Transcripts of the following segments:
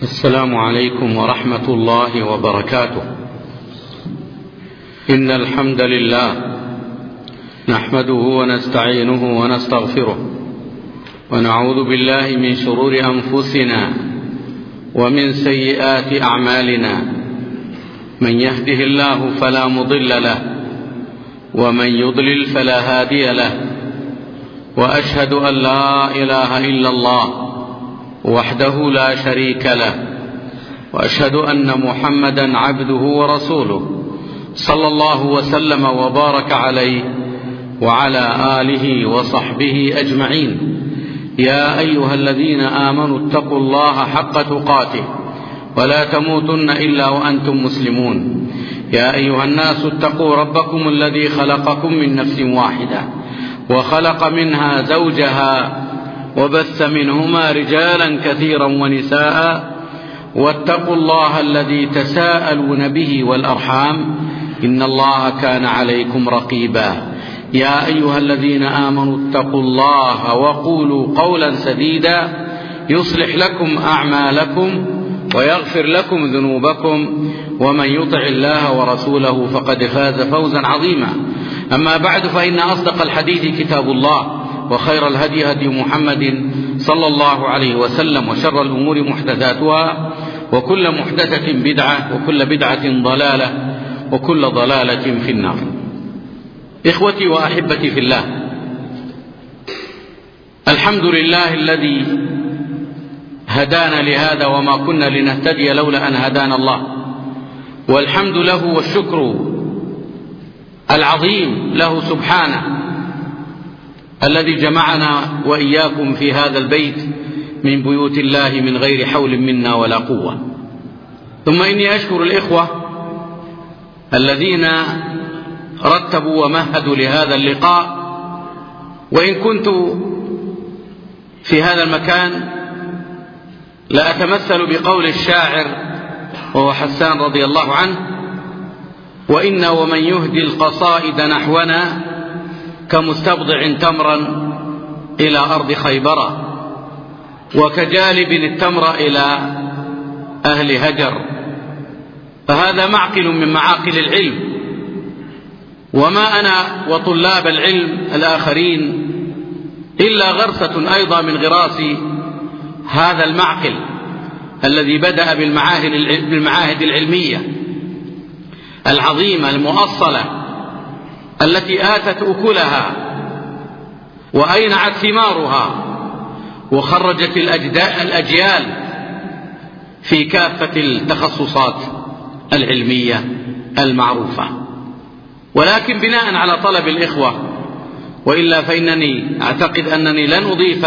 السلام عليكم ورحمة الله وبركاته. إن الحمد لله نحمده ونستعينه ونستغفره ونعوذ بالله من شرور أنفسنا ومن سيئات أعمالنا، من يهده الله فلا مضل له ومن يضلل فلا هادي له، وأشهد أن لا إله إلا الله وحده لا شريك له، وأشهد أن محمدا عبده ورسوله صلى الله وسلم وبارك عليه وعلى آله وصحبه أجمعين. يا أيها الذين آمنوا اتقوا الله حق تقاته ولا تموتن إلا وأنتم مسلمون. يا أيها الناس اتقوا ربكم الذي خلقكم من نفس واحدة وخلق منها زوجها وبث منهما رجالا كثيرا ونساء، واتقوا الله الذي تساءلون به والأرحام إن الله كان عليكم رقيبا. يا أيها الذين آمنوا اتقوا الله وقولوا قولا سديدا يصلح لكم أعمالكم ويغفر لكم ذنوبكم، ومن يطع الله ورسوله فقد فاز فوزا عظيما. أما بعد، فإن أصدق الحديث كتاب الله، وخير الهدي هدي محمد صلى الله عليه وسلم، وشر الأمور محدثاتها، وكل محدثة بدعة، وكل بدعة ضلالة، وكل ضلالة في النار. إخوتي وأحبتي في الله، الحمد لله الذي هدانا لهذا وما كنا لنهتدي لولا أن هدانا الله، والحمد له والشكر العظيم له سبحانه الذي جمعنا وإياكم في هذا البيت من بيوت الله من غير حول منا ولا قوة. ثم إني أشكر الإخوة الذين رتبوا ومهدوا لهذا اللقاء، وإن كنت في هذا المكان لأتمثل بقول الشاعر وهو حسان رضي الله عنه: وإن ومن يهدي القصائد نحونا كمستبضع تمرا إلى أرض خيبر، وكجالب التمر إلى أهل هجر. فهذا معقل من معاقل العلم، وما أنا وطلاب العلم الآخرين إلا غرسة أيضا من غراس هذا المعقل الذي بدأ بالمعاهد العلمية العظيمة المؤصلة التي آتت أكلها وأينعت ثمارها وخرجت الأجيال في كافة التخصصات العلمية المعروفة. ولكن بناء على طلب الإخوة، وإلا فإنني أعتقد أنني لن أضيف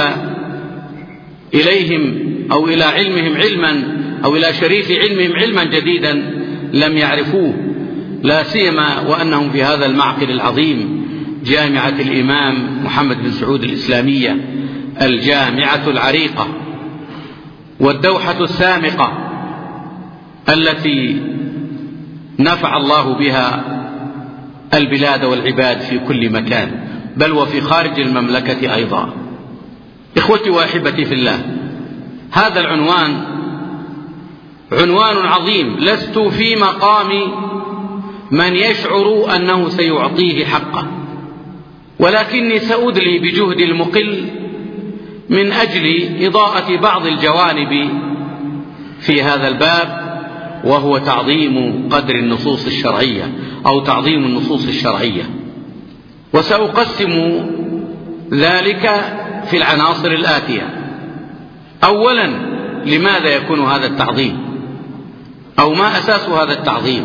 إليهم أو إلى علمهم علما أو إلى شريف علمهم علما جديدا لم يعرفوه، لا سيما وأنهم في هذا المعقل العظيم جامعة الإمام محمد بن سعود الإسلامية، الجامعة العريقة والدوحة السامقة التي نفع الله بها البلاد والعباد في كل مكان، بل وفي خارج المملكة أيضا. إخوتي وأحبتي في الله، هذا العنوان عنوان عظيم، لست في مقام من يشعر أنه سيعطيه حقه، ولكني سأدلي بجهد المقل من أجل إضاءة بعض الجوانب في هذا الباب، وهو تعظيم قدر النصوص الشرعية أو تعظيم النصوص الشرعية. وسأقسم ذلك في العناصر الآتية: أولا، لماذا يكون هذا التعظيم أو ما أساس هذا التعظيم؟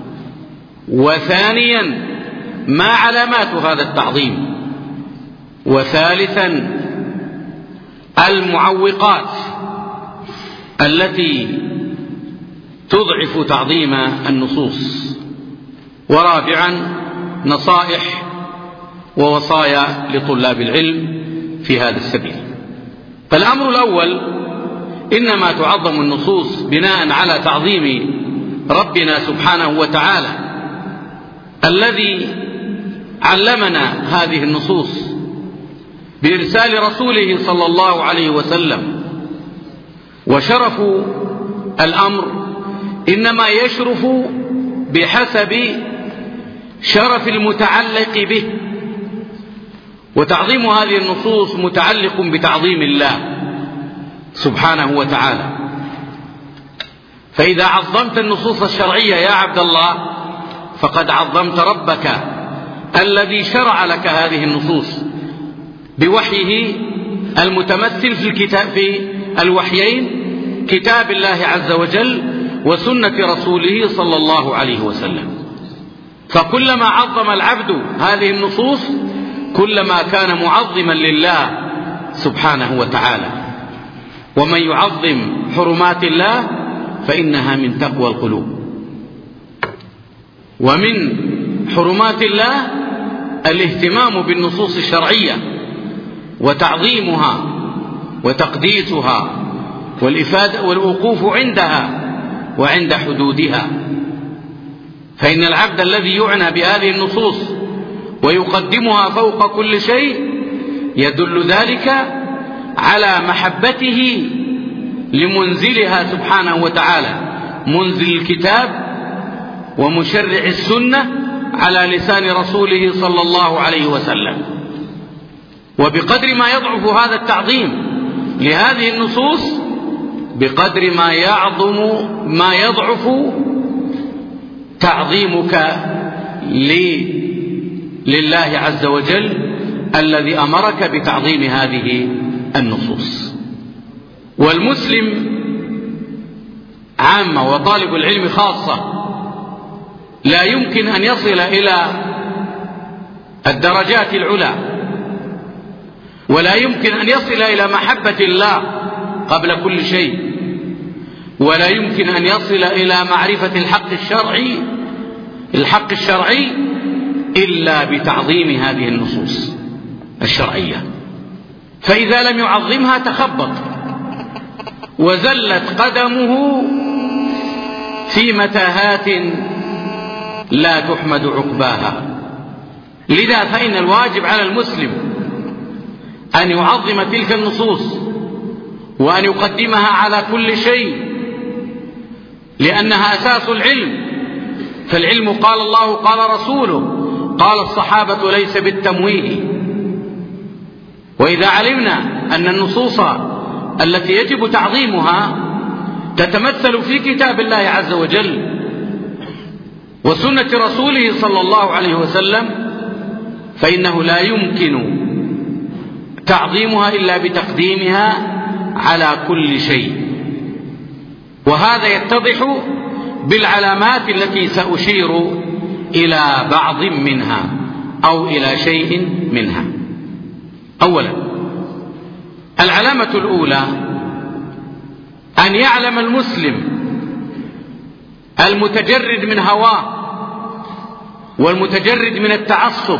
وثانيا، ما علامات هذا التعظيم؟ وثالثا، المعوقات التي تضعف تعظيم النصوص. ورابعا، نصائح ووصايا لطلاب العلم في هذا السبيل. فالأمر الأول، إنما تعظم النصوص بناء على تعظيم ربنا سبحانه وتعالى الذي علمنا هذه النصوص بإرسال رسوله صلى الله عليه وسلم. وشرف الأمر إنما يشرف بحسب شرف المتعلق به، وتعظيم هذه النصوص متعلق بتعظيم الله سبحانه وتعالى. فإذا عظمت النصوص الشرعية يا عبد الله فقد عظمت ربك الذي شرع لك هذه النصوص بوحيه المتمثل في الوحيين، كتاب الله عز وجل وسنة رسوله صلى الله عليه وسلم. فكلما عظم العبد هذه النصوص كلما كان معظما لله سبحانه وتعالى. ومن يعظم حرمات الله فإنها من تقوى القلوب. ومن حرمات الله الاهتمام بالنصوص الشرعية وتعظيمها وتقديسها والوقوف عندها وعند حدودها. فإن العبد الذي يعنى بهذه النصوص ويقدمها فوق كل شيء يدل ذلك على محبته لمنزلها سبحانه وتعالى، منزل الكتاب ومشرع السنة على لسان رسوله صلى الله عليه وسلم. وبقدر ما يضعف هذا التعظيم لهذه النصوص بقدر ما يضعف تعظيمك لله عز وجل الذي أمرك بتعظيم هذه النصوص. والمسلم عامة وطالب العلم خاصة لا يمكن أن يصل إلى الدرجات العلى، ولا يمكن أن يصل إلى محبة الله قبل كل شيء، ولا يمكن أن يصل إلى معرفة الحق الشرعي إلا بتعظيم هذه النصوص الشرعية. فإذا لم يعظمها تخبط وزلت قدمه في متاهات لا تحمد عقباها. لذا فإن الواجب على المسلم أن يعظم تلك النصوص وأن يقدمها على كل شيء، لأنها أساس العلم. فالعلم قال الله قال رسوله قال الصحابة ليس بالتمويه. وإذا علمنا أن النصوص التي يجب تعظيمها تتمثل في كتاب الله عز وجل وسنة رسوله صلى الله عليه وسلم، فإنه لا يمكن تعظيمها إلا بتقديمها على كل شيء. وهذا يتضح بالعلامات التي سأشير إلى بعض منها أو إلى شيء منها. أولا، العلامة الأولى أن يعلم المسلم المتجرد من هواه والمتجرد من التعصب،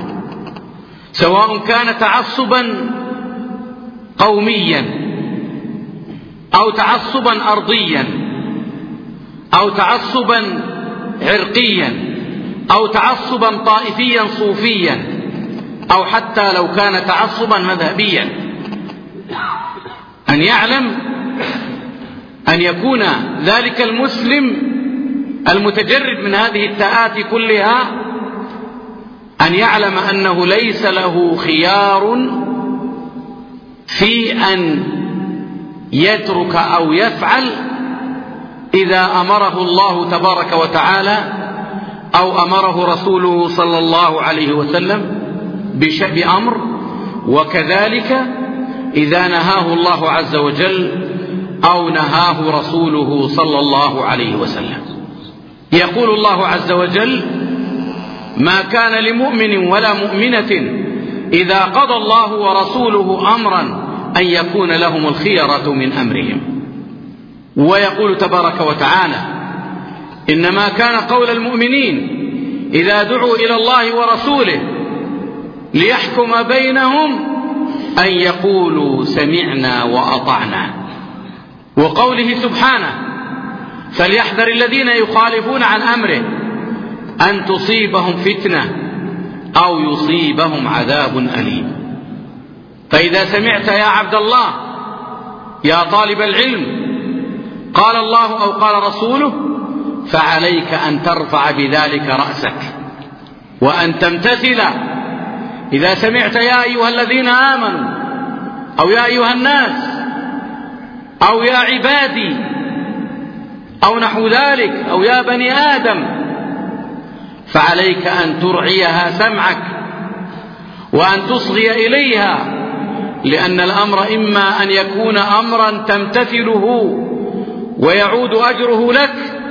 سواء كان تعصبا قوميا أو تعصبا أرضيا أو تعصبا عرقيا أو تعصبا طائفيا صوفيا أو حتى لو كان تعصبا مذهبيا، أن يعلم أن يكون ذلك المسلم المتجرد من هذه التآت كلها أن يعلم أنه ليس له خيار في أن يترك أو يفعل إذا أمره الله تبارك وتعالى أو أمره رسوله صلى الله عليه وسلم بأمر، وكذلك إذا نهاه الله عز وجل أو نهاه رسوله صلى الله عليه وسلم. يقول الله عز وجل: ما كان لمؤمن ولا مؤمنة إذا قضى الله ورسوله أمرا أن يكون لهم الخيرة من أمرهم. ويقول تبارك وتعالى: إنما كان قول المؤمنين إذا دعوا إلى الله ورسوله ليحكم بينهم أن يقولوا سمعنا وأطعنا. وقوله سبحانه: فليحذر الذين يخالفون عن أمره أن تصيبهم فتنة أو يصيبهم عذاب أليم. فإذا سمعت يا عبد الله يا طالب العلم قال الله أو قال رسوله فعليك أن ترفع بذلك رأسك وأن تمتثل. إذا سمعت يا أيها الذين آمنوا أو يا أيها الناس أو يا عبادي أو نحو ذلك أو يا بني آدم، فعليك أن ترعيها سمعك وأن تصغي إليها، لأن الأمر إما أن يكون أمرا تمتثله ويعود أجره لك،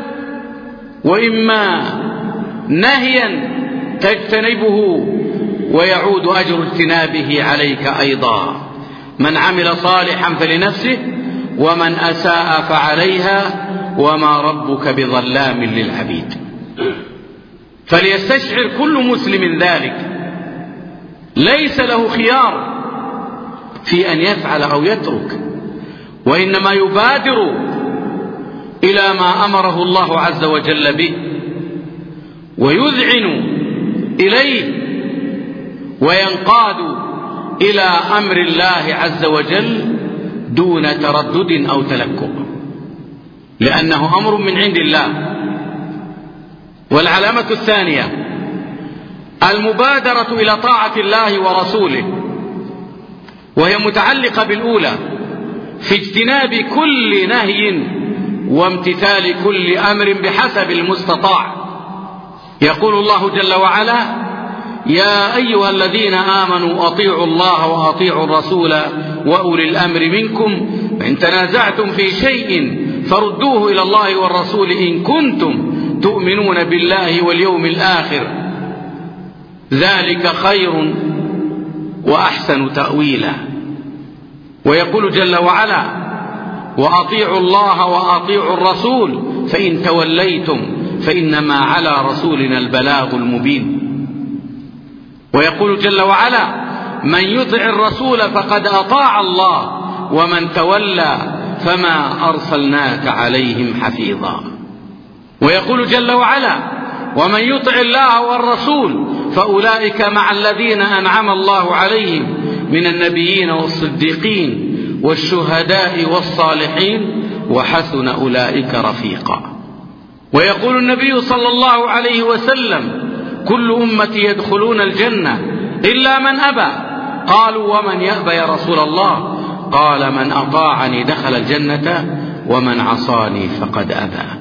وإما نهيا تجتنبه ويعود أجر اجتنابه عليك أيضا. من عمل صالحا فلنفسه ومن أساء فعليها وما ربك بظلام للعبيد. فليستشعر كل مسلم ذلك، ليس له خيار في أن يفعل أو يترك، وإنما يبادر إلى ما أمره الله عز وجل به ويذعن إليه وينقاد إلى أمر الله عز وجل دون تردد أو تلكؤ، لأنه أمر من عند الله. والعلامة الثانية المبادرة إلى طاعة الله ورسوله، وهي متعلقة بالأولى في اجتناب كل نهي وامتثال كل أمر بحسب المستطاع. يقول الله جل وعلا: يا أيها الذين آمنوا أطيعوا الله وأطيعوا الرسول وأولي الأمر منكم فإن تنازعتم في شيء فردوه إلى الله والرسول إن كنتم تؤمنون بالله واليوم الآخر ذلك خير وأحسن تأويلا. ويقول جل وعلا: وأطيعوا الله وأطيعوا الرسول فإن توليتم فإنما على رسولنا البلاغ المبين. ويقول جل وعلا: من يطع الرسول فقد أطاع الله ومن تولى فما أرسلناك عليهم حفيظا. ويقول جل وعلا: ومن يطع الله والرسول فأولئك مع الذين أنعم الله عليهم من النبيين والصديقين والشهداء والصالحين وحسن أولئك رفيقا. ويقول النبي صلى الله عليه وسلم: كل أمتي يدخلون الجنة إلا من أبى. قالوا: ومن يأبى يا رسول الله؟ قال: من أطاعني دخل الجنة ومن عصاني فقد أبى.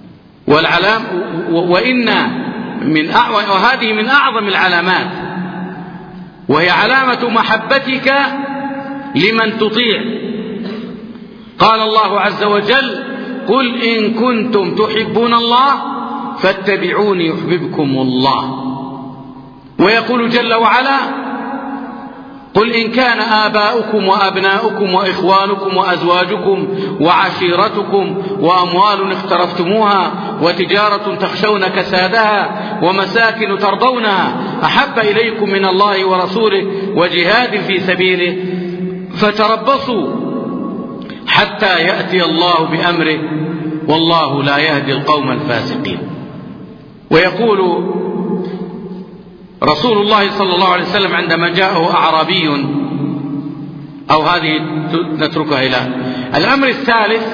وهذه من أعظم العلامات، وهي علامة محبتك لمن تطيع. قال الله عز وجل: قل إن كنتم تحبون الله فاتبعوني يحببكم الله. ويقول جل وعلا: قل إن كان آباؤكم وأبناؤكم وإخوانكم وأزواجكم وعشيرتكم وأموال اقترفتموها وتجارة تخشون كسادها ومساكن ترضونها أحب إليكم من الله ورسوله وجهاد في سبيله فتربصوا حتى يأتي الله بأمره والله لا يهدي القوم الفاسقين. ويقول رسول الله صلى الله عليه وسلم عندما جاءه أعرابي، أو هذه نتركها إلى الأمر الثالث: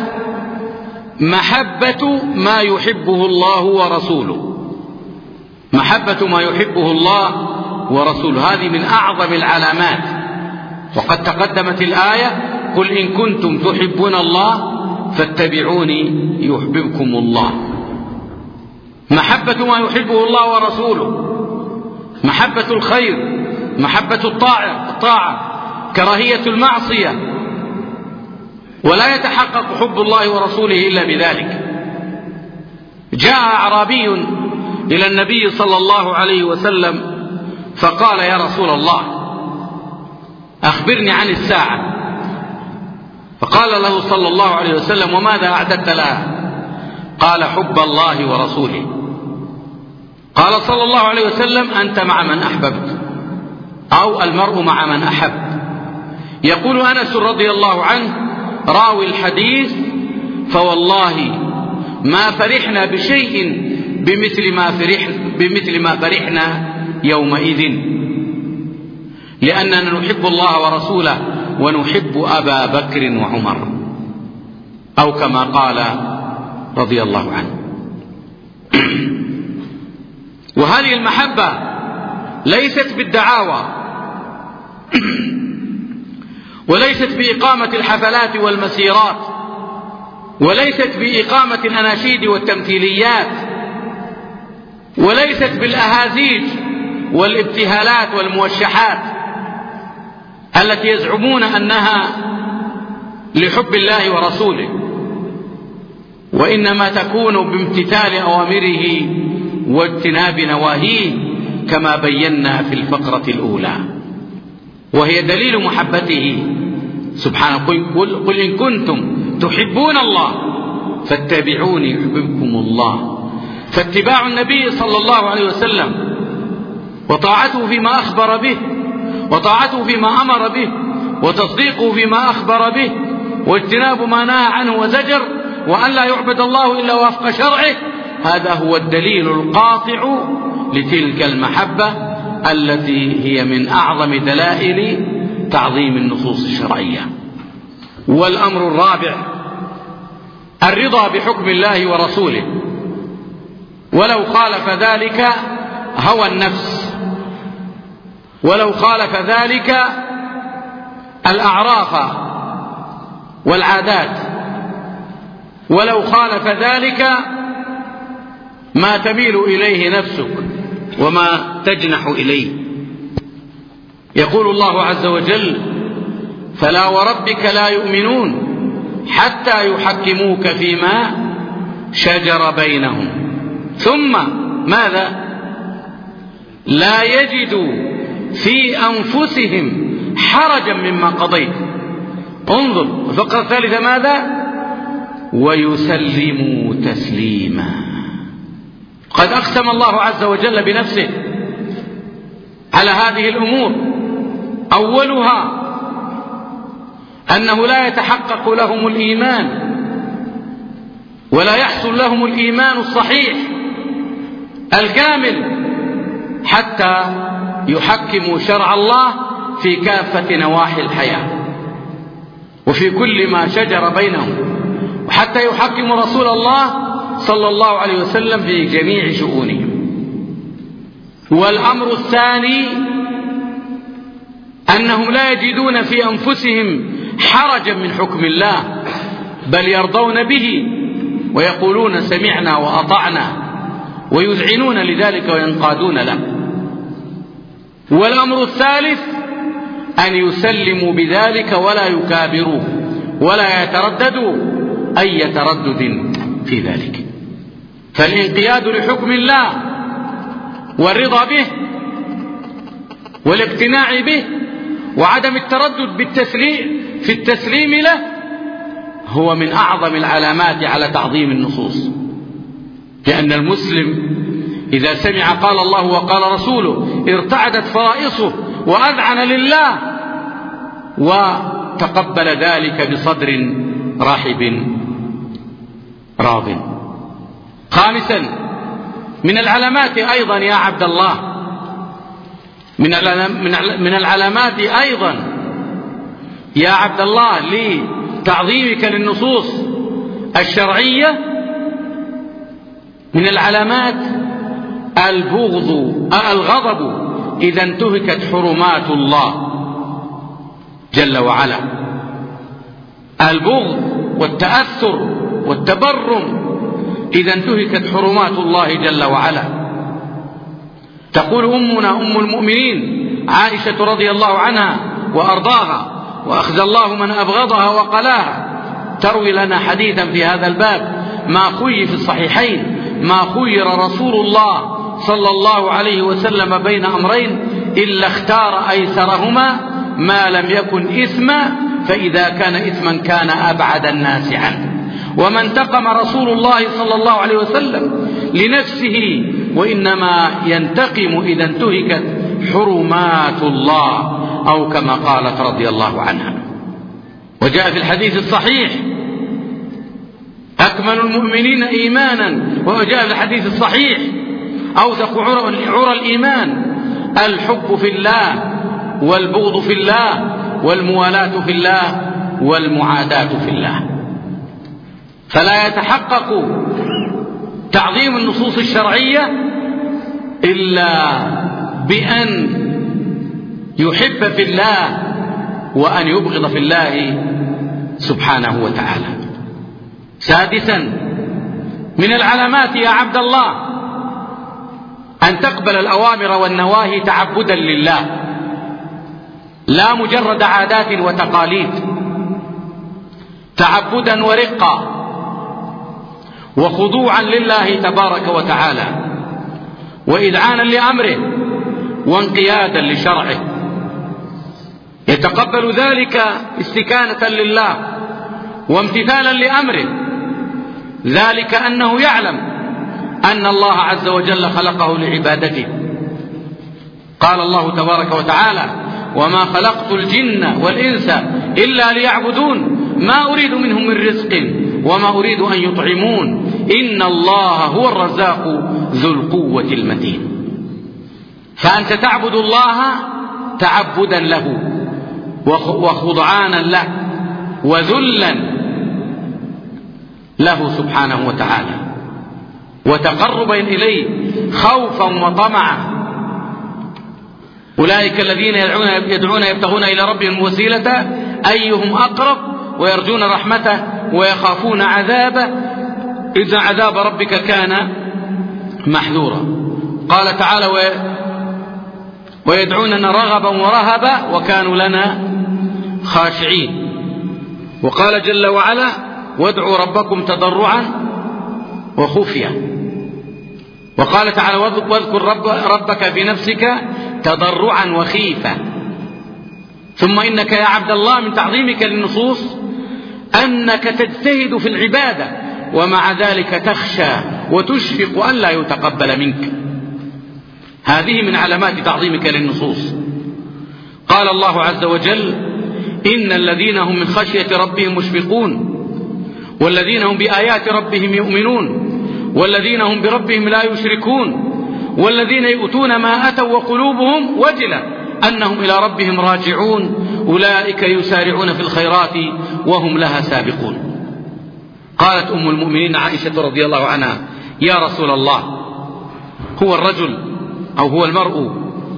محبة ما يحبه الله ورسوله. محبة ما يحبه الله ورسوله هذه من أعظم العلامات، وقد تقدمت الآية: قل إن كنتم تحبون الله فاتبعوني يحببكم الله. محبة ما يحبه الله ورسوله، محبة الخير، محبة الطاعة، كراهية المعصية، ولا يتحقق حب الله ورسوله إلا بذلك. جاء أعرابي إلى النبي صلى الله عليه وسلم فقال: يا رسول الله أخبرني عن الساعة. فقال له صلى الله عليه وسلم: وماذا أعددت لها؟ قال: حب الله ورسوله. قال صلى الله عليه وسلم: أنت مع من أحببت، أو المرء مع من أحب. يقول أنس رضي الله عنه راوي الحديث: فوالله ما فرحنا بشيء بمثل ما فرحنا يومئذ، لأننا نحب الله ورسوله ونحب أبا بكر وعمر. أو كما قال رضي الله عنه. وهذه المحبة ليست بالدعاوى، وليست بإقامة الحفلات والمسيرات، وليست بإقامة الأناشيد والتمثيليات، وليست بالأهازيج والابتهالات والموشحات التي يزعمون أنها لحب الله ورسوله، وإنما تكون بامتثال أوامره واجتناب نواهيه كما بينا في الفقرة الأولى، وهي دليل محبته سبحانه. قل إن كنتم تحبون الله فاتبعوني يحببكم الله. فاتباع النبي صلى الله عليه وسلم وطاعته فيما أخبر به، وطاعته فيما أمر به، وتصديقه فيما أخبر به، واجتناب ما نهى عنه وزجر، وأن لا يعبد الله إلا وفق شرعه، هذا هو الدليل القاطع لتلك المحبة التي هي من أعظم دلائل تعظيم النصوص الشرعية. والأمر الرابع الرضا بحكم الله ورسوله، ولو خالف ذلك هوى النفس، ولو خالف ذلك الأعراف والعادات، ولو خالف ذلك ما تميل إليه نفسك وما تجنح إليه. يقول الله عز وجل: فلا وربك لا يؤمنون حتى يحكموك فيما شجر بينهم ثم ماذا؟ لا يجدوا في أنفسهم حرجا مما قضيت. انظر الفقرة الثالثة ماذا؟ ويسلموا تسليما. قد أقسم الله عز وجل بنفسه على هذه الأمور، أولها أنه لا يتحقق لهم الإيمان ولا يحصل لهم الإيمان الصحيح الكامل حتى يحكموا شرع الله في كافة نواحي الحياة وفي كل ما شجر بينهم، وحتى يحكموا رسول الله صلى الله عليه وسلم في جميع شؤونهم. والأمر الثاني أنهم لا يجدون في أنفسهم حرجا من حكم الله، بل يرضون به ويقولون سمعنا وأطعنا، ويذعنون لذلك وينقادون له. والأمر الثالث أن يسلموا بذلك ولا يكابروه ولا يترددوا أي تردد في ذلك. فالانقياد لحكم الله والرضا به والاقتناع به وعدم التردد في التسليم له هو من أعظم العلامات على تعظيم النصوص، لأن المسلم إذا سمع قال الله وقال رسوله ارتعدت فرائصه وأذعن لله وتقبل ذلك بصدر رحب راض. خامسا من العلامات أيضا يا عبد الله، من العلامات أيضا يا عبد الله لتعظيمك للنصوص الشرعية، من العلامات الغضب إذا انتهكت حرمات الله جل وعلا، البغض والتأثر والتبرم إذا انتهكت حرمات الله جل وعلا. تقول أمنا أم المؤمنين عائشة رضي الله عنها وأرضاها وأخذ الله من أبغضها وقلاها، تروي لنا حديثا في هذا الباب ما خوي في الصحيحين: ما خير رسول الله صلى الله عليه وسلم بين أمرين إلا اختار أيسرهما ما لم يكن إثما، فإذا كان إثما كان أبعد الناس عنه. وما انتقم رسول الله صلى الله عليه وسلم لنفسه، وإنما ينتقم إذا انتهكت حرمات الله، أو كما قالت رضي الله عنها. وجاء في الحديث الصحيح: أكمل المؤمنين إيمانا، وجاء في الحديث الصحيح: أوثق عرى الإيمان الحب في الله والبغض في الله والموالاة في الله والمعاداة في الله. فلا يتحقق تعظيم النصوص الشرعية إلا بأن يحب في الله وأن يبغض في الله سبحانه وتعالى. سادسا من العلامات يا عبد الله أن تقبل الأوامر والنواهي تعبدا لله، لا مجرد عادات وتقاليد، تعبدا ورقا وخضوعا لله تبارك وتعالى، وإذعانا لأمره وانقيادا لشرعه. يتقبل ذلك استكانة لله وامتثالا لأمره، ذلك أنه يعلم أن الله عز وجل خلقه لعبادته. قال الله تبارك وتعالى: وما خلقت الجن والإنس إلا ليعبدون ما أريد منهم من رزق وما أريد أن يطعمون إن الله هو الرزاق ذو القوة المتين. فأنت تعبد الله تعبدا له وخضعانا له وذلا له سبحانه وتعالى، وتقربا إليه خوفا وطمعا. أولئك الذين يدعون يبتغون إلى ربهم الوسيلة أيهم أقرب ويرجون رحمته ويخافون عذابه إذا عذاب ربك كان محذورا. قال تعالى: ويدعوننا رغبا ورهبا وكانوا لنا خاشعين. وقال جل وعلا: وادعوا ربكم تضرعا وخفيا. وقال تعالى: واذكر ربك في نفسك تضرعا وخيفا. ثم إنك يا عبد الله من تعظيمك للنصوص أنك تجتهد في العبادة ومع ذلك تخشى وتشفق أن لا يتقبل منك. هذه من علامات تعظيمك للنصوص. قال الله عز وجل: إن الذين هم من خشية ربهم مشفقون والذين هم بآيات ربهم يؤمنون والذين هم بربهم لا يشركون والذين يؤتون ما أتوا وقلوبهم وجلة أنهم إلى ربهم راجعون أولئك يسارعون في الخيرات وهم لها سابقون. قالت أم المؤمنين عائشة رضي الله عنها: يا رسول الله، هو الرجل أو هو المرء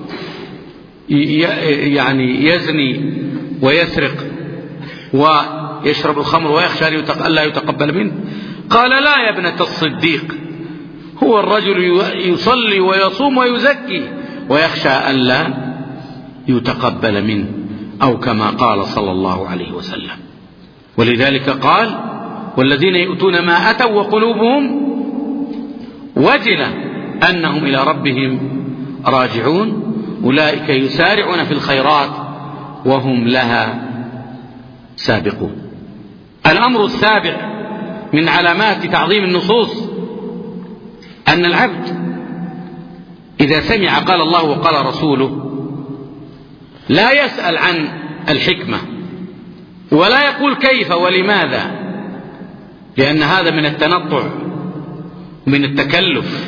يعني يزني ويسرق ويشرب الخمر ويخشى أن لا يتقبل منه؟ قال: لا يا ابنة الصديق، هو الرجل يصلي ويصوم ويزكي ويخشى أن لا يتقبل منه، أو كما قال صلى الله عليه وسلم. ولذلك قال: والذين يؤتون ما أتوا وقلوبهم وجلة أنهم إلى ربهم راجعون أولئك يسارعون في الخيرات وهم لها سابقون. الأمر السابع من علامات تعظيم النصوص أن العبد إذا سمع قال الله وقال رسوله لا يسأل عن الحكمة ولا يقول كيف ولماذا، لأن هذا من التنطع ومن التكلف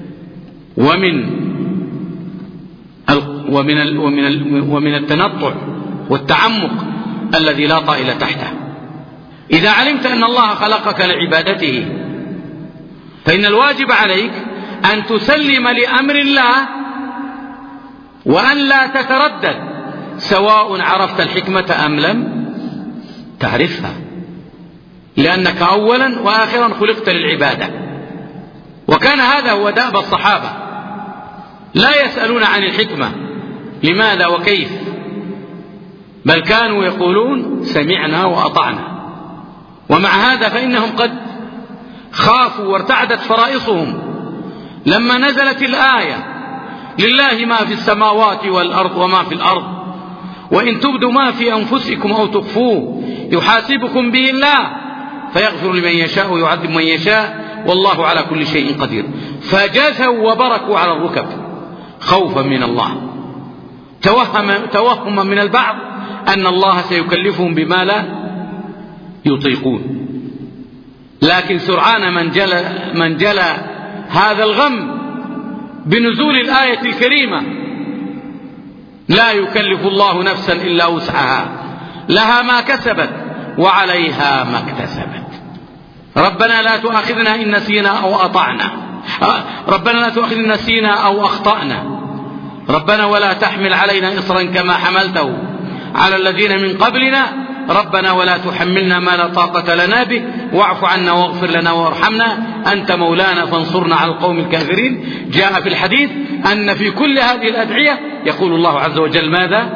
ومن التنطع والتعمق الذي لا طائل تحته. إذا علمت أن الله خلقك لعبادته فإن الواجب عليك أن تسلم لأمر الله وأن لا تتردد، سواء عرفت الحكمة أم لم تعرفها، لأنك أولا وآخرا خلقت للعبادة. وكان هذا هو دأب الصحابة، لا يسألون عن الحكمة لماذا وكيف، بل كانوا يقولون سمعنا وأطعنا. ومع هذا فإنهم قد خافوا وارتعدت فرائصهم لما نزلت الآية: لله ما في السماوات والأرض وما في الأرض وإن تبدوا ما في أنفسكم أو تخفوه يحاسبكم به الله فيغفر لمن يشاء ويعذب من يشاء والله على كل شيء قدير. فجثوا وبركوا على الركب خوفا من الله، توهما من البعض أن الله سيكلفهم بما لا يطيقون. لكن سرعان من جلى هذا الغم بنزول الآية الكريمة: لا يكلف الله نفسا إلا وسعها لها ما كسبت وعليها ما اكتسبت. ربنا لا تؤاخذنا إن نسينا أو أطعنا، ربنا لا تؤاخذنا إن نسينا أو أخطأنا، ربنا ولا تحمل علينا إصرا كما حملته على الذين من قبلنا، ربنا ولا تحملنا ما لا طاقة لنا به، واعف عنا واغفر لنا وارحمنا أنت مولانا فانصرنا على القوم الكافرين. جاء في الحديث أن في كل هذه الأدعية يقول الله عز وجل ماذا؟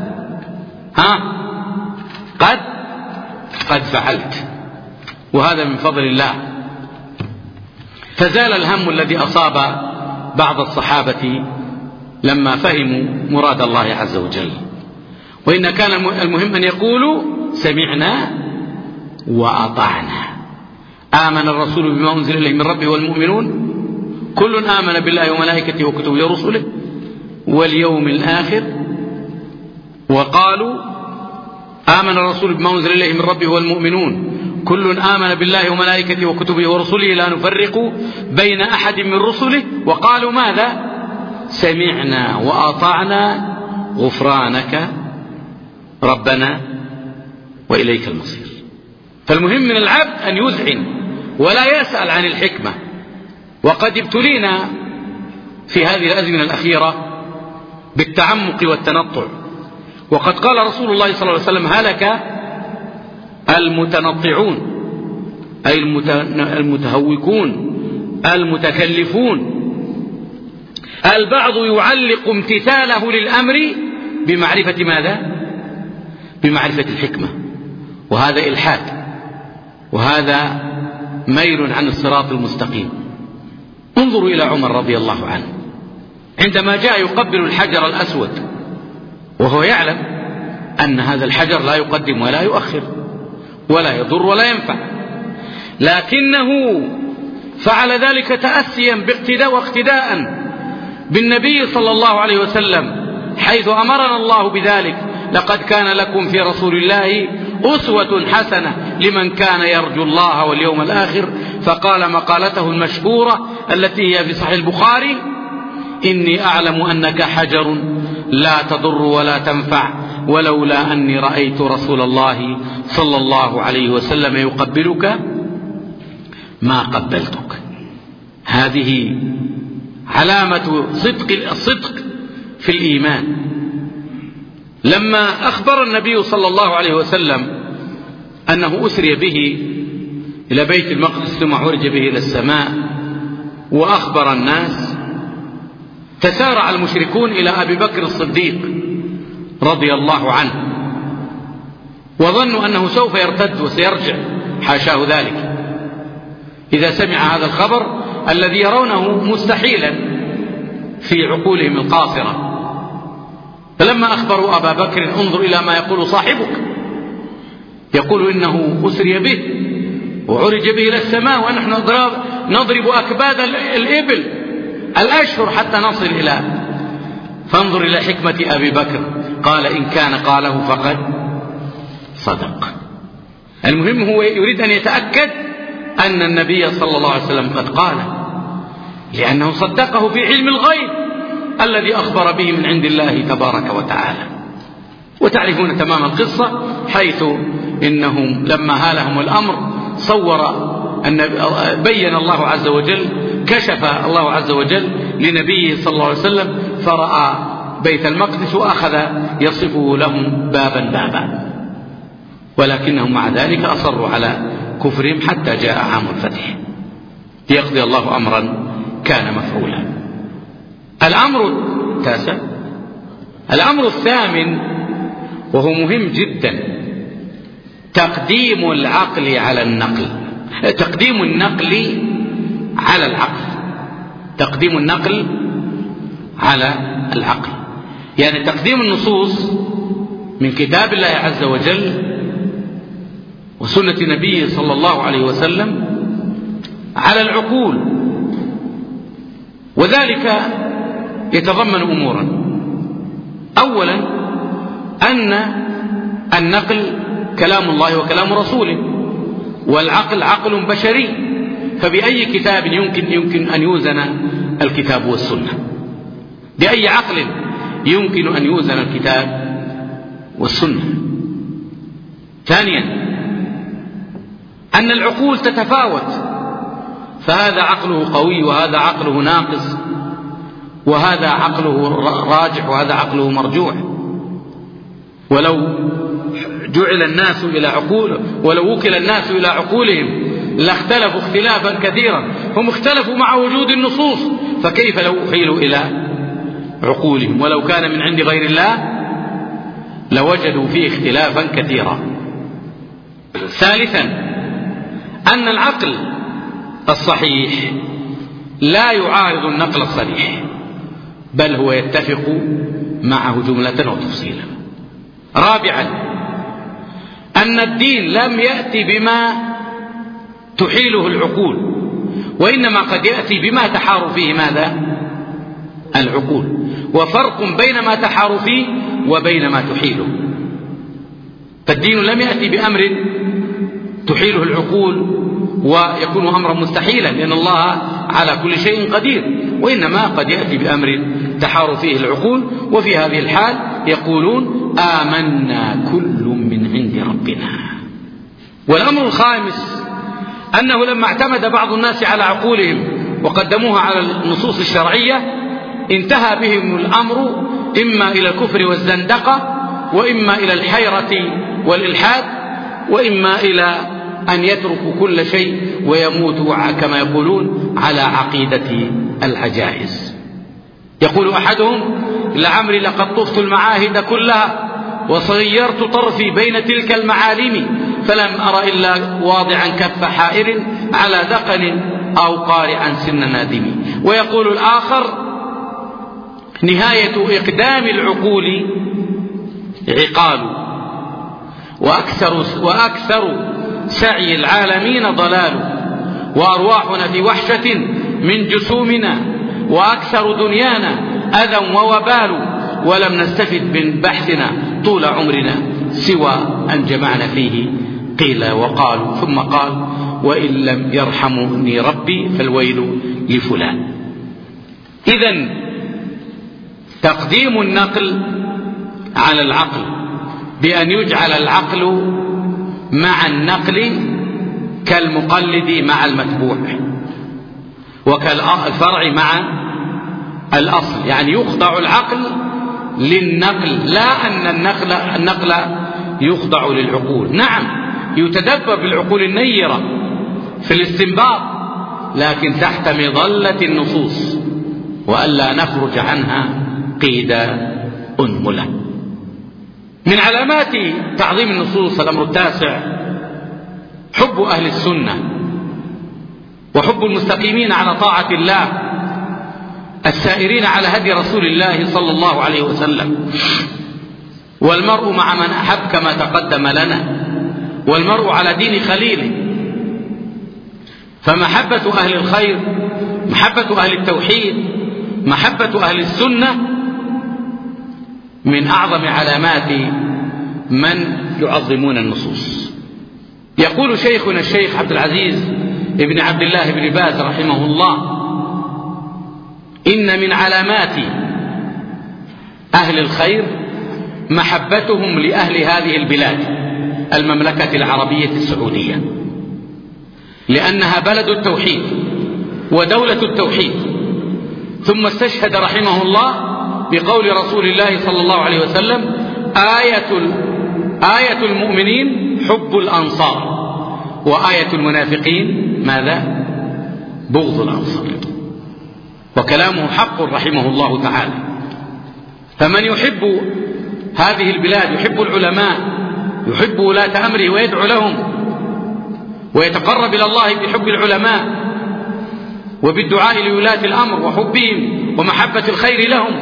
قد فعلت. وهذا من فضل الله. فزال الهم الذي أصاب بعض الصحابة لما فهموا مراد الله عز وجل، وإن كان المهم أن يقولوا سمعنا وأطعنا. آمن الرسول بما أنزل إليه من ربه والمؤمنون كل آمن بالله وملائكته وكتبه ورسله واليوم الآخر، وقالوا آمن الرسول بما أنزل إليه من ربه والمؤمنون كل آمن بالله وملائكته وكتبه ورسله لا نفرق بين أحد من رسله، وقالوا ماذا؟ سمعنا وأطعنا غفرانك ربنا وإليك المصير. فالمهم من العبد أن يذعن ولا يسأل عن الحكمة. وقد ابتلينا في هذه الأزمنة الأخيرة بالتعمق والتنطع، وقد قال رسول الله صلى الله عليه وسلم هلك المتنطعون، أي المتهوكون المتكلفون. البعض يعلق امتثاله للأمر بمعرفة ماذا؟ بمعرفة الحكمة، وهذا إلحاد، وهذا ميل عن الصراط المستقيم. انظروا إلى عمر رضي الله عنه عندما جاء يقبل الحجر الأسود وهو يعلم أن هذا الحجر لا يقدم ولا يؤخر ولا يضر ولا ينفع، لكنه فعل ذلك تأسيا باقتداء واقتداء بالنبي صلى الله عليه وسلم، حيث أمرنا الله بذلك: لقد كان لكم في رسول الله أسوة حسنة لمن كان يرجو الله واليوم الآخر. فقال مقالته المشهورة التي هي في صحيح البخاري: إني أعلم أنك حجر لا تضر ولا تنفع، ولولا أني رأيت رسول الله صلى الله عليه وسلم يقبلك ما قبلتك. هذه علامة الصدق في الإيمان. لما أخبر النبي صلى الله عليه وسلم أنه أسري به إلى بيت المقدس ثم عرج به إلى السماء وأخبر الناس، تسارع المشركون إلى أبي بكر الصديق رضي الله عنه، وظنوا أنه سوف يرتد وسيرجع، حاشاه ذلك، إذا سمع هذا الخبر الذي يرونه مستحيلا في عقولهم القاصرة. فلما أخبروا أبا بكر: انظر إلى ما يقول صاحبك، يقول إنه أسري به وعرج به إلى السماء ونحن نضرب أكباد الإبل الأشهر حتى نصل إلى. فانظر إلى حكمة أبي بكر، قال: إن كان قاله فقد صدق. المهم هو يريد أن يتأكد أن النبي صلى الله عليه وسلم قد قال، لأنه صدقه في علم الغيب الذي أخبر به من عند الله تبارك وتعالى. وتعرفون تمام القصة، حيث إنهم لما هالهم الأمر بين الله عز وجل، كشف الله عز وجل لنبيه صلى الله عليه وسلم، فرأى بيت المقدس وأخذ يصفه لهم بابا بابا، ولكنهم مع ذلك أصروا على كفرهم حتى جاء عام الفتح ليقضي الله أمرا كان مفعولا. الأمر التاسع، الأمر الثامن وهو مهم جدا: تقديم العقل على النقل، تقديم النقل على العقل، تقديم النقل على العقل، يعني تقديم النصوص من كتاب الله عز وجل وسنة نبيه صلى الله عليه وسلم على العقول. وذلك يتضمن أمورا: أولا أن النقل كلام الله وكلام رسوله، والعقل عقل بشري، فبأي كتاب يمكن أن يوزن الكتاب والسنة؟ بأي عقل يمكن أن يوزن الكتاب والسنة؟ ثانيا أن العقول تتفاوت، فهذا عقله قوي وهذا عقله ناقص، وهذا عقله راجح وهذا عقله مرجوح. ولو جعل الناس إلى عقول، ولو وكل الناس إلى عقولهم لاختلفوا اختلافا كثيرا. هم اختلفوا مع وجود النصوص، فكيف لو أحيلوا إلى عقولهم؟ ولو كان من عند غير الله لوجدوا فيه اختلافا كثيرا. ثالثا، أن العقل الصحيح لا يعارض النقل الصريح، بل هو يتفق معه جملة وتفصيلا. رابعا، أن الدين لم يأتي بما تحيله العقول، وإنما قد يأتي بما تحار فيه ماذا؟ العقول. وفرق بين ما تحار فيه وبين ما تحيله. فالدين لم يأتي بأمر تحيله العقول ويكون أمرا مستحيلا، لأن الله على كل شيء قدير، وإنما قد يأتي بأمر تحار فيه العقول. وفي هذه الحال يقولون آمنا كل من عند ربنا. والأمر الخامس، أنه لما اعتمد بعض الناس على عقولهم وقدموها على النصوص الشرعية انتهى بهم الأمر إما إلى الكفر والزندقة، وإما إلى الحيرة والإلحاد، وإما إلى أن يتركوا كل شيء ويموتوا كما يقولون على عقيدة العجائز. يقول أحدهم لعمري لقد طفت المعاهد كلها وصيرت طرفي بين تلك المعالم، فلم أر إلا واضعا كف حائر على ذقن أو قارعا سن نادم. ويقول الآخر نهاية إقدام العقول عقال، وأكثر سعي العالمين ضلال، وأرواحنا في وحشة من جسومنا، وأكثر دنيانا أذى ووبال، ولم نستفد من بحثنا طول عمرنا سوى أن جمعنا فيه قيل وقالوا. ثم قال وإن لم يرحمني ربي فالويل لفلان. إذن تقديم النقل على العقل بأن يجعل العقل مع النقل كالمقلد مع المتبوع، وكالفرع مع الأصل، يعني يخضع العقل للنقل، لا أن النقل يخضع للعقول. نعم يتدبر بالعقول النيرة في الاستنباط، لكن تحت مظلة النصوص، وألا نخرج عنها قيد أنملة. من علامات تعظيم النصوص الأمر التاسع حب أهل السنة وحب المستقيمين على طاعة الله السائرين على هدي رسول الله صلى الله عليه وسلم. والمرء مع من أحب كما تقدم لنا، والمرء على دين خليله. فمحبة أهل الخير، محبة أهل التوحيد، محبة أهل السنة من أعظم علامات من يعظمون النصوص. يقول شيخنا الشيخ عبد العزيز ابن عبد الله بن باز رحمه الله إن من علامات أهل الخير محبتهم لأهل هذه البلاد المملكة العربية السعودية، لأنها بلد التوحيد ودولة التوحيد. ثم استشهد رحمه الله بقول رسول الله صلى الله عليه وسلم آية المؤمنين حب الأنصار، وآية المنافقين ماذا؟ بغض الأنصار. وكلامه حق رحمه الله تعالى. فمن يحب هذه البلاد، يحب العلماء، يحب ولاة أمره ويدعو لهم ويتقرب إلى الله بحب العلماء وبالدعاء لولاة الأمر وحبهم ومحبة الخير لهم،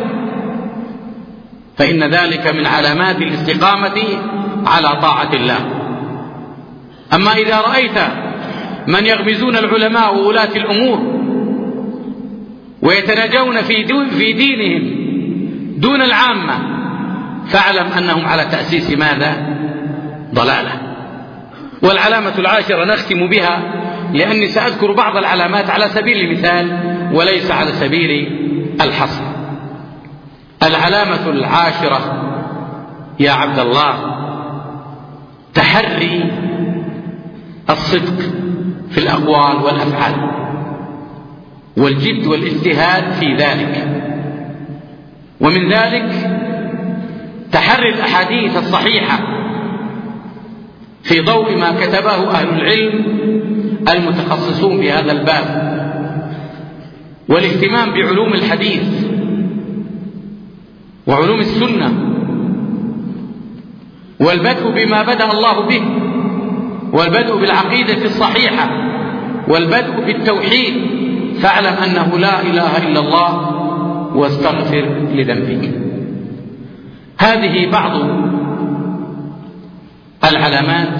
فإن ذلك من علامات الاستقامة على طاعة الله. أما إذا رأيت من يغمزون العلماء وولاة الأمور ويتناجون في دينهم دون العامة، فاعلم أنهم على تأسيس ماذا؟ ضلالة. والعلامة العاشرة نختم بها، لأني سأذكر بعض العلامات على سبيل المثال وليس على سبيل الحصر. العلامة العاشرة يا عبد الله تحري الصدق في الأقوال والأفعال، والجد والاجتهاد في ذلك. ومن ذلك تحري الأحاديث الصحيحة في ضوء ما كتبه أهل العلم المتخصصون في هذا الباب، والاهتمام بعلوم الحديث وعلوم السنة، والبدء بما بدأ الله به، والبدء بالعقيدة الصحيحة، والبدء بالتوحيد. فاعلم أنه لا إله إلا الله واستغفر لذنبك. هذه بعض العلامات،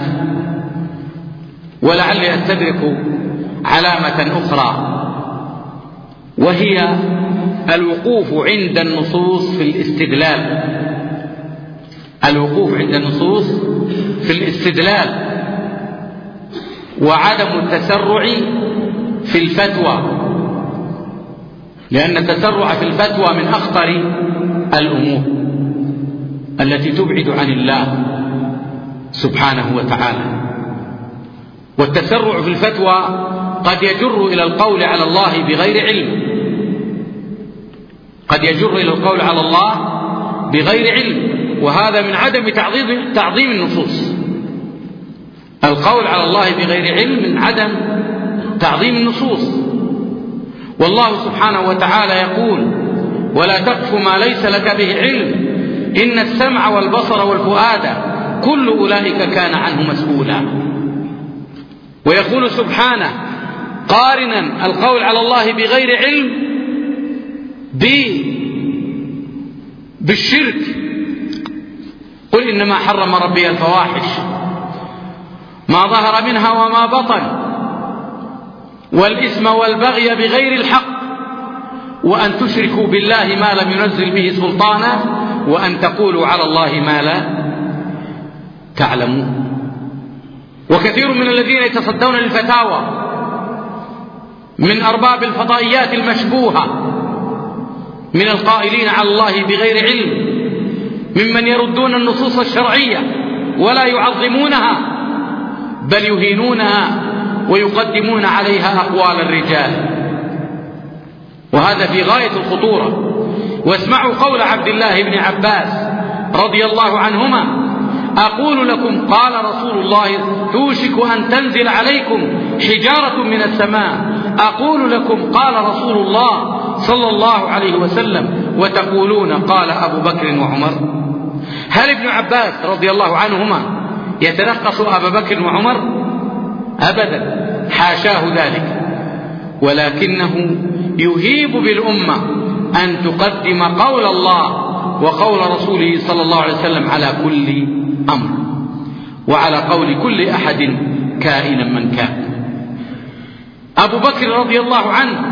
ولعلي أستدرك علامة أخرى، وهي الوقوف عند النصوص في الاستدلال. الوقوف عند النصوص في الاستدلال، وعدم التسرع في الفتوى، لأن التسرع في الفتوى من أخطر الأمور التي تبعد عن الله سبحانه وتعالى. والتسرع في الفتوى قد يجر إلى القول على الله بغير علم، قد يجر إلى القول على الله بغير علم، وهذا من عدم تعظيم النصوص. القول على الله بغير علم من عدم تعظيم النصوص. والله سبحانه وتعالى يقول: ولا تقف ما ليس لك به علم إن السمع والبصر والفؤاد كل أولئك كان عنه مسؤولا. ويقول سبحانه قارنا القول على الله بغير علم بالشرك: قل إنما حرم ربي الفواحش ما ظهر منها وما بطن والإثم والبغي بغير الحق وأن تشركوا بالله ما لم ينزل به سلطانا وأن تقولوا على الله ما لا تعلمون. وكثير من الذين يتصدون للفتاوى من أرباب الفضائيات المشبوهة من القائلين على الله بغير علم، ممن يردون النصوص الشرعية ولا يعظمونها بل يهينونها ويقدمون عليها أقوال الرجال، وهذا في غاية الخطورة. واسمعوا قول عبد الله بن عباس رضي الله عنهما: أقول لكم قال رسول الله توشك أن تنزل عليكم حجارة من السماء، أقول لكم قال رسول الله صلى الله عليه وسلم وتقولون قال أبو بكر وعمر. هل ابن عباس رضي الله عنهما يتنقص أبا بكر وعمر؟ أبدا، حاشاه ذلك، ولكنه يهيب بالأمة أن تقدم قول الله وقول رسوله صلى الله عليه وسلم على كل أمر وعلى قول كل أحد كائنا من كان. أبو بكر رضي الله عنه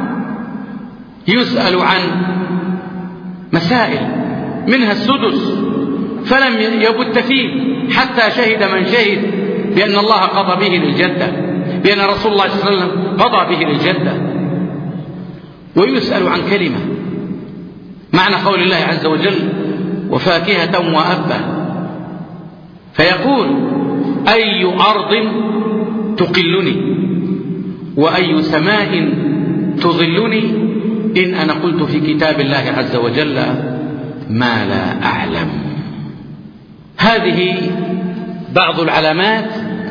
يسأل عن مسائل منها السدس فلم يبت فيه حتى شهد من شهد بأن الله قضى به للجدة، بأن رسول الله صلى الله عليه وسلم قضى به للجدة. ويسأل عن كلمة معنى قول الله عز وجل وفاكهة وأبا، فيقول: أي أرض تقلني وأي سماء تظلني إن أنا قلت في كتاب الله عز وجل ما لا أعلم. هذه بعض العلامات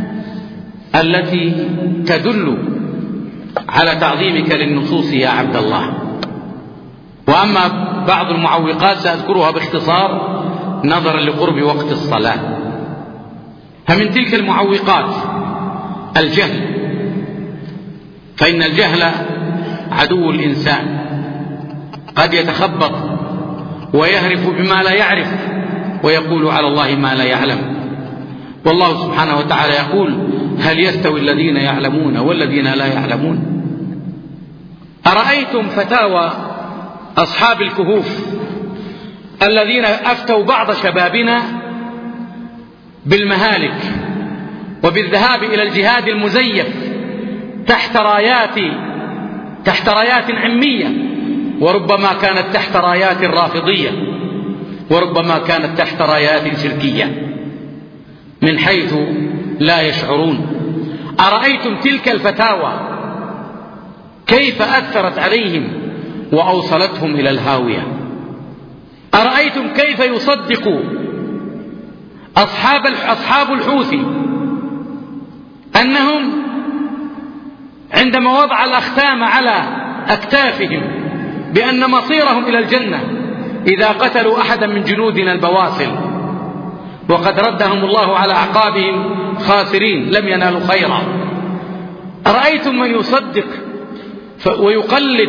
التي تدل على تعظيمك للنصوص يا عبد الله. وأما بعض المعوقات سأذكرها باختصار نظرا لقرب وقت الصلاة. فمن تلك المعوقات الجهل، فإن الجهل عدو الإنسان، قد يتخبط ويهرف بما لا يعرف ويقول على الله ما لا يعلم. والله سبحانه وتعالى يقول: هل يستوي الذين يعلمون والذين لا يعلمون؟ أرأيتم فتاوى أصحاب الكهوف الذين أفتوا بعض شبابنا بالمهالك وبالذهاب إلى الجهاد المزيف تحت رايات عمية، وربما كانت تحت رايات رافضية، وربما كانت تحت رايات شركية من حيث لا يشعرون. أرأيتم تلك الفتاوى كيف أثرت عليهم وأوصلتهم إلى الهاوية؟ أرأيتم كيف يصدق أصحاب الحوثي أنهم عندما وضع الأختام على أكتافهم بأن مصيرهم إلى الجنة إذا قتلوا أحدا من جنودنا البواسل، وقد ردهم الله على أعقابهم خاسرين لم ينالوا خيرا. أرأيتم من يصدق ويقلد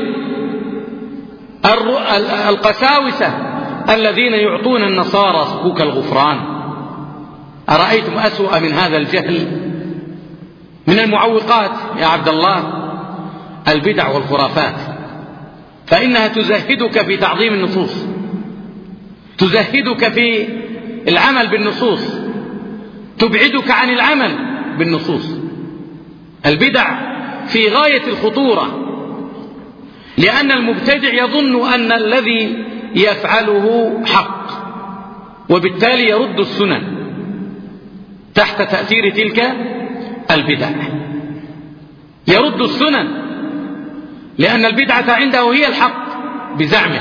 القساوسة الذين يعطون النصارى صكوك الغفران؟ أرأيتم أسوأ من هذا الجهل؟ من المعوقات يا عبد الله البدع والخرافات، فإنها تزهدك في تعظيم النصوص، تزهدك في العمل بالنصوص، تبعدك عن العمل بالنصوص. البدع في غاية الخطورة، لأن المبتدع يظن أن الذي يفعله حق، وبالتالي يرد السنن تحت تأثير تلك البدع، يرد السنن لأن البدعة عنده هي الحق بزعمه،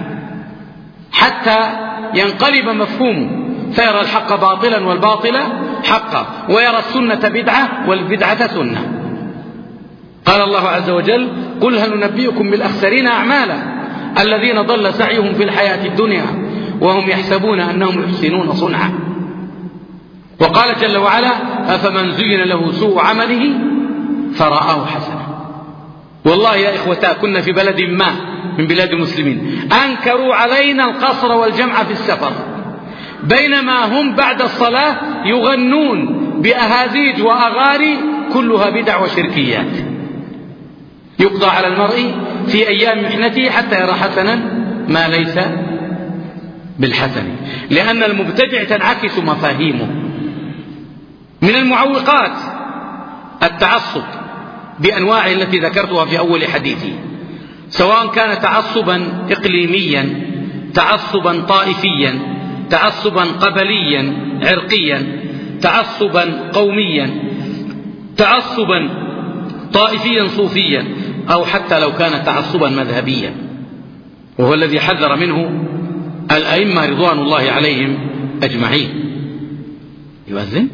حتى ينقلب مفهومه فيرى الحق باطلا والباطل حقا، ويرى السنة بدعة والبدعة سنة. قال الله عز وجل: قل هل ننبئكم بالأخسرين أعمالا الذين ضل سعيهم في الحياة الدنيا وهم يحسبون أنهم يحسنون صنعا. وقال جل وعلا: أفمن زين له سوء عمله فرآه حسنا. والله يا إخوتا كنا في بلد ما من بلاد المسلمين أنكروا علينا القصر والجمع في السفر، بينما هم بعد الصلاة يغنون بأهازيج وأغاري كلها بدع وشركيات. يقضى على المرء في أيام محنته حتى يرى حسنا ما ليس بالحسن، لأن المبتدع تنعكس مفاهيمه. من المعوقات التعصب بأنواعه التي ذكرتها في أول حديثي، سواء كان تعصبا إقليميا، تعصبا طائفيا، تعصبا قبليا عرقيا، تعصبا قوميا، تعصبا طائفيا صوفيا، أو حتى لو كان تعصبا مذهبيا، وهو الذي حذر منه الأئمة رضوان الله عليهم أجمعين. يؤذن.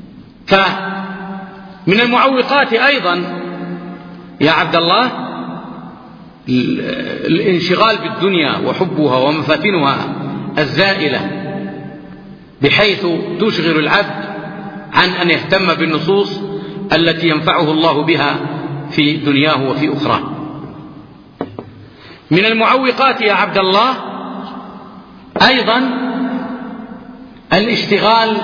فمن المعوقات أيضا يا عبد الله الانشغال بالدنيا وحبها ومفاتنها الزائلة، بحيث تشغل العبد عن أن يهتم بالنصوص التي ينفعه الله بها في دنياه وفي أخراه. من المعوقات يا عبد الله أيضا الاشتغال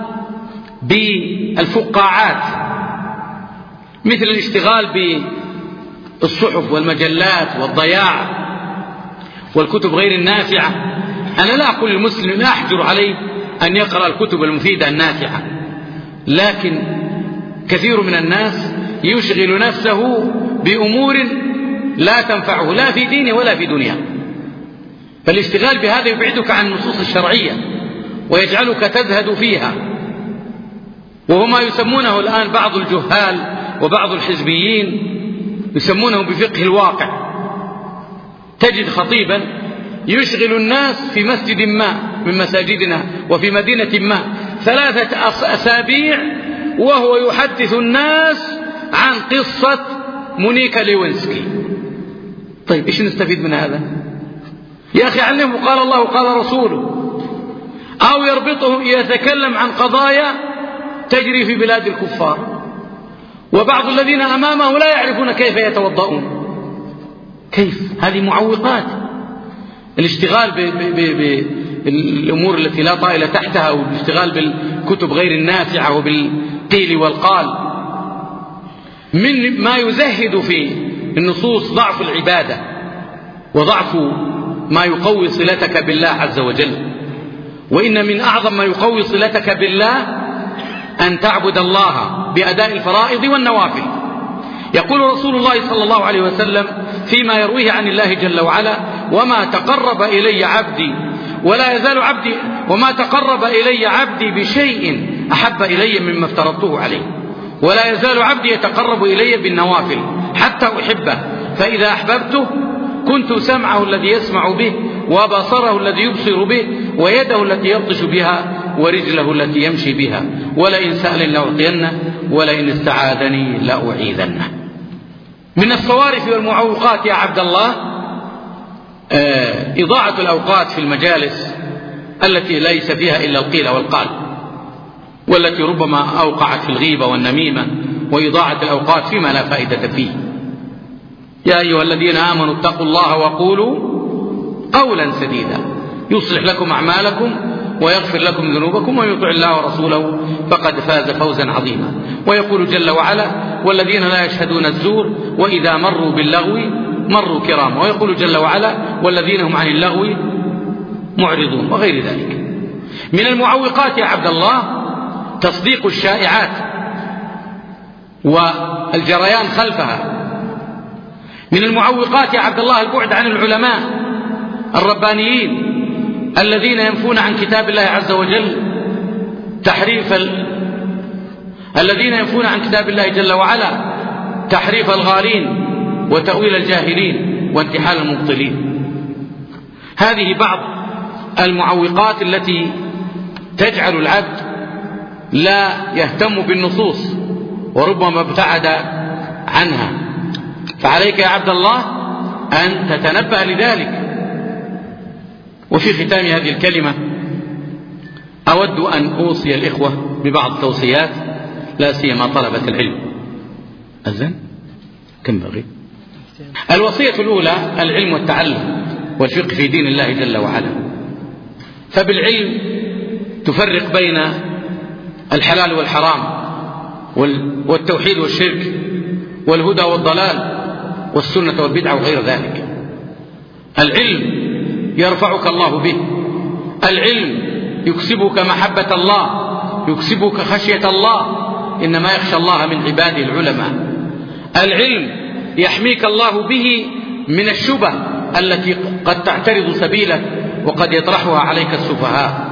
بالفقاعات، مثل الاشتغال بالصحف والمجلات والضياع والكتب غير النافعة. أنا لا أقول للمسلم، لا أحجر عليه أن يقرأ الكتب المفيدة النافعة، لكن كثير من الناس يشغل نفسه بأمور لا تنفعه لا في دينه ولا في دنياه. فالاشتغال بهذا يبعدك عن النصوص الشرعية ويجعلك تزهد فيها، وهو ما يسمونه الآن بعض الجهال وبعض الحزبيين يسمونه بفقه الواقع. تجد خطيبا يشغل الناس في مسجد ما من مساجدنا وفي مدينة ما 3 أسابيع وهو يحدث الناس عن قصة مونيكا ليوينسكي. طيب إيش نستفيد من هذا؟ يا أخي علمه قال الله قال رسوله، أو يربطه يتكلم عن قضايا تجري في بلاد الكفار، وبعض الذين أمامه لا يعرفون كيف يتوضؤون. كيف؟ هذه معوقات. الاشتغال بالأمور التي لا طائل تحتها، والاشتغال بالكتب غير النافعة وبالقيل والقال، من ما يزهد في النصوص ضعف العبادة وضعف ما يقوي صلتك بالله عز وجل. وإن من أعظم ما يقوي صلتك بالله أن تعبد الله بأداء الفرائض والنوافل. يقول رسول الله صلى الله عليه وسلم فيما يرويه عن الله جل وعلا: وما تقرب إلي عبدي ولا يزال عبدي وما تقرب إلي عبدي بشيء أحب إلي مما افترضته عليه. ولا يزال عبدي يتقرب إلي بالنوافل حتى أحبه، فإذا أحببته كنت سمعه الذي يسمع به، وبصره الذي يبصر به، ويده التي يبطش بها، ورجله التي يمشي بها، ولئن سألني لأعطينه، ولئن استعاذني لأعيذنه. من الصوارف والمعوقات يا عبد الله إضاعة الأوقات في المجالس التي ليس فيها إلا القيل والقال، والتي ربما أوقعت في الغيبة والنميمة وإضاعة الأوقات فيما لا فائدة فيه. يا أيها الذين آمنوا اتقوا الله وقولوا قولا سديدا يصلح لكم أعمالكم ويغفر لكم ذنوبكم، ومن يطع الله ورسوله فقد فاز فوزا عظيما. ويقول جل وعلا: والذين لا يشهدون الزور وإذا مروا باللغو مروا كراما. ويقول جل وعلا: والذين هم عن اللغو معرضون، وغير ذلك. من المعوقات يا عبد الله تصديق الشائعات والجريان خلفها. من المعوقات يا عبد الله البعد عن العلماء الربانيين الذين ينفون عن كتاب الله عز وجل الذين ينفون عن كتاب الله جل وعلا تحريف الغالين وتأويل الجاهلين وانتحال المبطلين. هذه بعض المعوقات التي تجعل العبد لا يهتم بالنصوص وربما ابتعد عنها. فعليك يا عبد الله أن تتنبه لذلك. وفي ختام هذه الكلمة أود أن أوصي الإخوة ببعض التوصيات، لا سيما طلبة العلم. أذن كم بغي؟ الوصية الأولى العلم والتعلم والفقه في دين الله جل وعلا. فبالعلم تفرق بين الحلال والحرام والتوحيد والشرك والهدى والضلال والسنة والبدعة وغير ذلك. العلم يرفعك الله به، العلم يكسبك محبة الله، يكسبك خشية الله، إنما يخشى الله من عباده العلماء. العلم يحميك الله به من الشبه التي قد تعترض سبيلك وقد يطرحها عليك السفهاء.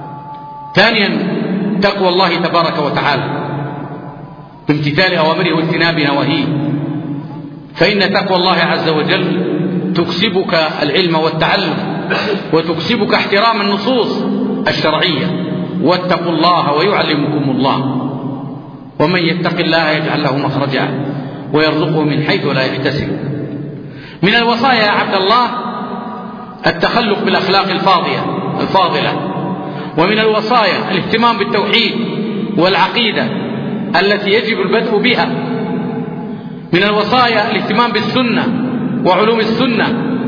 ثانيا تقوى الله تبارك وتعالى بامتثال أوامره واجتناب نواهيه، فإن تقوى الله عز وجل تكسبك العلم والتعلم وتكسبك احترام النصوص الشرعية. واتقوا الله ويعلمكم الله، ومن يتق الله يجعل له مخرجا ويرزقه من حيث لا يحتسب. من الوصايا يا عبد الله التخلق بالأخلاق الفاضلة. ومن الوصايا الاهتمام بالتوحيد والعقيدة التي يجب البدء بها. من الوصايا الاهتمام بالسنة وعلوم السنة.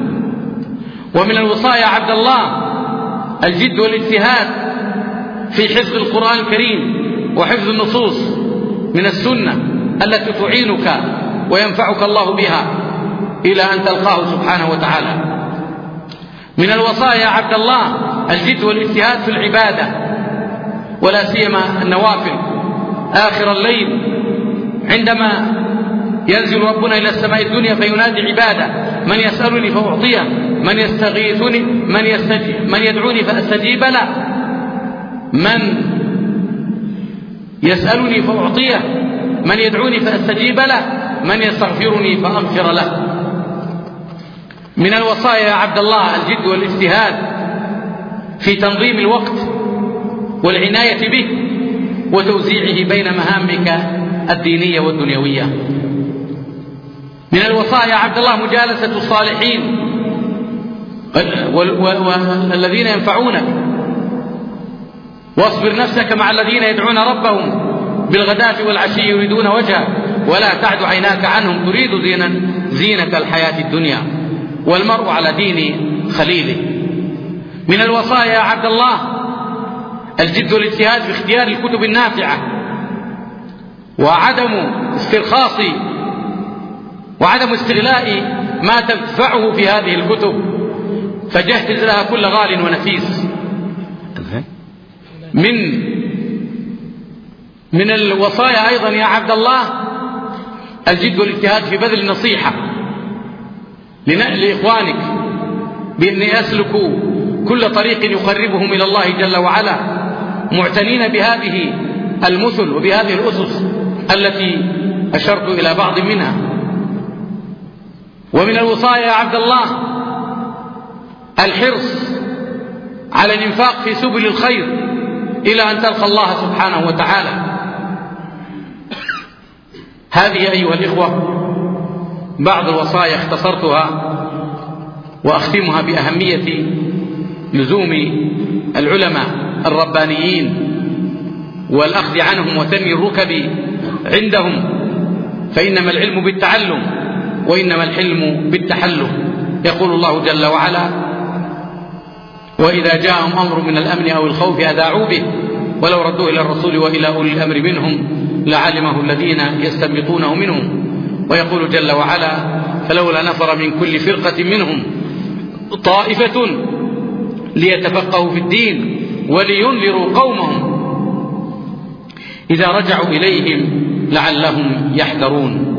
ومن الوصايا عبد الله الجد والاجتهاد في حفظ القرآن الكريم وحفظ النصوص من السنة التي تعينك وينفعك الله بها إلى أن تلقاه سبحانه وتعالى. من الوصايا عبد الله الجد والاجتهاد في العبادة، ولا سيما النوافل آخر الليل عندما ينزل ربنا إلى السماء الدنيا فينادي عباده: من يسألني فأعطيه، من يستغيثني، من يدعوني فأستجيب له، من يسألني فأعطيه، من يدعوني فأستجيب له، من يستغفرني فأغفر له. من الوصايا يا عبد الله الجد والاجتهاد في تنظيم الوقت والعناية به وتوزيعه بين مهامك الدينية والدنيوية. من الوصايا يا عبد الله مجالسة الصالحين والذين ينفعونك، واصبر نفسك مع الذين يدعون ربهم بالغداة والعشي يريدون وجهه ولا تعد عيناك عنهم تريد زينة الحياة الدنيا، والمرء على دين خليله. من الوصايا يا عبد الله الجد والاجتهاد في اختيار الكتب النافعة وعدم استغلاء ما تدفعه في هذه الكتب، فجهز لها كل غال ونفيس. من الوصايا أيضا يا عبد الله الجد والاجتهاد في بذل النصيحة لإخوانك بأن يسلكوا كل طريق يقربهم إلى الله جل وعلا، معتنين بهذه المثل وبهذه الأسس التي أشرت إلى بعض منها. ومن الوصايا يا عبد الله الحرص على الإنفاق في سبل الخير إلى أن تلقى الله سبحانه وتعالى. هذه أيها الإخوة بعض الوصايا اختصرتها، وأختمها بأهمية لزوم العلماء الربانيين والأخذ عنهم وثني الركب عندهم، فإنما العلم بالتعلم وإنما الحلم بالتحلم. يقول الله جل وعلا: وإذا جاءهم أمر من الأمن أو الخوف أذاعوا به ولو ردوه إلى الرسول وإلى أولي الأمر منهم لعلمه الذين يستنبطونه منهم. ويقول جل وعلا: فلولا نفر من كل فرقة منهم طائفة ليتفقهوا في الدين ولينذروا قومهم إذا رجعوا إليهم لعلهم يحذرون.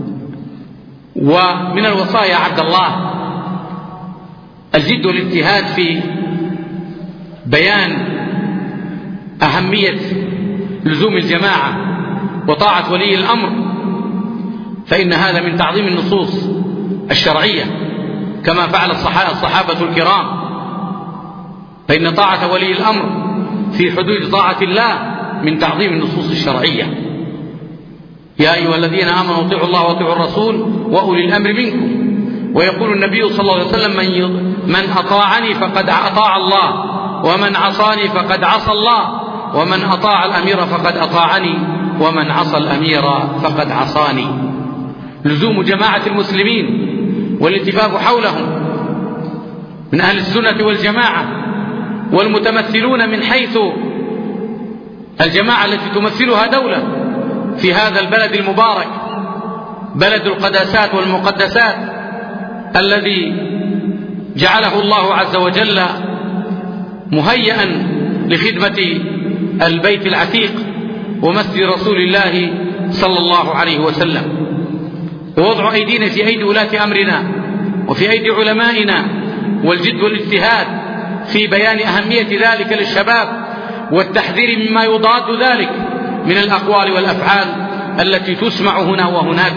ومن الوصايا عبد الله الجد والاجتهاد في بيان أهمية لزوم الجماعة وطاعة ولي الأمر، فإن هذا من تعظيم النصوص الشرعية كما فعل الصحابة الكرام، فإن طاعة ولي الأمر في حدود طاعة الله من تعظيم النصوص الشرعية. يا أيها الذين آمنوا اطيعوا الله واطيعوا الرسول وأولي الأمر منكم. ويقول النبي صلى الله عليه وسلم: من أطاعني فقد أطاع الله، ومن عصاني فقد عصى الله، ومن أطاع الأمير فقد أطاعني، ومن عصى الأمير فقد عصاني. لزوم جماعة المسلمين والاتفاق حولهم من أهل السنة والجماعة، والمتمثلون من حيث الجماعة التي تمثلها دولة في هذا البلد المبارك، بلد القداسات والمقدسات الذي جعله الله عز وجل مهيئا لخدمة البيت العتيق ومسجد رسول الله صلى الله عليه وسلم. ووضع أيدينا في أيدي ولاة أمرنا وفي أيدي علمائنا والجد والاجتهاد في بيان أهمية ذلك للشباب والتحذير مما يضاد ذلك من الأقوال والأفعال التي تسمع هنا وهناك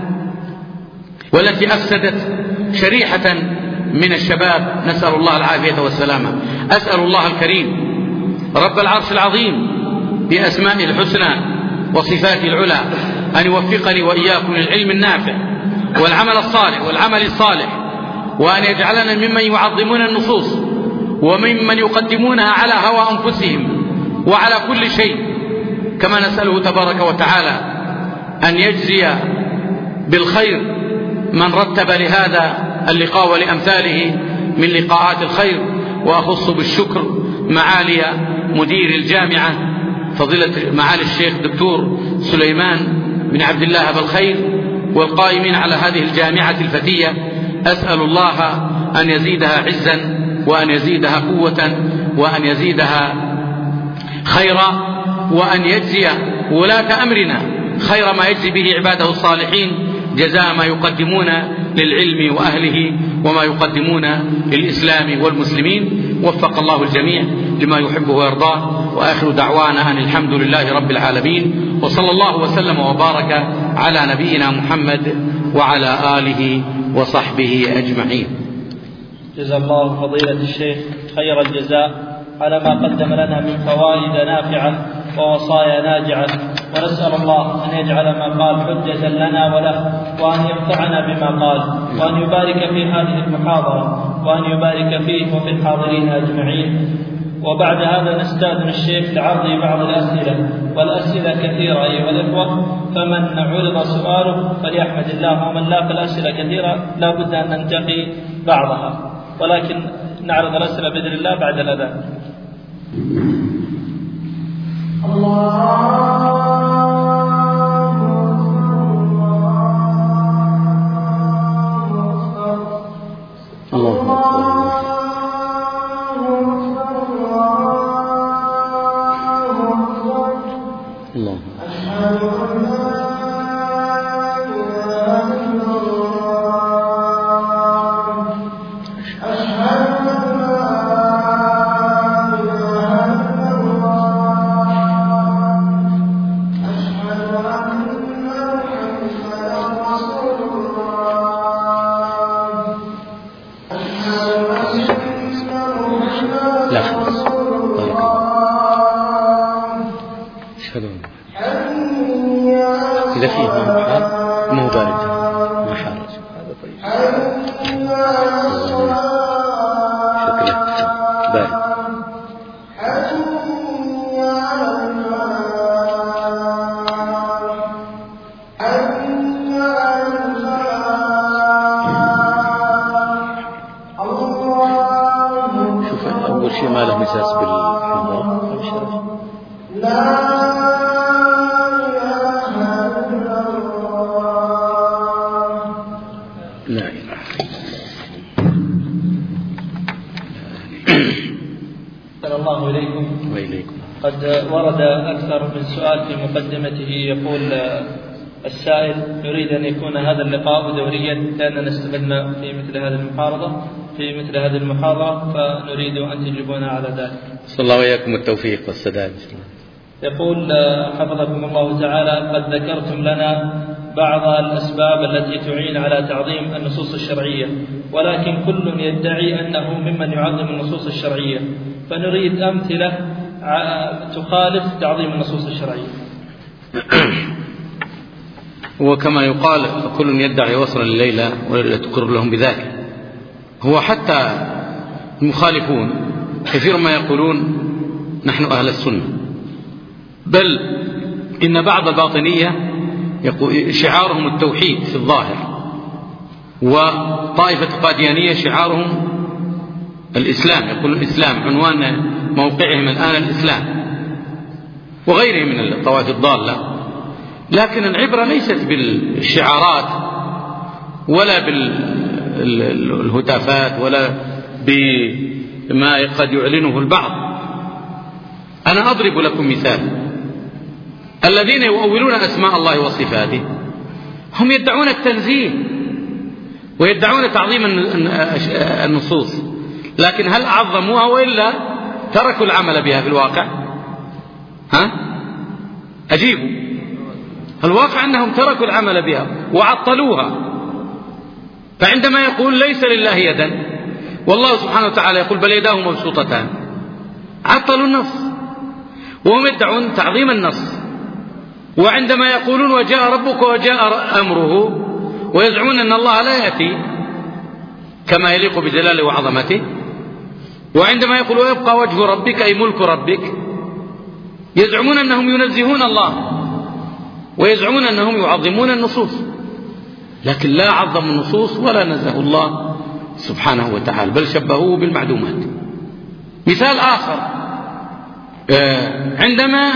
والتي أفسدت شريحة من الشباب، نسأل الله العافية والسلامة. أسأل الله الكريم رب العرش العظيم بأسمائه الحسنى وصفاته العلى أن يوفقني وإياكم للعلم النافع والعمل الصالح، وأن يجعلنا ممن يعظمون النصوص وممن يقدمونها على هوى أنفسهم وعلى كل شيء، كما نسأله تبارك وتعالى أن يجزي بالخير من رتب لهذا اللقاء ولأمثاله من لقاءات الخير. وأخص بالشكر معالي مدير الجامعة فضيلة معالي الشيخ دكتور سليمان بن عبد الله بالخير والقائمين على هذه الجامعة الفتية. أسأل الله أن يزيدها عزا وأن يزيدها قوة وأن يزيدها خيرا، وأن يجزي ولاة أمرنا خير ما يجزي به عباده الصالحين جزاء ما يقدمون للعلم وأهله وما يقدمون للإسلام والمسلمين. وفق الله الجميع لما يحبه ويرضاه، وآخر دعوانا أن الحمد لله رب العالمين، وصلى الله وسلم وبارك على نبينا محمد وعلى آله وصحبه أجمعين. جزا الله فضيلة الشيخ خير الجزاء على ما قدم لنا من فوائد نافعة ووصايا ناجعة، ونسأل الله أن يجعل ما قال حجة لنا وله، وأن ينفعنا بما قال، وأن يبارك في هذه المحاضرة، وأن يبارك فيه وفي الحاضرين أجمعين. وبعد هذا نستأذن الشيخ لعرض بعض الأسئلة، والأسئلة كثيرة أيها الإخوة، فمن عرض سؤاله فليحمد الله، ومن لا فالأسئلة كثيرة لا بد أن ننتقي بعضها، ولكن نعرض الأسئلة بإذن الله بعد الأذان. مو بارد ما حرج هذا طيب شكله بارد. شوف أول شيء ما له مساس بالحمار لا إله. الله إليكم وإليكم. قد ورد أكثر من سؤال في مقدمته. يقول السائل: نريد أن يكون هذا اللقاء دوريا لأننا استفدنا في مثل هذه المحاضرة فنريد أن تجيبونا على ذلك. صلى الله وإياكم التوفيق والسداد. يقول حفظكم الله تعالى: قد ذكرتم لنا بعض الأسباب التي تعين على تعظيم النصوص الشرعية، ولكن كل يدعي أنه ممن يعظم النصوص الشرعية، فنريد أمثلة تخالف تعظيم النصوص الشرعية. وكما يقال كل يدعي وصلا الليلة ولا تقر لهم بذلك. هو حتى المخالفون كثير ما يقولون نحن أهل السنة، بل إن بعض الباطنية شعارهم التوحيد في الظاهر، وطائفة القاديانية شعارهم الإسلام، يقول الإسلام، عنوان موقعهم الآن الإسلام، وغيرهم من الطوائف الضالة. لكن العبرة ليست بالشعارات ولا بالهتافات ولا بما قد يعلنه البعض. أنا أضرب لكم مثال: الذين يؤولون أسماء الله وصفاته هم يدعون التنزيه ويدعون تعظيم النصوص، لكن هل عظموها وإلا تركوا العمل بها في الواقع؟ أجيبوا. الواقع أنهم تركوا العمل بها وعطلوها. فعندما يقول ليس لله يدا والله سبحانه وتعالى يقول بل يداه مبسوطتان، عطلوا النص وهم يدعون تعظيم النص. وعندما يقولون وجاء ربك وجاء أمره ويزعمون أن الله لا يأتي كما يليق بجلاله وعظمته، وعندما يقول ويبقى وجه ربك أي ملك ربك، يزعمون أنهم ينزهون الله ويزعمون أنهم يعظمون النصوص، لكن لا عظموا النصوص ولا نزهوا الله سبحانه وتعالى، بل شبهوه بالمعدومات. مثال آخر: عندما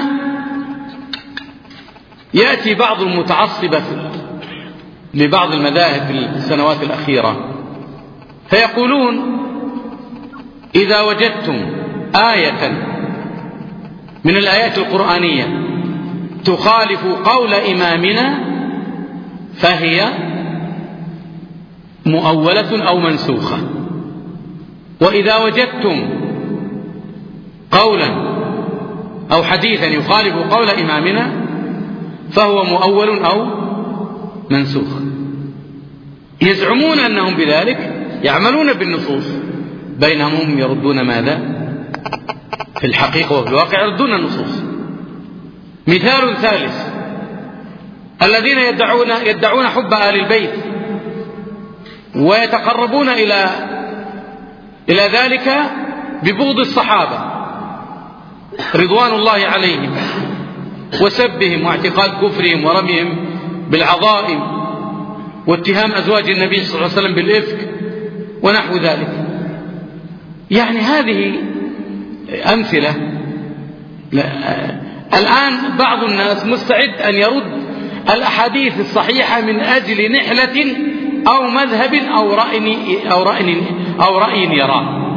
يأتي بعض المتعصبة لبعض المذاهب في السنوات الأخيرة فيقولون إذا وجدتم آية من الآيات القرآنية تخالف قول إمامنا فهي مؤولة أو منسوخة، وإذا وجدتم قولا أو حديثا يخالف قول إمامنا فهو مؤول أو منسوخ. يزعمون أنهم بذلك يعملون بالنصوص، بينهم هم يردون ماذا؟ في الحقيقة وفي الواقع يردون النصوص. مثال ثالث: الذين يدعون حب آل البيت ويتقربون إلى ذلك ببغض الصحابة رضوان الله عليهم وسبهم واعتقاد كفرهم ورميهم بالعظائم واتهام أزواج النبي صلى الله عليه وسلم بالإفك ونحو ذلك. يعني هذه أمثلة. الآن بعض الناس مستعد أن يرد الأحاديث الصحيحة من أجل نحلة أو مذهب أو رأي يراه.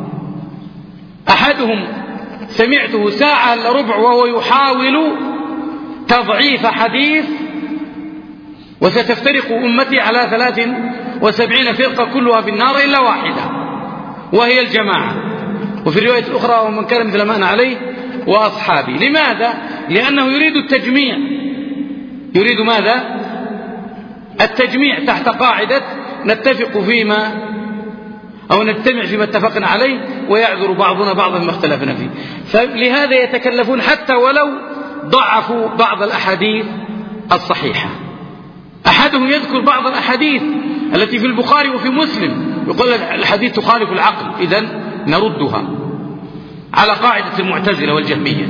أحدهم سمعته ساعة إلا ربع وهو يحاول تضعيف حديث وستفترق أمتي على 73 فرقة كلها في النار إلا واحدة وهي الجماعة، وفي الرواية الأخرى ومن كان مثل ما أنا عليه وأصحابي. لماذا؟ لأنه يريد التجميع. يريد ماذا؟ التجميع تحت قاعدة نتفق فيما أو نجتمع فيما اتفقنا عليه ويعذر بعضنا بعضا ما اختلفنا فيه. فلهذا يتكلفون حتى ولو ضعفوا بعض الأحاديث الصحيحة. أحدهم يذكر بعض الأحاديث التي في البخاري وفي مسلم، يقول الحديث تخالف العقل، إذن نردها على قاعدة المعتزلة والجهمية.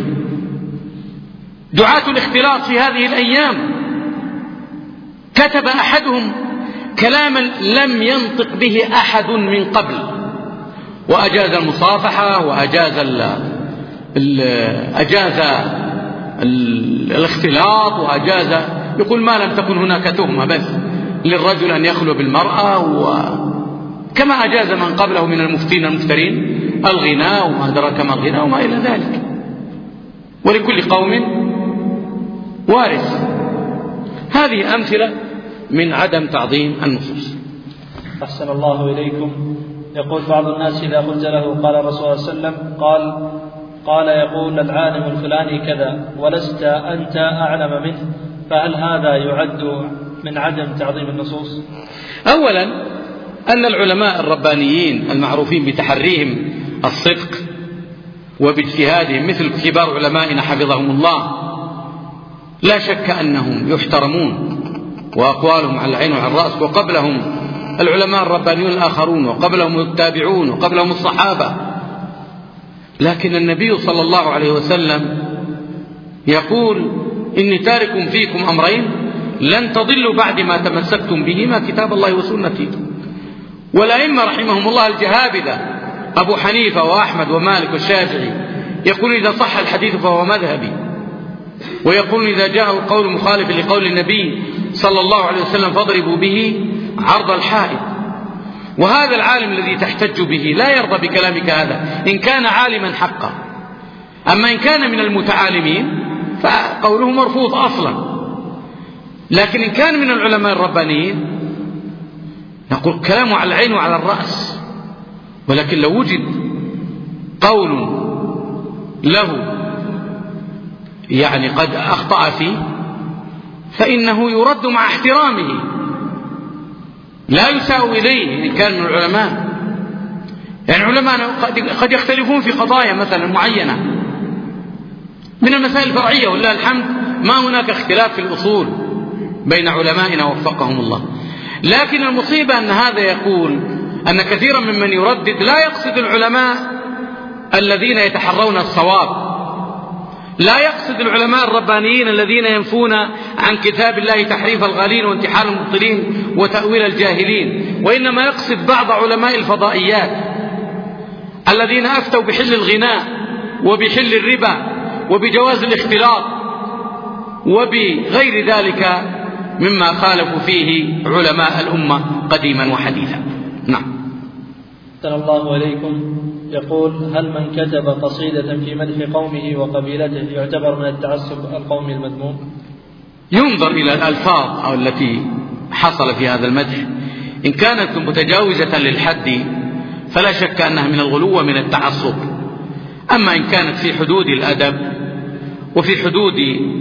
دعاة الاختلاط في هذه الأيام كتب أحدهم كلاما لم ينطق به أحد من قبل، وأجاز المصافحة وأجاز الاختلاط، وأجاز، يقول ما لم تكن هناك تهمة بس للرجل أن يخلو بالمرأة، وكما أجاز من قبله من المفتين المفترين الغناء وما أدراك ما الغناء وما إلى ذلك، ولكل قوم وارث. هذه أمثلة من عدم تعظيم النصوص. أحسن الله إليكم. يقول بعض الناس إذا قلت له قال الرسول صلى الله عليه وسلم قال يقول العالم الفلاني كذا ولست أنت أعلم منه، فهل هذا يعد من عدم تعظيم النصوص؟ أولا أن العلماء الربانيين المعروفين بتحريهم الصدق وباجتهادهم مثل كبار علمائنا حفظهم الله لا شك أنهم يحترمون وأقوالهم على العين وعلى الرأس، وقبلهم العلماء الربانيون الآخرون، وقبلهم التابعون، وقبلهم الصحابة. لكن النبي صلى الله عليه وسلم يقول إني تارك فيكم أمرين لن تضلوا بعد ما تمسكتم بهما كتاب الله وسنتي. والأئمة رحمهم الله الجهابذة أبو حنيفة وأحمد ومالك والشافعي يقول إذا صح الحديث فهو مذهبي، ويقول إذا جاء القول مخالف لقول النبي صلى الله عليه وسلم فاضربوا به عرض الحائط. وهذا العالم الذي تحتج به لا يرضى بكلامك هذا إن كان عالما حقا، أما إن كان من المتعالمين فقوله مرفوض أصلا. لكن إن كان من العلماء الربانيين نقول كلامه على العين وعلى الرأس. ولكن لو وجد قول له يعني قد أخطأ فيه فإنه يرد مع احترامه، لا يساء إليه إن كان من العلماء. يعني علماء قد يختلفون في قضايا مثلا معينة من المسائل الفرعية، ولله الحمد ما هناك اختلاف في الأصول بين علمائنا وفقهم الله. لكن المصيبة أن هذا يقول أن كثيرا ممن يردد لا يقصد العلماء الذين يتحرون الصواب، لا يقصد العلماء الربانيين الذين ينفون عن كتاب الله تحريف الغالين وانتحال المبطلين وتأويل الجاهلين، وإنما يقصد بعض علماء الفضائيات الذين أفتوا بحل الغناء وبحل الربا وبجواز الاختلاط وبغير ذلك مما خالفوا فيه علماء الأمة قديما وحديثا. نعم. أحسن الله إليكم. يقول هل من كتب قصيدة في مدح قومه وقبيلته يعتبر من التعصب القومي المذموم؟ ينظر إلى الألفاظ أو التي حصل في هذا المدح، إن كانت متجاوزة للحد فلا شك أنها من الغلو ومن التعصب. أما إن كانت في حدود الأدب وفي حدود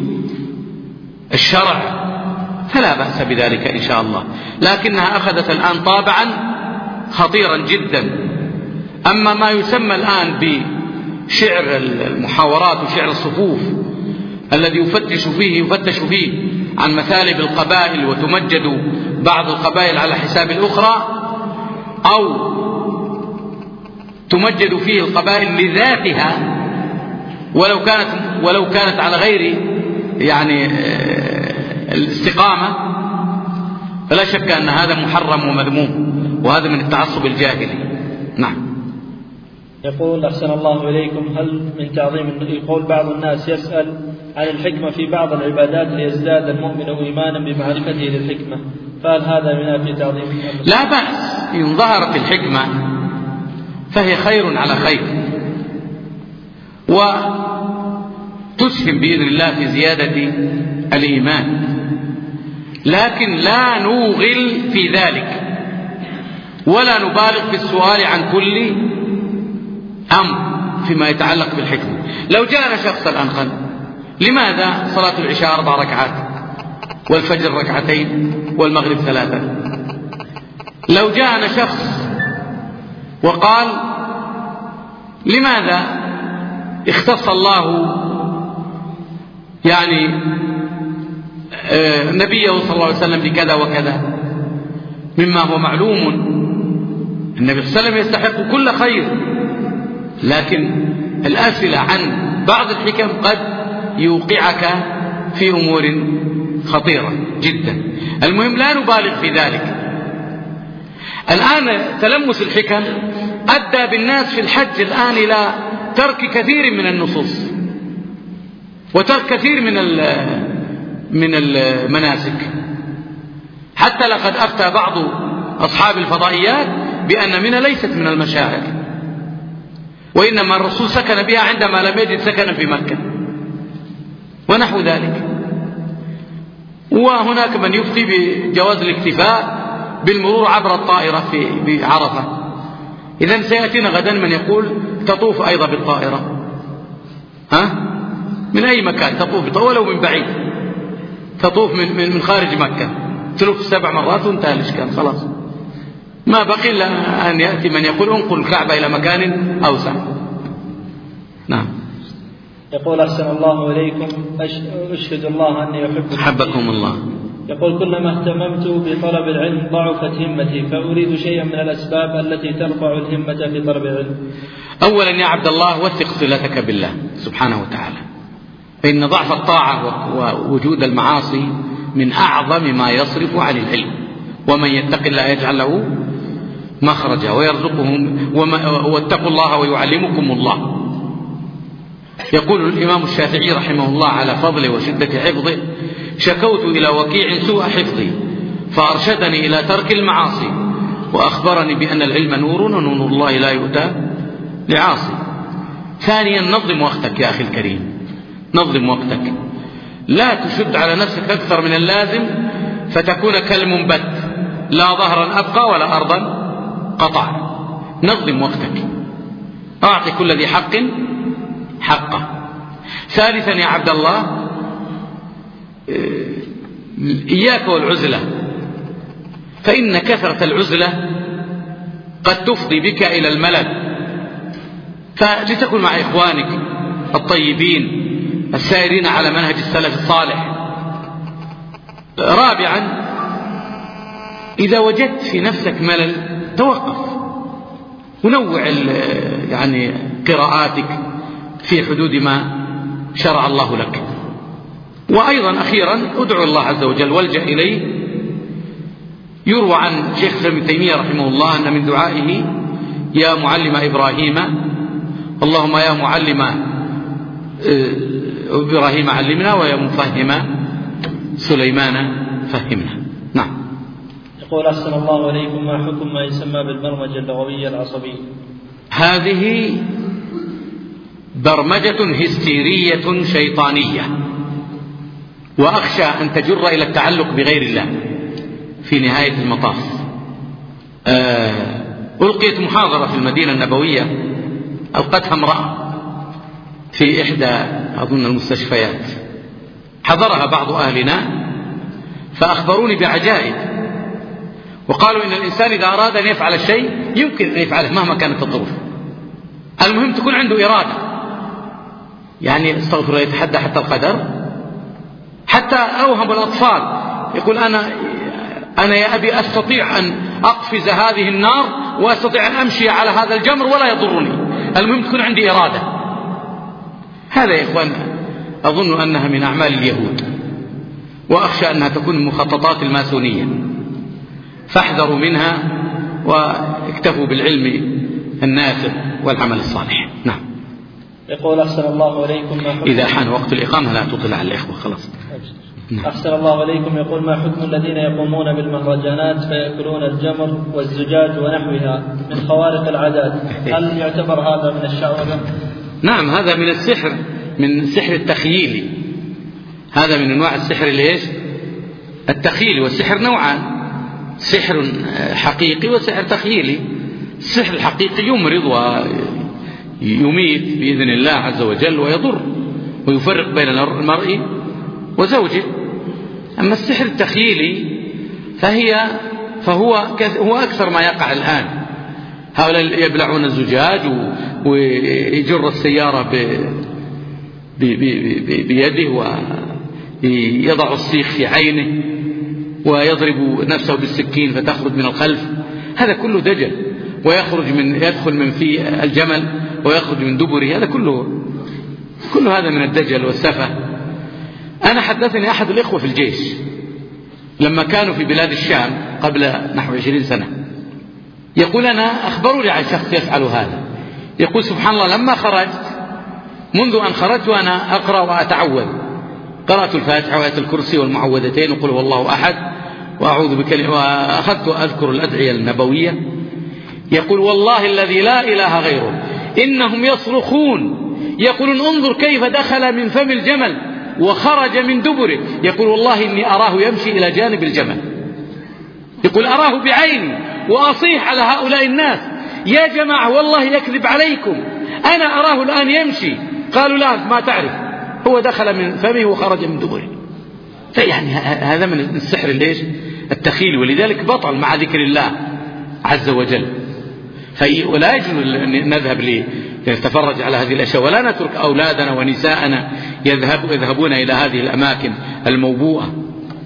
الشرع فلا بأس بذلك إن شاء الله، لكنها أخذت الآن طابعا خطيرا جدا. أما ما يسمى الآن بشعر المحاورات وشعر الصفوف الذي يفتش فيه عن مثالب القبائل وتمجد بعض القبائل على حساب الأخرى، أو تمجد فيه القبائل لذاتها ولو كانت على غير يعني الاستقامة، فلا شك أن هذا محرم ومذموم، وهذا من التعصب الجاهلي. نعم. يقول أحسن الله إليكم هل من تعظيم، يقول بعض الناس يسأل عن الحكمة في بعض العبادات ليزداد المؤمن إيمانا بمعرفته للحكمة، فهل هذا من في تعظيم؟ لا بأس، إن ظهرت الحكمة فهي خير على خير وتسهم بإذن الله في زيادة الإيمان، لكن لا نوغل في ذلك ولا نبالغ في السؤال عن كل أمر فيما يتعلق بالحكمة. لو جاءنا شخص الآن قال لماذا صلاة العشاء 4 ركعات والفجر 2 والمغرب 3؟ لو جاءنا شخص وقال لماذا اختص الله يعني نبيه صلى الله عليه وسلم بكذا وكذا مما هو معلوم. النبي صلى الله عليه وسلم يستحق كل خير، لكن الأسئلة عن بعض الحكم قد يوقعك في أمور خطيرة جدا. المهم لا نبالغ في ذلك. الآن تلمس الحكم أدى بالناس في الحج الآن إلى ترك كثير من النصوص وترك كثير من المناسك، حتى لقد أفتى بعض أصحاب الفضائيات بأن منى ليست من المشاعر، وإنما الرسول سكن بها عندما لم يجد سكنا في مكة ونحو ذلك. وهناك من يفتي بجواز الاكتفاء بالمرور عبر الطائرة بعرفة. إذن سيأتينا غدا من يقول تطوف أيضا بالطائرة، من أي مكان تطوف ولو من بعيد، تطوف من خارج مكة، تلف 7 مرات وانتهى الإشكال خلاص. ما بقي إلا أن يأتي من يقول انقل الكعبة إلى مكان أوسع. نعم. يقول أحسن الله إليكم، أشهد الله أني أحبكم. حبكم الله. يقول كلما اهتممت بطلب العلم ضعفت همتي، فأريد شيئا من الأسباب التي ترفع الهمة في طلب العلم. أولا يا عبد الله وثق صلتك بالله سبحانه وتعالى، فإن ضعف الطاعة ووجود المعاصي من أعظم ما يصرف عن العلم. ومن يتق الله يجعل له مخرجا ويرزقهم، واتقوا الله ويعلمكم الله. يقول الإمام الشافعي رحمه الله على فضله وشدة حفظه: شكوت إلى وكيع سوء حفظي فأرشدني إلى ترك المعاصي وأخبرني بأن العلم نور ونور الله لا يؤتى لعاصي. ثانيا نظم وقتك يا أخي الكريم، نظم وقتك، لا تشد على نفسك أكثر من اللازم فتكون كالمنبت لا ظهرا أبقى ولا أرضا قطع. نظم وقتك، أعطي كل ذي حق حقه. ثالثا يا عبد الله إياك والعزلة، فإن كثرة العزلة قد تفضي بك إلى الملل، فلتكن مع إخوانك الطيبين السائرين على منهج السلف الصالح. رابعا إذا وجدت في نفسك ملل توقف ونوع قراءاتك في حدود ما شرع الله لك. وأيضا أخيرا ادعو الله عز وجل والجأ إليه. يروى عن شيخ ابن تيمية رحمه الله أن من دعائه: يا معلم إبراهيم، اللهم يا معلم إبراهيم علمنا، ويا مفهم سليمان فهمنا. نعم. يقول أحسن الله إليكم، ما حكم ما يسمى بالبرمجة اللغوية العصبية؟ هذه برمجة هستيرية شيطانية، وأخشى أن تجر إلى التعلق بغير الله في نهاية المطاف. ألقيت محاضرة في المدينة النبوية، ألقتها امرأة في إحدى أظن المستشفيات، حضرها بعض أهلنا فأخبروني بعجائب، وقالوا إن الإنسان إذا أراد أن يفعل الشيء يمكن أن يفعله مهما كانت الظروف، المهم تكون عنده إرادة. يعني استغفر الله، يتحدى حتى القدر، حتى أوهم الأطفال يقول أنا يا أبي أستطيع أن أقفز هذه النار وأستطيع أن أمشي على هذا الجمر ولا يضرني، المهم تكون عندي إرادة. هذا يا إخوان أظن أنها من أعمال اليهود، وأخشى أنها تكون من مخططات الماسونية، فاحذروا منها واكتفوا بالعلم النافع والعمل الصالح. نعم. يقول أحسن الله إليكم، ما حكم إذا حان وقت الإقامة لا تطلع على الإخوة خلاص. نعم. أحسن الله إليكم، يقول ما حكم الذين يقومون بالمهرجانات فيأكلون الجمر والزجاج ونحوها من خوارق العادات؟ هل يعتبر هذا من الشعوذة؟ نعم، هذا من السحر، من السحر التخييلي. هذا من أنواع السحر التخييلي. والسحر نوعان: سحر حقيقي وسحر تخييلي. السحر الحقيقي يمرض ويميت بإذن الله عز وجل ويضر ويفرق بين المرء وزوجه. أما السحر التخييلي فهو أكثر ما يقع الآن. هؤلاء يبلعون الزجاج ويجر السيارة بيده يضع السيخ في عينه ويضرب نفسه بالسكين فتخرج من الخلف، هذا كله دجل، يدخل من في الجمل ويخرج من دبره، هذا كله هذا من الدجل والسفة. أنا حدثني أحد الإخوة في الجيش لما كانوا في بلاد الشام قبل نحو 20 سنة، يقول أنا أخبروني عن شخص يفعل هذا، يقول سبحان الله لما خرجت، منذ أن خرجت وأنا أقرأ وأتعوذ، قرأت الفاتحة وآية الكرسي والمعوذتين وقل هو الله أحد وأعوذ بكلمة، وأخذت أذكر الأدعية النبوية. يقول والله الذي لا إله غيره إنهم يصرخون يقولون انظر كيف دخل من فم الجمل وخرج من دبره، يقول والله إني أراه يمشي إلى جانب الجمل، يقول أراه بعيني وأصيح على هؤلاء الناس يا جماعة والله يكذب عليكم، أنا أراه الآن يمشي. قالوا لا ما تعرف، هو دخل من فمه وخرج من دبره. فيعني هذا من السحر التخيلي، ولذلك بطل مع ذكر الله عز وجل. ولا يجوز أن نذهب لنتفرج على هذه الأشياء، ولا نترك أولادنا ونساءنا يذهبون إلى هذه الأماكن الموبوءة.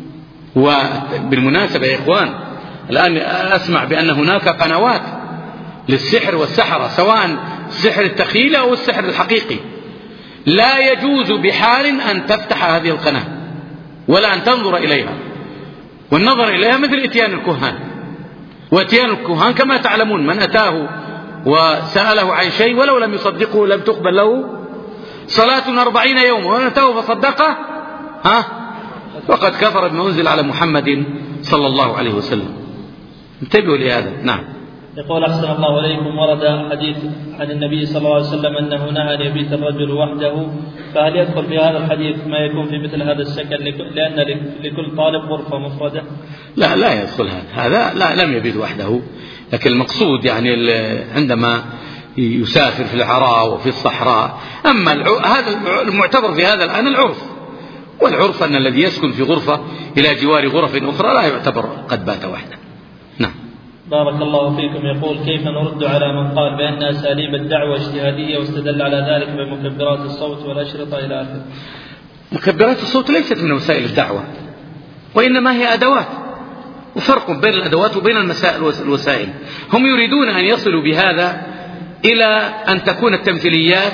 وبالمناسبة يا إخوان، الآن أسمع بأن هناك قنوات للسحر والسحرة، سواء السحر التخيلي أو السحر الحقيقي، لا يجوز بحال أن تفتح هذه القناة ولا أن تنظر إليها، والنظر إليها مثل إتيان الكهان. وإتيان الكهان كما تعلمون من أتاه وسأله عن شيء ولو لم يصدقه لم تقبل له صلاة 40 يوما، ومن أتاه فصدقه فقد كفر بما أنزل على محمد صلى الله عليه وسلم. انتبهوا لهذا. نعم. يقول أحسن الله إليكم، ورد حديث عن النبي صلى الله عليه وسلم أنه نهى أن يبيت الرجل وحده، فهل يدخل في هذا الحديث ما يكون في مثل هذا السكن لأن لكل طالب غرفة مفردة؟ لا يدخل هذا لا، لم يبيت وحده، لكن المقصود يعني عندما يسافر في العراء وفي الصحراء. أما هذا المعتبر في هذا الآن العرف، والعرف أن الذي يسكن في غرفة إلى جوار غرف أخرى لا يعتبر قد بات وحده. نعم. بارك الله فيكم. يقول كيف نرد على من قال بأن أساليب الدعوة اجتهادية واستدل على ذلك بمكبرات الصوت والأشرطة إلى آخره؟ مكبرات الصوت ليست من وسائل الدعوة، وإنما هي أدوات، وفرق بين الأدوات وبين الوسائل. هم يريدون أن يصلوا بهذا إلى أن تكون التمثيليات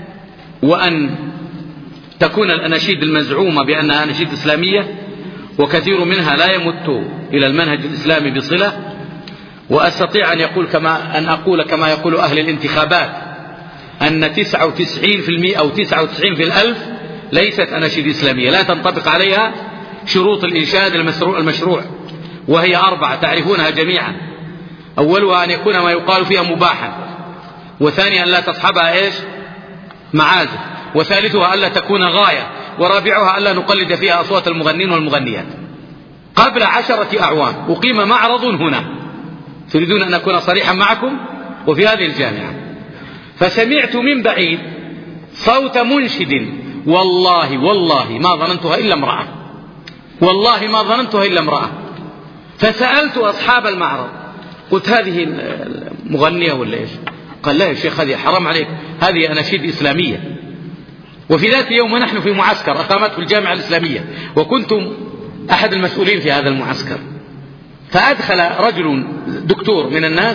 وأن تكون الأناشيد المزعومة بأنها أناشيد إسلامية، وكثير منها لا يمت إلى المنهج الإسلامي بصلة. وأستطيع أن أقول كما يقول أهل الانتخابات أن 99% أو 99 في الألف ليست أناشيد إسلامية، لا تنطبق عليها شروط الإنشاد المشروع، وهي 4 تعرفونها جميعا. أولها أن يكون ما يقال فيها مباحا، وثانيا أن لا تصحبها معازف، وثالثها ألا تكون غاية، ورابعها ألا نقلد فيها أصوات المغنين والمغنيات. قبل 10 أعوام أقيم معرض هنا، تريدون أن أكون صريحا معكم، وفي هذه الجامعة، فسمعت من بعيد صوت منشد، والله ما ظننتها إلا امرأة، والله ما ظننتها إلا امرأة. فسألت أصحاب المعرض قلت هذه مغنية ولا إيش؟ قال لا يا شيخ هذه حرام عليك، هذه أناشيد إسلامية. وفي ذات يوم نحن في معسكر أقامته الجامعة الإسلامية، وكنت أحد المسؤولين في هذا المعسكر، فأدخل رجل دكتور من الناس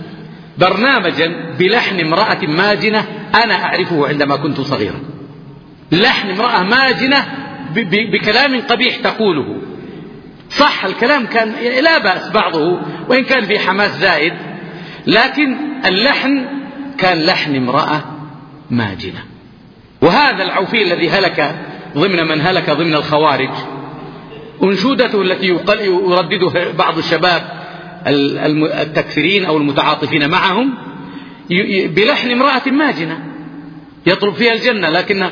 برنامجا بلحن امرأة ماجنة أنا أعرفه عندما كنت صغيرا، لحن امرأة ماجنة بكلام قبيح تقوله. صح الكلام كان لا بأس بعضه وإن كان في حماس زائد، لكن اللحن كان لحن امرأة ماجنة. وهذا العوفي الذي هلك ضمن من هلك ضمن الخوارج، أنشودته التي يرددها بعض الشباب التكفيرين أو المتعاطفين معهم بلحن امرأة ماجنة يطلب فيها الجنة، لكن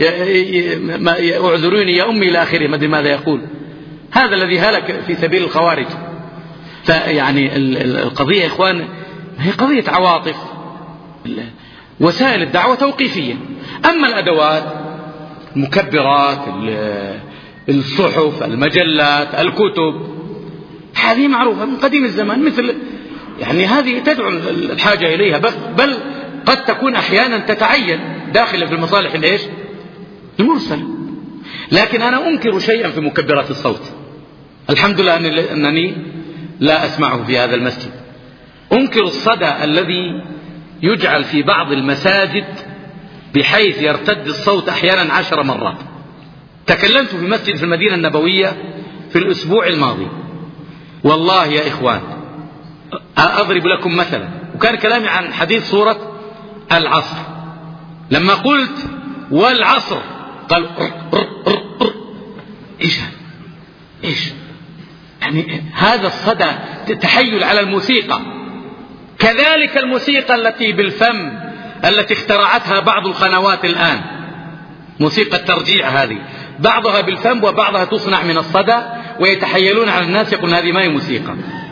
اعذروني يا أمي إلى آخره، ما أدري ماذا يقول. هذا الذي هلك في سبيل الخوارج. فيعني القضية يا إخوان هي قضية عواطف. وسائل الدعوة توقيفية. أما الأدوات المكبرات، الصحف، المجلات، الكتب، هذه معروفة من قديم الزمان، مثل يعني هذه تدعو الحاجة إليها، بل قد تكون أحيانا تتعين داخلة في المصالح المرسلة. لكن أنا أنكر شيئا في مكبرات الصوت. الحمد لله أنني لا أسمعه في هذا المسجد. أنكر الصدى الذي يجعل في بعض المساجد بحيث يرتد الصوت أحيانا 10 مرات. تكلمت في مسجد في المدينة النبوية في الأسبوع الماضي، والله يا إخوان أضرب لكم مثلا، وكان كلامي عن حديث سورة العصر. لما قلت والعصر قال إيش يعني هذا الصدى تحيل على الموسيقى. كذلك الموسيقى التي بالفم التي اخترعتها بعض القنوات الآن، موسيقى الترجيع هذه، بعضها بالفم وبعضها تصنع من الصدى، ويتحيلون على الناس يقولون هذه ما هي موسيقى،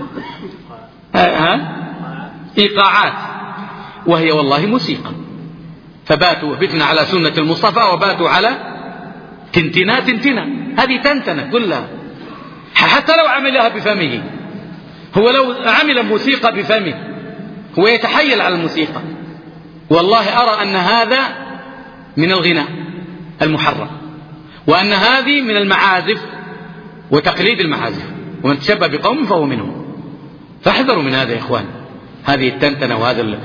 إيقاعات، وهي والله موسيقى. فباتوا فتنة على سنة المصطفى وباتوا على تنتنا. هذه تنتنة كلها، حتى لو عملها بفمه. هو لو عمل موسيقى بفمه هو يتحيل على الموسيقى. والله أرى أن هذا من الغناء المحرم، وأن هذه من المعازف وتقليد المعازف، ومن تشبه بقوم فهو منهم. فاحذروا من هذا يا إخوان، هذه التنتنة وهذه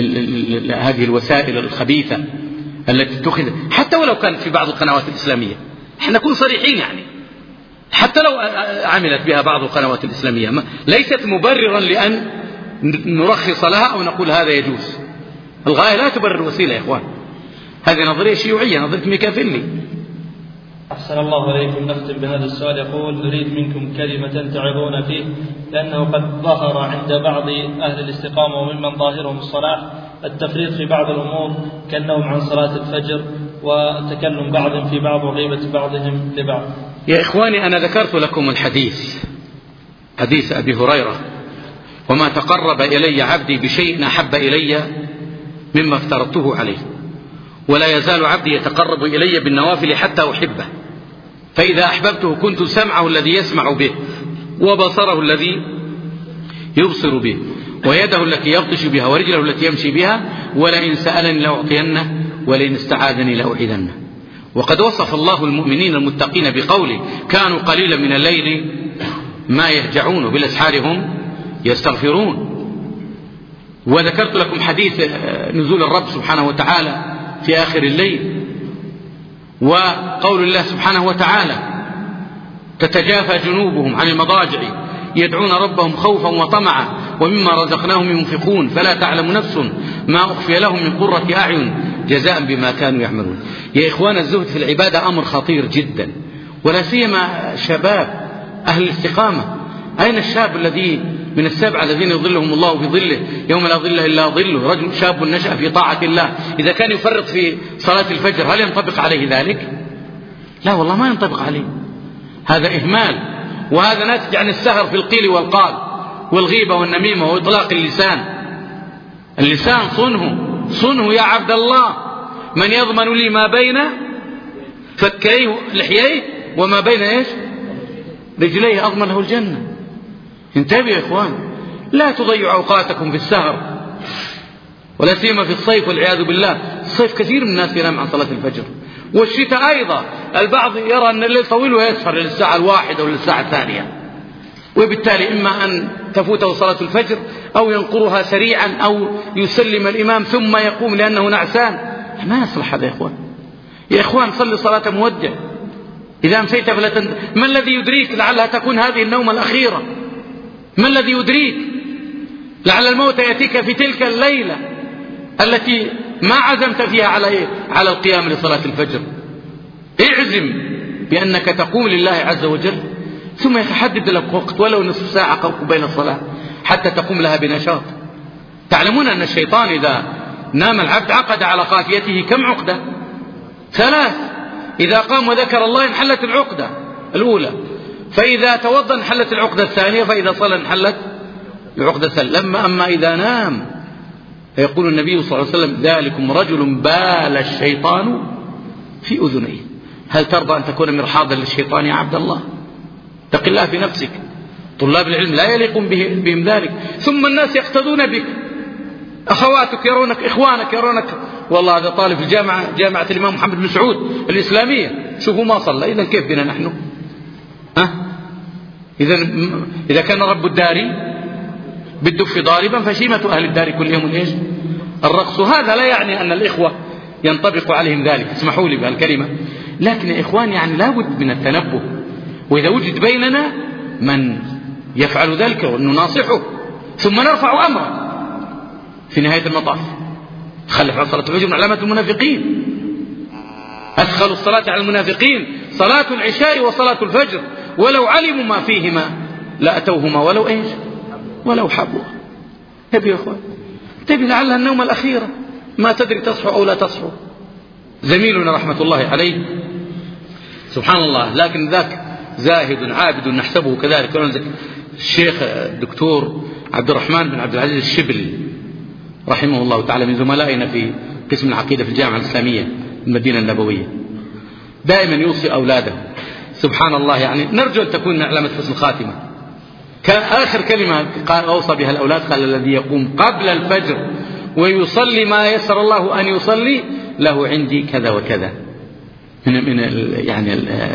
الوسائل الخبيثة التي اتخذت، حتى ولو كانت في بعض القنوات الإسلامية. احنا نكون صريحين يعني، حتى لو عملت بها بعض القنوات الإسلامية ليست مبررا لأن نرخص لها أو نقول هذا يجوز. الغاية لا تبرر الوسيلة يا إخوان. هذه نظرية شيوعية، نظرية ميكافيلي. أحسن الله إليكم. نختم بهذا السؤال. يقول: نريد منكم كلمة تعظون فيه، لأنه قد ظهر عند بعض أهل الاستقامة وممن ظاهرهم الصلاح التفريط في بعض الأمور، كالنوم عن صلاة الفجر وتكلم بعض في بعض وغيبة بعضهم لبعض. يا إخواني، أنا ذكرت لكم الحديث، حديث أبي هريرة: وما تقرب إلي عبدي بشيء أحب إلي مما افترضته عليه، ولا يزال عبدي يتقرب إلي بالنوافل حتى أحبه، فإذا أحببته كنت سمعه الذي يسمع به، وبصره الذي يبصر به، ويده التي يبطش بها، ورجله التي يمشي بها، ولئن سألني لأعطينه، ولئن استعاذني لأعيذنه. وقد وصف الله المؤمنين المتقين بقوله: كانوا قليلا من الليل ما يهجعون، بالأسحار هم يستغفرون. وذكرت لكم حديث نزول الرب سبحانه وتعالى في آخر الليل، وقول الله سبحانه وتعالى: تتجافى جنوبهم عن المضاجع يدعون ربهم خوفا وطمعا ومما رزقناهم ينفقون فلا تعلم نفس ما أخفي لهم من قرة أعين جزاء بما كانوا يعملون. يا إخوان، الزهد في العبادة أمر خطير جدا، ولا سيما شباب أهل الاستقامة. أين الشاب الذي من السبعة الذين يظلهم الله في ظله يوم لا ظل إلا ظله؟ رجل شاب نشأ في طاعة الله، إذا كان يفرط في صلاة الفجر هل ينطبق عليه ذلك؟ لا والله ما ينطبق عليه، هذا إهمال، وهذا ناتج عن السهر في القيل والقال والغيبة والنميمة وإطلاق اللسان. اللسان صنه يا عبد الله، من يضمن لي ما بين فكيه لحييه وما بين إيش رجليه أضمن له الجنة. انتبهوا يا إخوان، لا تضيعوا أوقاتكم في السهر، ولا سيما في الصيف والعياذ بالله. الصيف كثير من الناس ينام عن صلاة الفجر، والشتاء أيضا البعض يرى أن الليل طويل ويسهر للساعة 1 أو للساعة 2، وبالتالي إما أن تفوته صلاة الفجر أو ينقرها سريعا أو يسلم الإمام ثم يقوم لأنه نعسان. ما يصلح هذا يا إخوان. يا إخوان، صل صلاة مودع، إذا أمسيت فلا ما الذي يدريك لعلها تكون هذه النومة الأخيرة؟ ما الذي يدريك؟ لعل الموت يأتيك في تلك الليلة التي ما عزمت فيها على القيام لصلاة الفجر. اعزم بأنك تقوم لله عز وجل، ثم يتحدد لك وقت ولو نصف ساعة بين الصلاة حتى تقوم لها بنشاط. تعلمون أن الشيطان إذا نام العبد عقد على قافيته كم عقدة؟ 3. إذا قام وذكر الله انحلت العقدة الأولى، فإذا توضأ انحلت العقدة الثانية، فإذا صلى انحلت العقدة الثالثة. أما إذا نام، فيقول النبي صلى الله عليه وسلم: ذلكم رجل بال الشيطان في أذنيه. هل ترضى أن تكون مرحاضا للشيطان يا عبد الله؟ اتق الله في نفسك. طلاب العلم لا يليق بهم ذلك، ثم الناس يقتدون بك، أخواتك يرونك، إخوانك يرونك. والله هذا طالب في جامعة الإمام محمد بن سعود الإسلامية، شوفوا ما صلى، إذا كيف بنا نحن؟ إذا كان رب الدار بالدف ضاربا فشيمة أهل الدار كل يوم إيش؟ الرقص. هذا لا يعني أن الإخوة ينطبق عليهم ذلك، اسمحوا لي بهالكلمة، لكن يا إخوان يعني لا بد من التنبه، وإذا وجد بيننا من يفعل ذلك ونناصحه ثم نرفع أمره في نهاية المطاف. خلف عن صلاة الفجر من علامات المنافقين، أدخلوا الصلاة على المنافقين صلاة العشاء وصلاة الفجر، ولو علموا ما فيهما لأتوهما ولو إيش؟ ولو حبوا. تبي يا إخوان، تبي لعلها النوم الأخيرة، ما تدري تصحو أو لا تصحو. زميلنا رحمة الله عليه سبحان الله، لكن ذاك زاهد عابد نحسبه كذلك، الشيخ الدكتور عبد الرحمن بن عبد العزيز الشبلي رحمه الله تعالى، من زملائنا في قسم العقيدة في الجامعة الإسلامية المدينة النبوية، دائما يوصي أولاده سبحان الله، يعني نرجو أن تكون علامة حسن الخاتمة. كان آخر كلمة أوصى بها الأولاد قال: الذي يقوم قبل الفجر ويصلي ما يسر الله أن يصلي له عندي كذا وكذا من يعني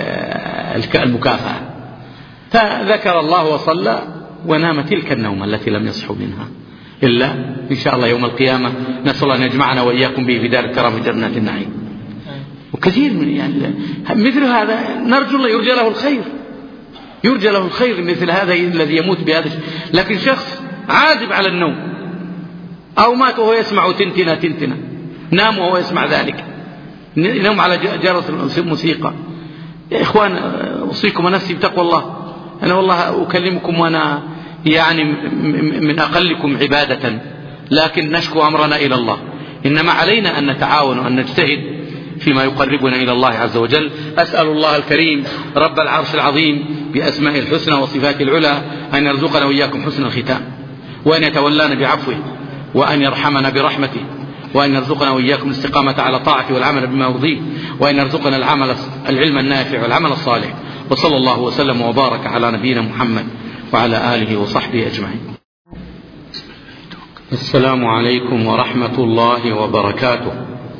المكافأة. فذكر الله وصلى ونام تلك النومة التي لم يصحوا منها إلا إن شاء الله يوم القيامة، نسأل الله أن يجمعنا وإياكم به في دار الكرام في جنات النعيم. وكثير من يعني مثل هذا نرجو الله يرجى له الخير، يرجى له الخير مثل هذا الذي يموت بهذا الشيء. لكن شخص عازب على النوم أو مات وهو يسمع تنتنة، نام وهو يسمع ذلك، ينام على جرس الموسيقى. يا إخوان أوصيكم ونفسي بتقوى الله. أنا والله أكلمكم وأنا يعني من أقلكم عبادة، لكن نشكو أمرنا إلى الله. إنما علينا أن نتعاون وأن نجتهد فيما يقربنا إلى الله عز وجل. أسأل الله الكريم رب العرش العظيم بأسماء الحسنى وصفات العلى أن يرزقنا وإياكم حسن الختام، وأن يتولانا بعفوه، وأن يرحمنا برحمته، وأن يرزقنا وإياكم الاستقامة على طاعته والعمل بما يرضيه، وأن يرزقنا العلم النافع والعمل الصالح. وصلى الله وسلم وبارك على نبينا محمد وعلى آله وصحبه أجمعين. السلام عليكم ورحمة الله وبركاته.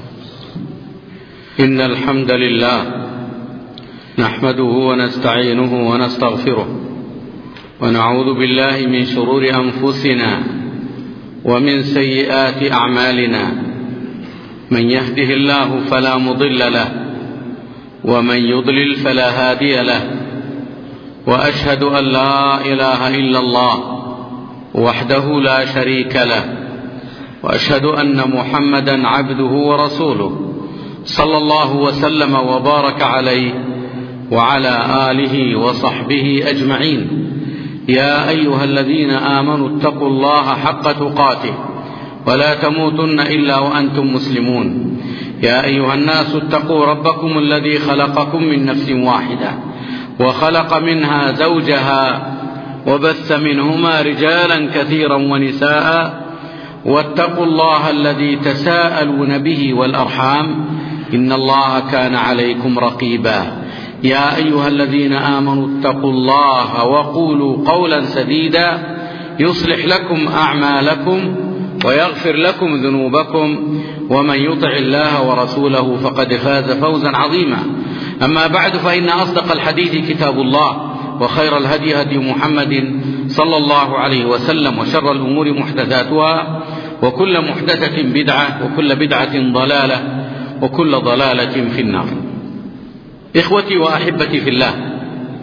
إن الحمد لله نحمده ونستعينه ونستغفره، ونعوذ بالله من شرور أنفسنا ومن سيئات أعمالنا، من يهده الله فلا مضل له، ومن يضلل فلا هادي له، وأشهد أن لا إله إلا الله وحده لا شريك له، وأشهد أن محمدا عبده ورسوله صلى الله وسلم وبارك عليه وعلى آله وصحبه أجمعين. يا أيها الذين آمنوا اتقوا الله حق تقاته ولا تموتن إلا وأنتم مسلمون. يا أيها الناس اتقوا ربكم الذي خلقكم من نفس واحدة وخلق منها زوجها وبث منهما رجالا كثيرا ونساء، واتقوا الله الذي تساءلون به والأرحام إن الله كان عليكم رقيبا. يا أيها الذين آمنوا اتقوا الله وقولوا قولا سديدا يصلح لكم أعمالكم ويغفر لكم ذنوبكم، ومن يطع الله ورسوله فقد فاز فوزا عظيما. أما بعد، فإن أصدق الحديث كتاب الله، وخير الهدي هدي محمد صلى الله عليه وسلم، وشر الأمور محدثاتها، وكل محدثة بدعة، وكل بدعة ضلالة، وكل ضلالة في النار. إخوتي وأحبتي في الله،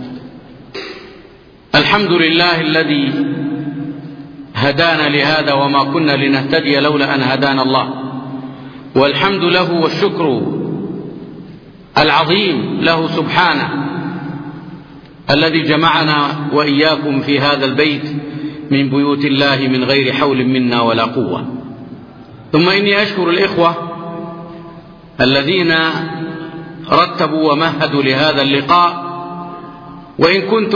الحمد لله الذي هدانا لهذا وما كنا لنهتدي لولا أن هدانا الله، والحمد له والشكر العظيم له سبحانه الذي جمعنا وإياكم في هذا البيت من بيوت الله من غير حول منا ولا قوة. ثم إني أشكر الإخوة الذين رتبوا ومهدوا لهذا اللقاء، وإن كنت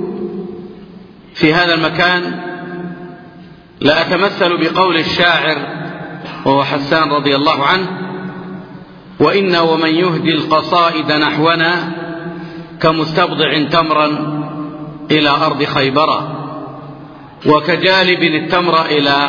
في هذا المكان لأتمثل بقول الشاعر وهو حسان رضي الله عنه: وإن ومن يهدي القصائد نحونا كمستبضع تمرا إلى أرض خيبر، وكجالب التمر إلى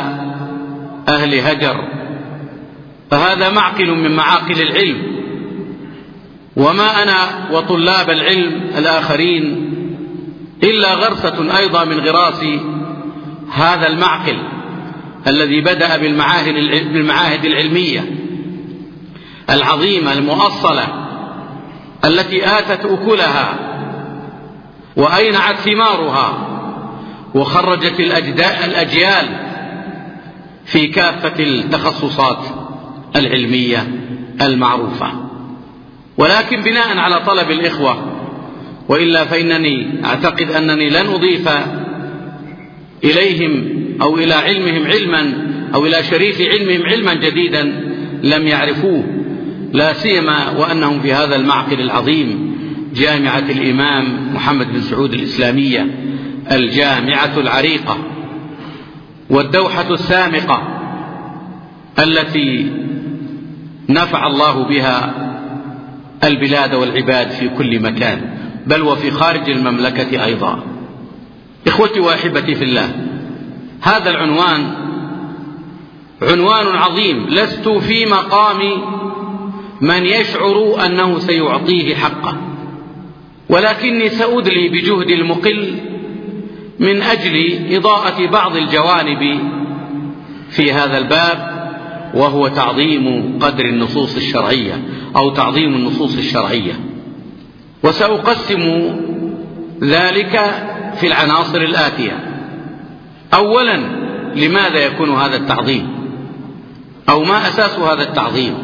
أهل هجر. فهذا معقل من معاقل العلم، وما أنا وطلاب العلم الآخرين إلا غرسة أيضا من غراس هذا المعقل الذي بدأ بالمعاهد العلمية العظيمة المؤصلة التي آتت أكلها وأينعت ثمارها وخرجت الأجيال في كافة التخصصات العلمية المعروفة. ولكن بناء على طلب الإخوة، وإلا فإنني أعتقد أنني لن أضيف إليهم أو إلى علمهم علما أو إلى شريف علمهم علما جديدا لم يعرفوه، لا سيما وأنهم في هذا المعقل العظيم جامعة الإمام محمد بن سعود الإسلامية، الجامعة العريقة والدوحة السامقة التي نفع الله بها البلاد والعباد في كل مكان، بل وفي خارج المملكة أيضا. إخوتي وأحبتي في الله، هذا العنوان عنوان عظيم، لست في مقام من يشعر أنه سيعطيه حقه، ولكني سأدلي بجهد المقل من أجل إضاءة بعض الجوانب في هذا الباب، وهو تعظيم قدر النصوص الشرعية أو تعظيم النصوص الشرعية. وسأقسم ذلك في العناصر الآتية: أولا، لماذا يكون هذا التعظيم أو ما أساس هذا التعظيم؟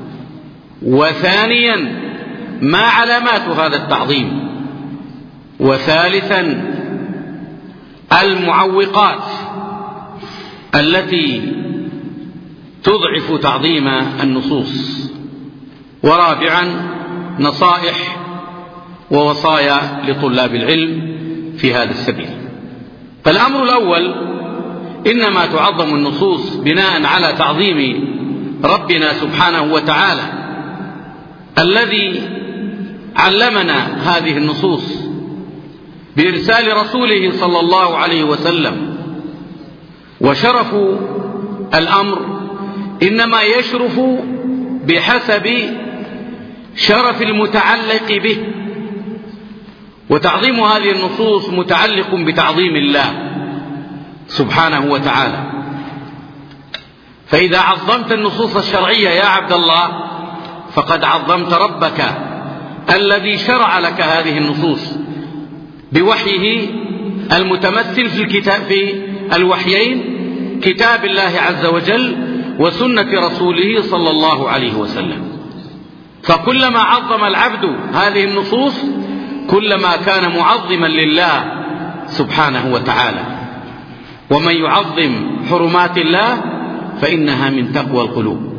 وثانيا، ما علامات هذا التعظيم؟ وثالثا، المعوقات التي تضعف تعظيم النصوص. ورابعا، نصائح ووصايا لطلاب العلم في هذا السبيل. فالأمر الأول، إنما تعظم النصوص بناء على تعظيم ربنا سبحانه وتعالى الذي علمنا هذه النصوص بإرسال رسوله صلى الله عليه وسلم. وشرف الأمر إنما يشرف بحسب شرف المتعلق به، وتعظيم هذه النصوص متعلق بتعظيم الله سبحانه وتعالى. فإذا عظمت النصوص الشرعية يا عبد الله فقد عظمت ربك الذي شرع لك هذه النصوص بوحيه المتمثل في الوحيين، كتاب الله عز وجل وسنة رسوله صلى الله عليه وسلم. فكلما عظم العبد هذه النصوص كلما كان معظما لله سبحانه وتعالى. ومن يعظم حرمات الله فإنها من تقوى القلوب.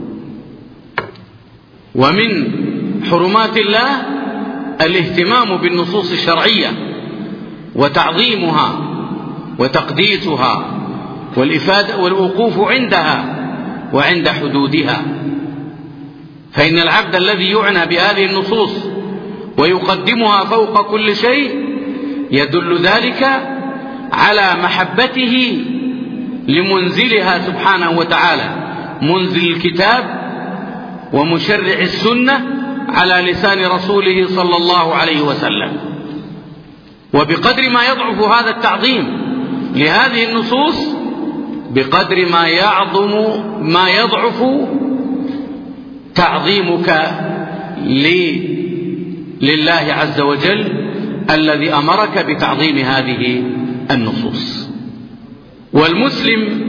ومن حرمات الله الاهتمام بالنصوص الشرعية وتعظيمها وتقديسها والإفادة والوقوف عندها وعند حدودها. فإن العبد الذي يعنى بهذه النصوص ويقدمها فوق كل شيء يدل ذلك على محبته لمنزلها سبحانه وتعالى، منزل الكتاب ومشرع السنة على لسان رسوله صلى الله عليه وسلم. وبقدر ما يضعف هذا التعظيم لهذه النصوص بقدر ما يضعف تعظيمك لله عز وجل الذي أمرك بتعظيم هذه النصوص. والمسلم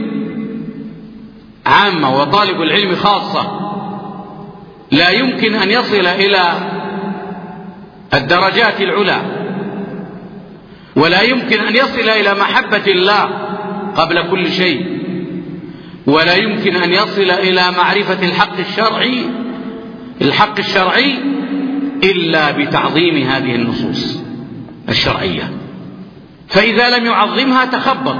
عامة وطالب العلم خاصة لا يمكن أن يصل إلى الدرجات العلى، ولا يمكن أن يصل إلى محبة الله قبل كل شيء، ولا يمكن أن يصل إلى معرفة الحق الشرعي إلا بتعظيم هذه النصوص الشرعية. فإذا لم يعظمها تخبط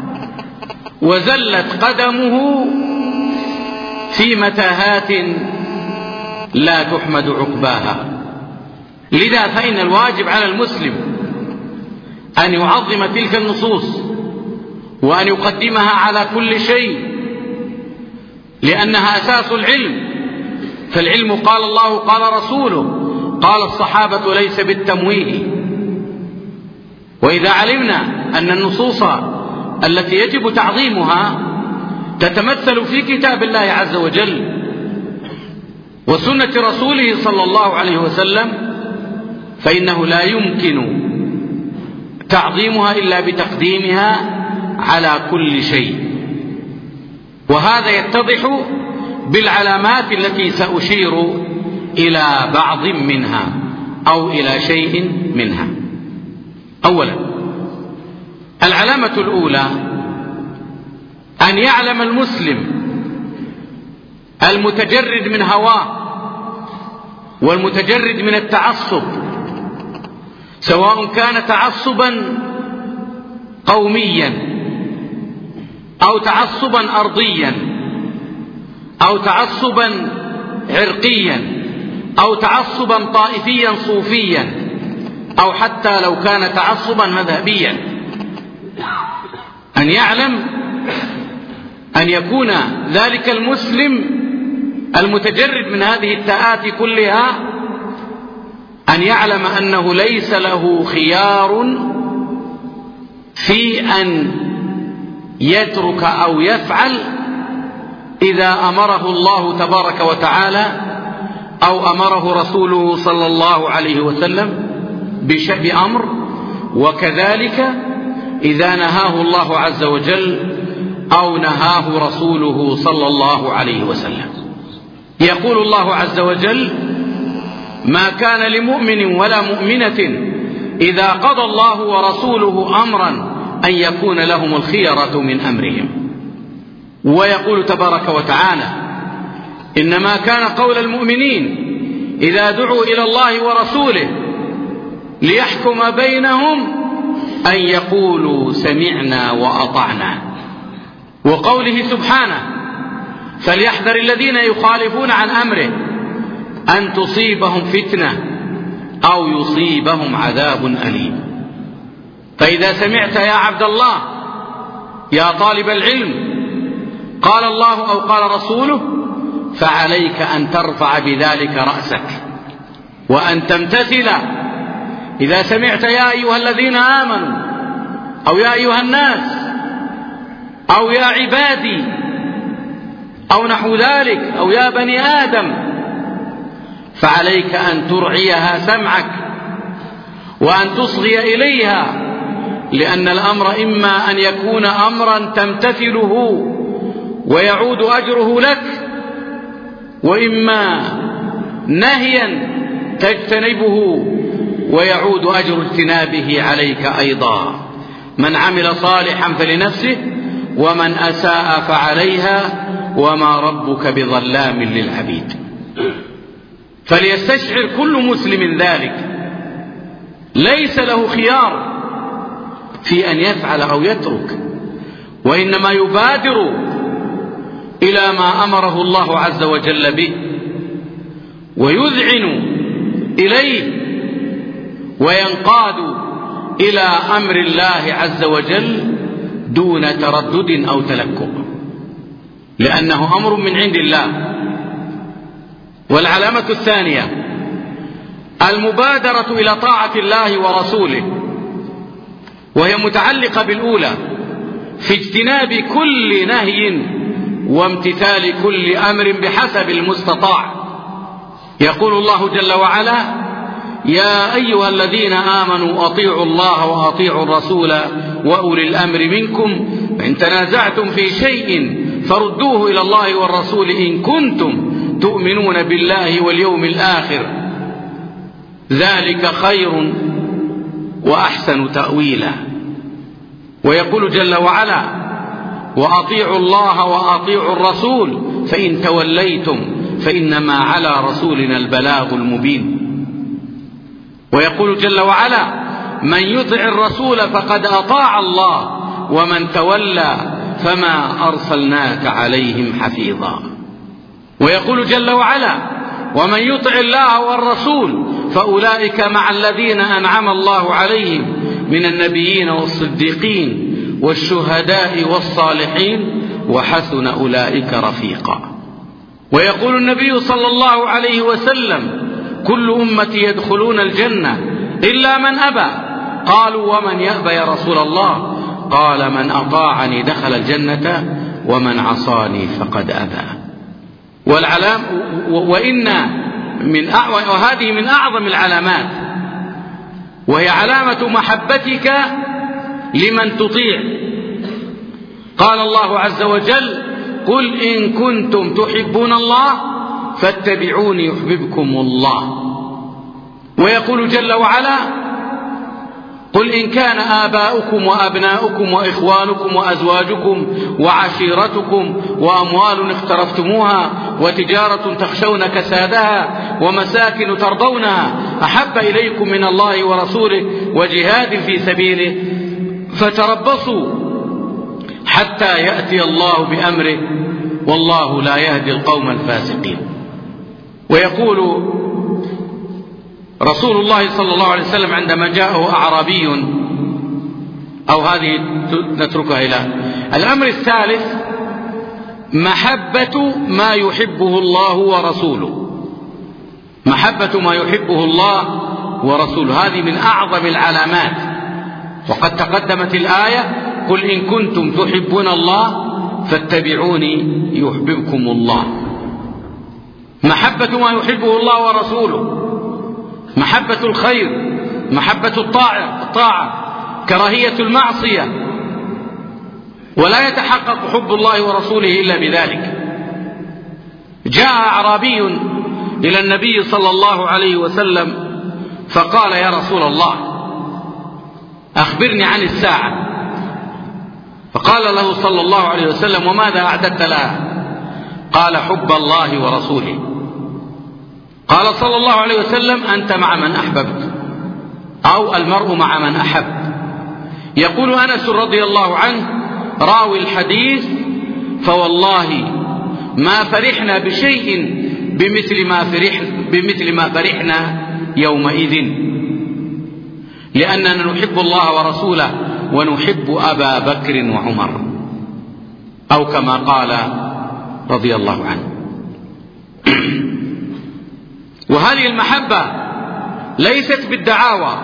وزلت قدمه في متاهات لا تحمد عقباها. لذا فإن الواجب على المسلم أن يعظم تلك النصوص وأن يقدمها على كل شيء، لأنها أساس العلم. فالعلم قال الله قال رسوله قال الصحابة ليس بالتمويه. وإذا علمنا أن النصوص التي يجب تعظيمها تتمثل في كتاب الله عز وجل وسنة رسوله صلى الله عليه وسلم، فإنه لا يمكن تعظيمها إلا بتقديمها على كل شيء. وهذا يتضح بالعلامات التي سأشير إلى بعض منها أو إلى شيء منها. أولا، العلامة الأولى أن يعلم المسلم المتجرد من هواه والمتجرد من التعصب، سواء كان تعصبا قوميا أو تعصبا أرضيا أو تعصبا عرقيا أو تعصبا طائفيا صوفيا أو حتى لو كان تعصبا مذهبيا، أن يعلم أن يكون ذلك المسلم المتجرد من هذه التآتي كلها أن يعلم أنه ليس له خيار في أن يترك أو يفعل إذا أمره الله تبارك وتعالى أو أمره رسوله صلى الله عليه وسلم بأمر، وكذلك إذا نهاه الله عز وجل أو نهاه رسوله صلى الله عليه وسلم. يقول الله عز وجل: ما كان لمؤمن ولا مؤمنة إذا قضى الله ورسوله أمرا أن يكون لهم الخيرة من أمرهم. ويقول تبارك وتعالى: إنما كان قول المؤمنين إذا دعوا إلى الله ورسوله ليحكم بينهم أن يقولوا سمعنا وأطعنا. وقوله سبحانه: فليحذر الذين يخالفون عن أمره أن تصيبهم فتنة أو يصيبهم عذاب أليم. فإذا سمعت يا عبد الله يا طالب العلم قال الله أو قال رسوله فعليك أن ترفع بذلك رأسك وأن تمتثل. إذا سمعت يا أيها الذين آمنوا أو يا أيها الناس أو يا عبادي أو نحو ذلك أو يا بني آدم، فعليك أن ترعيها سمعك وأن تصغي إليها، لأن الأمر إما أن يكون أمرا تمتثله ويعود أجره لك، وإما نهيا تجتنبه ويعود أجر اجتنابه عليك أيضا. من عمل صالحا فلنفسه ومن أساء فعليها وما ربك بظلام للعبيد. فليستشعر كل مسلم ذلك، ليس له خيار في أن يفعل أو يترك، وإنما يبادر إلى ما أمره الله عز وجل به ويذعن إليه وينقاد إلى أمر الله عز وجل دون تردد أو تلكؤ، لأنه أمر من عند الله. والعلامة الثانية المبادرة إلى طاعة الله ورسوله، وهي متعلقة بالأولى في اجتناب كل نهي وامتثال كل أمر بحسب المستطاع. يقول الله جل وعلا: يا أيها الذين آمنوا أطيعوا الله وأطيعوا الرسول وأولي الأمر منكم فإن تنازعتم في شيء فردوه إلى الله والرسول إن كنتم تؤمنون بالله واليوم الآخر ذلك خير وأحسن تأويلا. ويقول جل وعلا: وأطيعوا الله وأطيعوا الرسول فإن توليتم فإنما على رسولنا البلاغ المبين. ويقول جل وعلا: من يطع الرسول فقد أطاع الله ومن تولى فما أرسلناك عليهم حفيظا. ويقول جل وعلا: ومن يطع الله والرسول فأولئك مع الذين أنعم الله عليهم من النبيين والصديقين والشهداء والصالحين وحسن أولئك رفيقا. ويقول النبي صلى الله عليه وسلم: كل أمتي يدخلون الجنة إلا من أبى. قالوا ومن يأبى يا رسول الله؟ قال من أطاعني دخل الجنة ومن عصاني فقد أبى. وهذه من أعظم العلامات، وهي علامة محبتك لمن تطيع. قال الله عز وجل قل إن كنتم تحبون الله فاتبعوني يحببكم الله. ويقول جل وعلا قل إن كان آباؤكم وأبناؤكم وإخوانكم وأزواجكم وعشيرتكم وأموال اقترفتموها وتجارة تخشون كسادها ومساكن ترضونها أحب إليكم من الله ورسوله وجهاد في سبيله فتربصوا حتى يأتي الله بأمره والله لا يهدي القوم الفاسقين. ويقول رسول الله صلى الله عليه وسلم عندما جاءه أعرابي، أو هذه نتركها إلى الأمر الثالث، محبة ما يحبه الله ورسوله. محبة ما يحبه الله ورسوله هذه من أعظم العلامات. وقد تقدمت الآية قل إن كنتم تحبون الله فاتبعوني يحببكم الله. محبة ما يحبه الله ورسوله، محبة الخير، محبة الطاعة، كراهية المعصية. ولا يتحقق حب الله ورسوله إلا بذلك. جاء أعرابي إلى النبي صلى الله عليه وسلم فقال يا رسول الله أخبرني عن الساعة. فقال له صلى الله عليه وسلم وماذا أعددت لها؟ قال حب الله ورسوله. قال صلى الله عليه وسلم أنت مع من أحببت، أو المرء مع من أحب. يقول أنس رضي الله عنه راوي الحديث فوالله ما فرحنا بشيء بمثل ما فرحنا يومئذ، لأننا نحب الله ورسوله ونحب أبا بكر وعمر، أو كما قال رضي الله عنه. وهذه المحبة ليست بالدعاوى،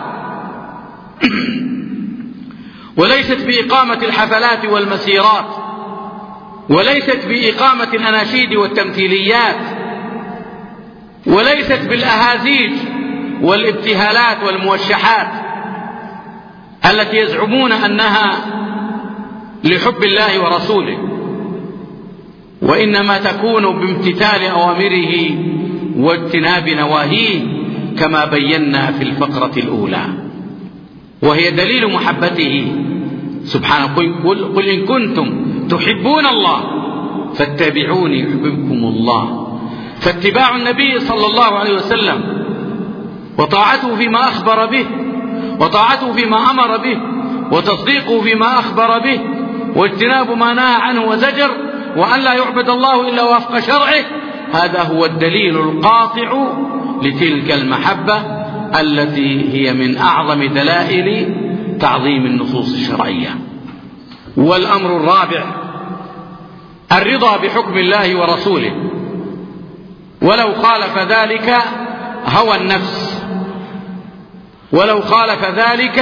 وليست بإقامة الحفلات والمسيرات، وليست بإقامة الأناشيد والتمثيليات، وليست بالأهازيج والابتهالات والموشحات التي يزعمون أنها لحب الله ورسوله، وإنما تكون بامتثال أوامره واجتناب نواهيه كما بينا في الفقرة الأولى، وهي دليل محبته سبحانه. قل إن كنتم تحبون الله فاتبعوني يحببكم الله. فاتباع النبي صلى الله عليه وسلم وطاعته فيما أخبر به، وطاعته فيما أمر به، وتصديقه فيما أخبر به، واجتناب ما نهى عنه وزجر، وأن لا يعبد الله إلا وفق شرعه، هذا هو الدليل القاطع لتلك المحبة التي هي من أعظم دلائل تعظيم النصوص الشرعية. والأمر الرابع الرضا بحكم الله ورسوله، ولو خالف ذلك هوى النفس، ولو خالف ذلك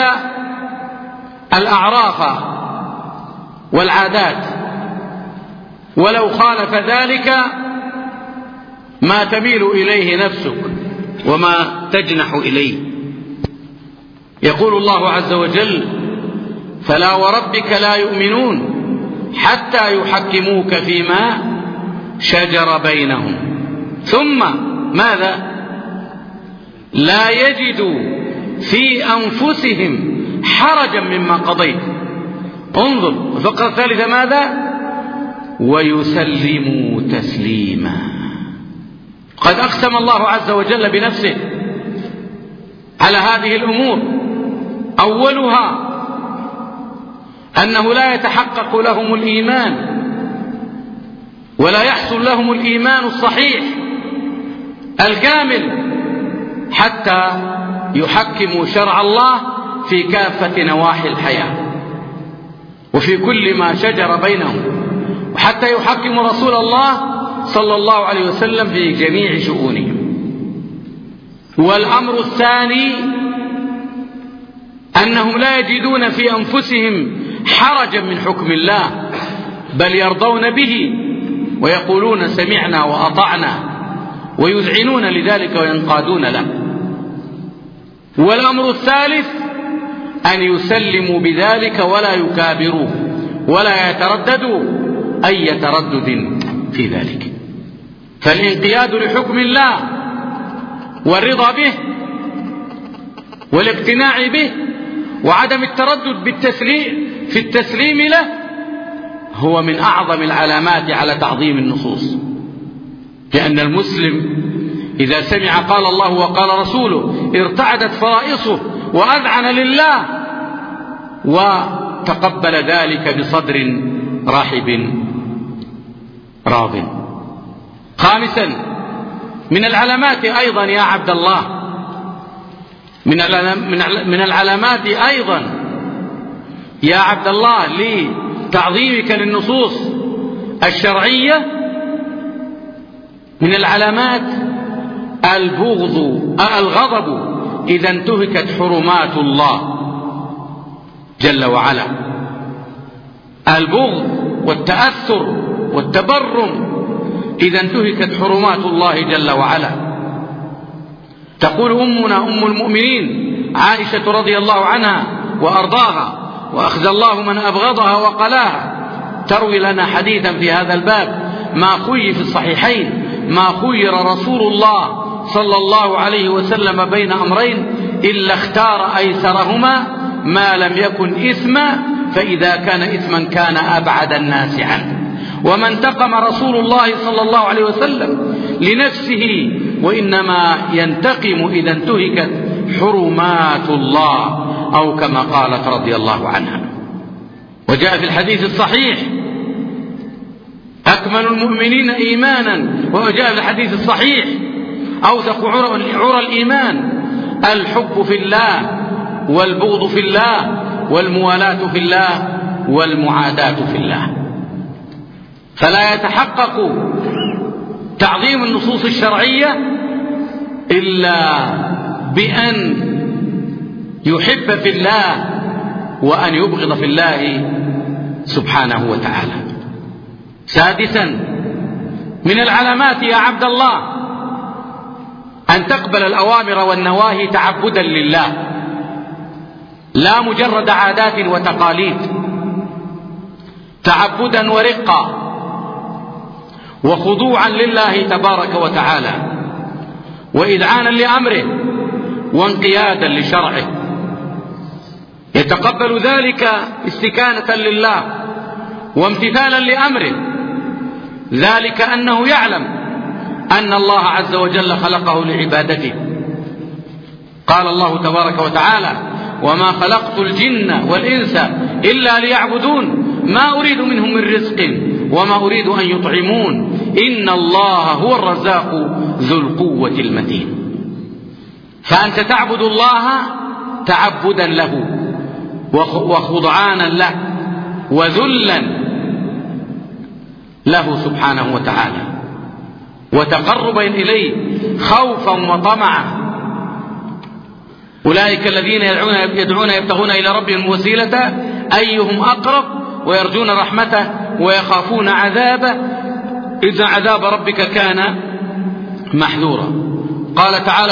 الأعراف والعادات، ولو خالف ذلك ما تميل إليه نفسك وما تجنح إليه. يقول الله عز وجل فلا وربك لا يؤمنون حتى يحكموك فيما شجر بينهم ثم ماذا؟ لا يجدوا في أنفسهم حرجا مما قضيت. انظر الفقرة الثالثة ماذا؟ ويسلموا تسليما. قد أقسم الله عز وجل بنفسه على هذه الأمور، أولها أنه لا يتحقق لهم الإيمان ولا يحصل لهم الإيمان الصحيح الكامل حتى يحكموا شرع الله في كافة نواحي الحياة وفي كل ما شجر بينهم، وحتى يحكموا رسول الله صلى الله عليه وسلم في جميع شؤونهم. والأمر الثاني أنهم لا يجدون في أنفسهم حرجا من حكم الله، بل يرضون به ويقولون سمعنا وأطعنا، ويذعنون لذلك وينقادون له. والأمر الثالث أن يسلموا بذلك ولا يكابروا ولا يترددوا أي تردد في ذلك. فالانقياد لحكم الله والرضا به والاقتناع به وعدم التردد في التسليم له هو من أعظم العلامات على تعظيم النصوص، لأن المسلم إذا سمع قال الله وقال رسوله ارتعدت فرائصه وأذعن لله وتقبل ذلك بصدر رحب راض. خامسا من العلامات أيضا يا عبد الله، من العلامات أيضا يا عبد الله لتعظيمك للنصوص الشرعية، من العلامات الغضب إذا انتهكت حرمات الله جل وعلا. البغض والتأثر والتبرم إذا انتهكت حرمات الله جل وعلا. تقول أمنا أم المؤمنين عائشة رضي الله عنها وأرضاها وأخزى الله من أبغضها وقلاها، تروي لنا حديثا في هذا الباب ما خير في الصحيحين ما خير رسول الله صلى الله عليه وسلم بين أمرين إلا اختار أيسرهما ما لم يكن إثما، فإذا كان إثما كان أبعد الناس عنه. وما انتقم رسول الله صلى الله عليه وسلم لنفسه، وإنما ينتقم إذا انتهكت حرمات الله، أو كما قالت رضي الله عنها. وجاء في الحديث الصحيح أكمل المؤمنين إيمانا، وجاء في الحديث الصحيح أوثق عرى الإيمان الحب في الله والبغض في الله والموالاة في الله والمعاداة في الله. فلا يتحقق تعظيم النصوص الشرعية إلا بأن يحب في الله وأن يبغض في الله سبحانه وتعالى. سادسا من العلامات يا عبد الله أن تقبل الأوامر والنواهي تعبدا لله، لا مجرد عادات وتقاليد، تعبدا ورقا وخضوعا لله تبارك وتعالى، وإذعانا لأمره وانقيادا لشرعه. يتقبل ذلك استكانة لله وامتثالا لأمره، ذلك أنه يعلم أن الله عز وجل خلقه لعبادته. قال الله تبارك وتعالى وما خلقت الجن والإنس إلا ليعبدون ما أريد منهم من رزق وما أريد أن يطعمون إن الله هو الرزاق ذو القوة المتين. فأنت تعبد الله تعبدا له وخضعانا له وذلا له سبحانه وتعالى، وتقربا إليه خوفا وطمعا. أولئك الذين يدعون يبتغون إلى ربهم الوسيلة أيهم أقرب ويرجون رحمته ويخافون عذابه إذ عذاب ربك كان محذورا. قال تعالى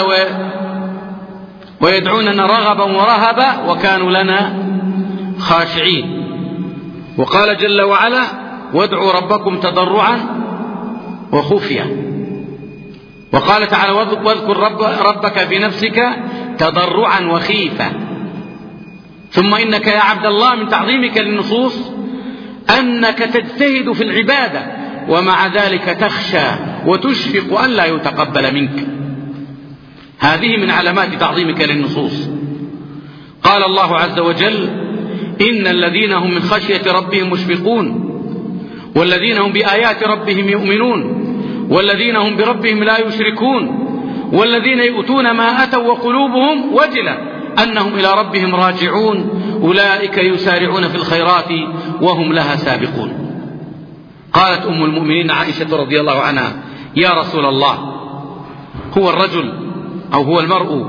ويدعوننا رغبا ورهبا وكانوا لنا خاشعين. وقال جل وعلا وادعوا ربكم تضرعا وخفيا. وقال تعالى واذكر ربك في نفسك تضرعا وخيفة. ثم إنك يا عبد الله من تعظيمك للنصوص أنك تجتهد في العبادة ومع ذلك تخشى وتشفق أن لا يتقبل منك. هذه من علامات تعظيمك للنصوص. قال الله عز وجل إن الذين هم من خشية ربهم مشفقون والذين هم بآيات ربهم يؤمنون والذين هم بربهم لا يشركون والذين يؤتون ما أتوا وقلوبهم وجلة أنهم إلى ربهم راجعون أولئك يسارعون في الخيرات وهم لها سابقون. قالت أم المؤمنين عائشة رضي الله عنها يا رسول الله هو الرجل أو هو المرء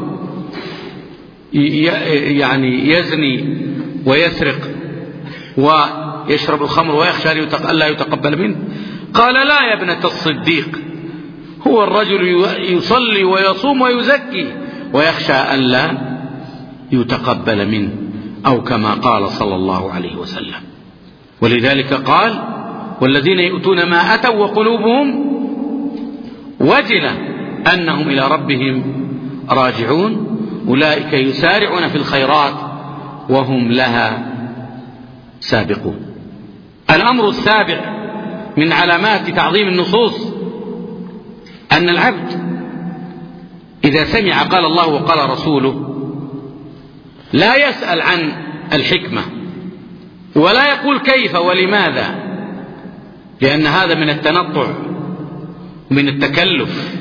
يعني يزني ويسرق ويشرب الخمر ويخشى أن لا يتقبل منه؟ قال لا يا ابنة الصديق، هو الرجل يصلي ويصوم ويزكي ويخشى أن لا يتقبل منه، أو كما قال صلى الله عليه وسلم. ولذلك قال والذين يؤتون ما أتوا وقلوبهم وجلة أنهم إلى ربهم راجعون أولئك يسارعون في الخيرات وهم لها سابقون. الأمر السابع من علامات تعظيم النصوص أن العبد إذا سمع قال الله وقال رسوله لا يسأل عن الحكمة ولا يقول كيف ولماذا، لأن هذا من التنطع ومن التكلف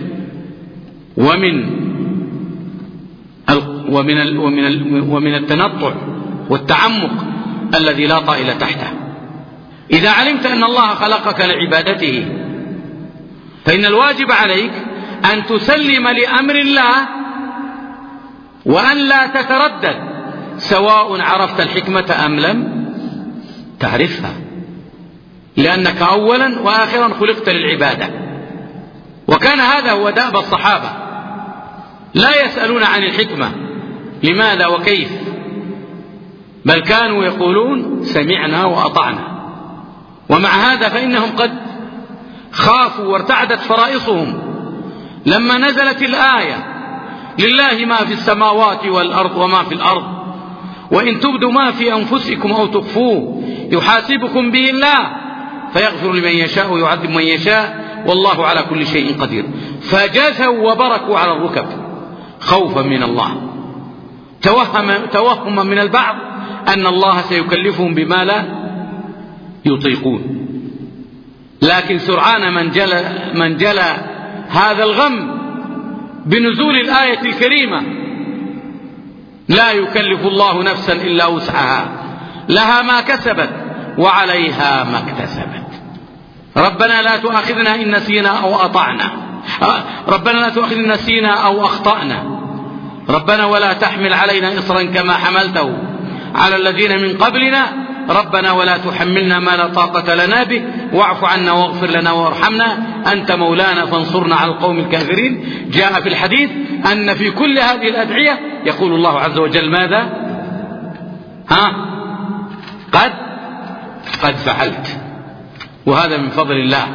ومن التنطع والتعمق الذي لا طائل تحته. إذا علمت أن الله خلقك لعبادته فإن الواجب عليك أن تسلم لأمر الله وأن لا تتردد، سواء عرفت الحكمة أم لم تعرفها، لأنك أولا وآخرا خلقت للعبادة. وكان هذا هو دأب الصحابة، لا يسألون عن الحكمة لماذا وكيف، بل كانوا يقولون سمعنا وأطعنا. ومع هذا فإنهم قد خافوا وارتعدت فرائصهم لما نزلت الآية لله ما في السماوات والأرض وما في الأرض وإن تبدوا ما في أنفسكم أو تخفوه يحاسبكم به الله فيغفر لمن يشاء ويعذب من يشاء والله على كل شيء قدير. فجثوا وبركوا على الركب خوفا من الله، توهما من البعض أن الله سيكلفهم بما لا يطيقون. لكن سرعان من جلى هذا الغم بنزول الآية الكريمة: لا يكلف الله نفسا إلا وسعها لها ما كسبت وعليها ما اكتسبت. ربنا لا تؤاخذنا إن نسينا أو أطعنا، ربنا لا تؤاخذنا إن نسينا أو أخطأنا، ربنا ولا تحمل علينا إصرا كما حملته على الذين من قبلنا، ربنا ولا تحملنا ما لا طاقة لنا به واعف عنا واغفر لنا وارحمنا أنت مولانا فانصرنا على القوم الكافرين. جاء في الحديث أن في كل هذه الأدعية يقول الله عز وجل ماذا؟ قد فعلت. وهذا من فضل الله.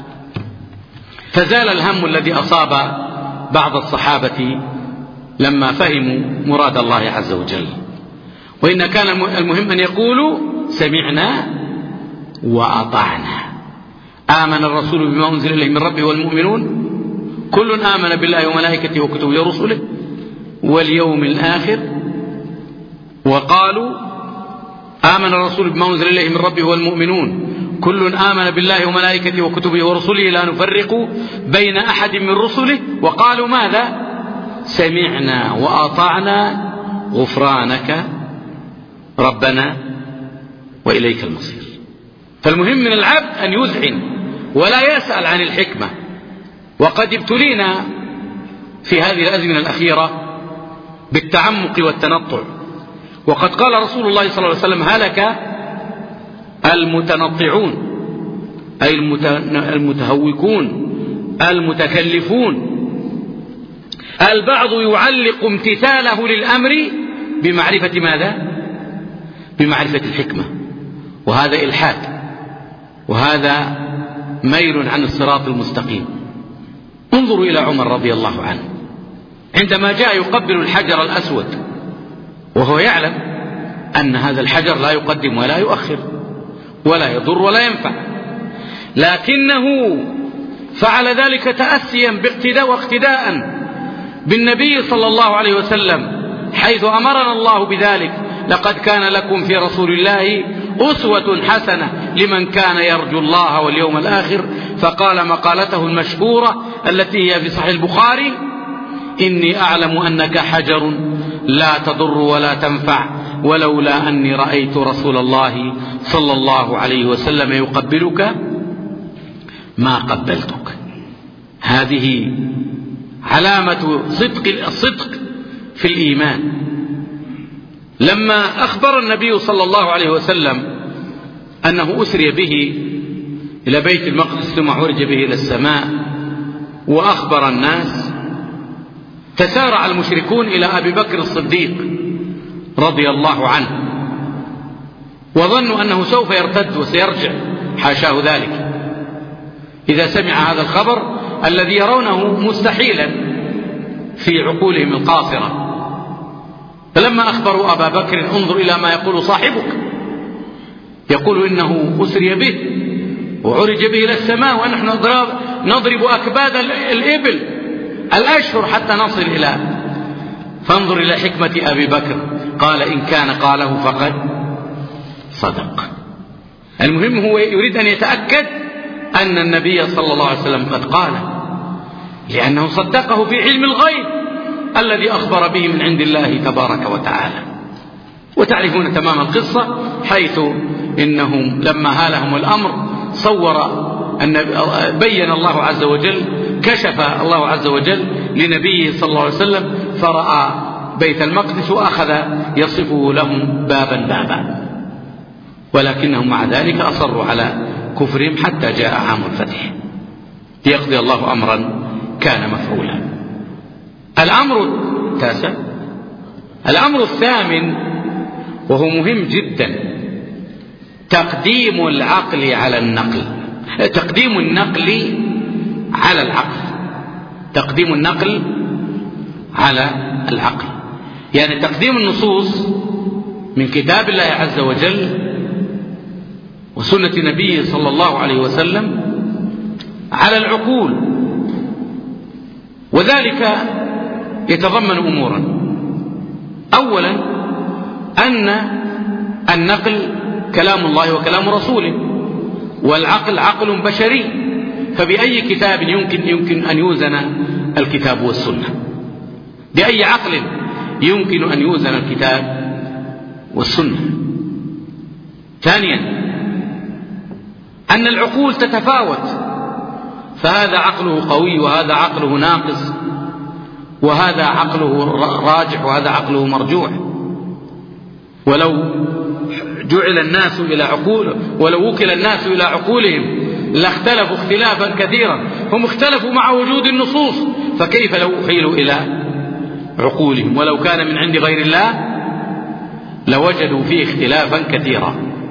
فزال الهم الذي أصاب بعض الصحابة لما فهموا مراد الله عز وجل، وإن كان المهم أن يقولوا سمعنا وأطعنا. آمن الرسول بما أنزل إليه من ربه والمؤمنون كل آمن بالله وملائكته وكتبه ورسله واليوم الآخر. وقالوا آمن الرسول بما أنزل إليه من ربه والمؤمنون كل آمن بالله وملائكته وكتبه ورسله لا نفرق بين أحد من رسله. وقالوا ماذا؟ سمعنا وأطعنا غفرانك ربنا وإليك المصير. فالمهم من العبد أن يذعن ولا يسأل عن الحكمة. وقد ابتلينا في هذه الأزمنة الأخيرة بالتعمق والتنطع، وقد قال رسول الله صلى الله عليه وسلم هلك المتنطعون أي المتهوكون المتكلفون. البعض يعلق امتثاله للأمر بمعرفة ماذا؟ بمعرفة الحكمة، وهذا إلحاد، وهذا ميل عن الصراط المستقيم. انظروا إلى عمر رضي الله عنه عندما جاء يقبل الحجر الأسود وهو يعلم أن هذا الحجر لا يقدم ولا يؤخر ولا يضر ولا ينفع، لكنه فعل ذلك تأسيا باقتداء واقتداء بالنبي صلى الله عليه وسلم، حيث أمرنا الله بذلك: لقد كان لكم في رسول الله أسوة حسنة لمن كان يرجو الله واليوم الآخر. فقال مقالته المشهورة التي هي في صحيح البخاري: إني أعلم أنك حجر لا تضر ولا تنفع ولولا أني رأيت رسول الله صلى الله عليه وسلم يقبلك ما قبلتك. هذه علامة الصدق في الإيمان. لما أخبر النبي صلى الله عليه وسلم أنه أسري به إلى بيت المقدس ثم عرج به إلى السماء وأخبر الناس، تسارع المشركون إلى أبي بكر الصديق رضي الله عنه، وظنوا أنه سوف يرتد وسيرجع، حاشاه ذلك، إذا سمع هذا الخبر الذي يرونه مستحيلا في عقولهم القاصرة. فلما أخبروا أبا بكر انظر إلى ما يقول صاحبك، يقول إنه أسري به وعرج به إلى السماء ونحن نضرب أكباد الإبل الأشهر حتى نصل إلى، فانظر إلى حكمة أبي بكر، قال إن كان قاله فقد صدق. المهم هو يريد أن يتأكد أن النبي صلى الله عليه وسلم قد قاله، لأنه صدقه في علم الغيب الذي أخبر به من عند الله تبارك وتعالى. وتعرفون تمام القصة، حيث إنهم لما هالهم الأمر صور أن بين الله عز وجل، كشف الله عز وجل لنبيه صلى الله عليه وسلم فرأى بيت المقدس وأخذ يصفه لهم بابا بابا، ولكنهم مع ذلك أصروا على كفرهم حتى جاء عام الفتح ليقضي الله أمرا كان مفعولا. الأمر التاسع، الأمر الثامن وهو مهم جدا، تقديم العقل على النقل، تقديم النقل على العقل، تقديم النقل على العقل، يعني تقديم النصوص من كتاب الله عز وجل وسنة نبيه صلى الله عليه وسلم على العقول. وذلك يتضمن أمورا، أولا أن النقل كلام الله وكلام رسوله، والعقل عقل بشري، فبأي كتاب يمكن أن يوزن الكتاب والسنة؟ بأي عقل يمكن أن يوزن الكتاب والسنة؟ ثانيا أن العقول تتفاوت، فهذا عقله قوي وهذا عقله ناقص، وهذا عقله راجح وهذا عقله مرجوح. ولو جعل الناس إلى عقول، ولو وكل الناس إلى عقولهم لاختلفوا اختلافا كثيرا، هم اختلفوا مع وجود النصوص، فكيف لو أحيلوا إلى عقولهم؟ ولو كان من عند غير الله لوجدوا فيه اختلافا كثيرا.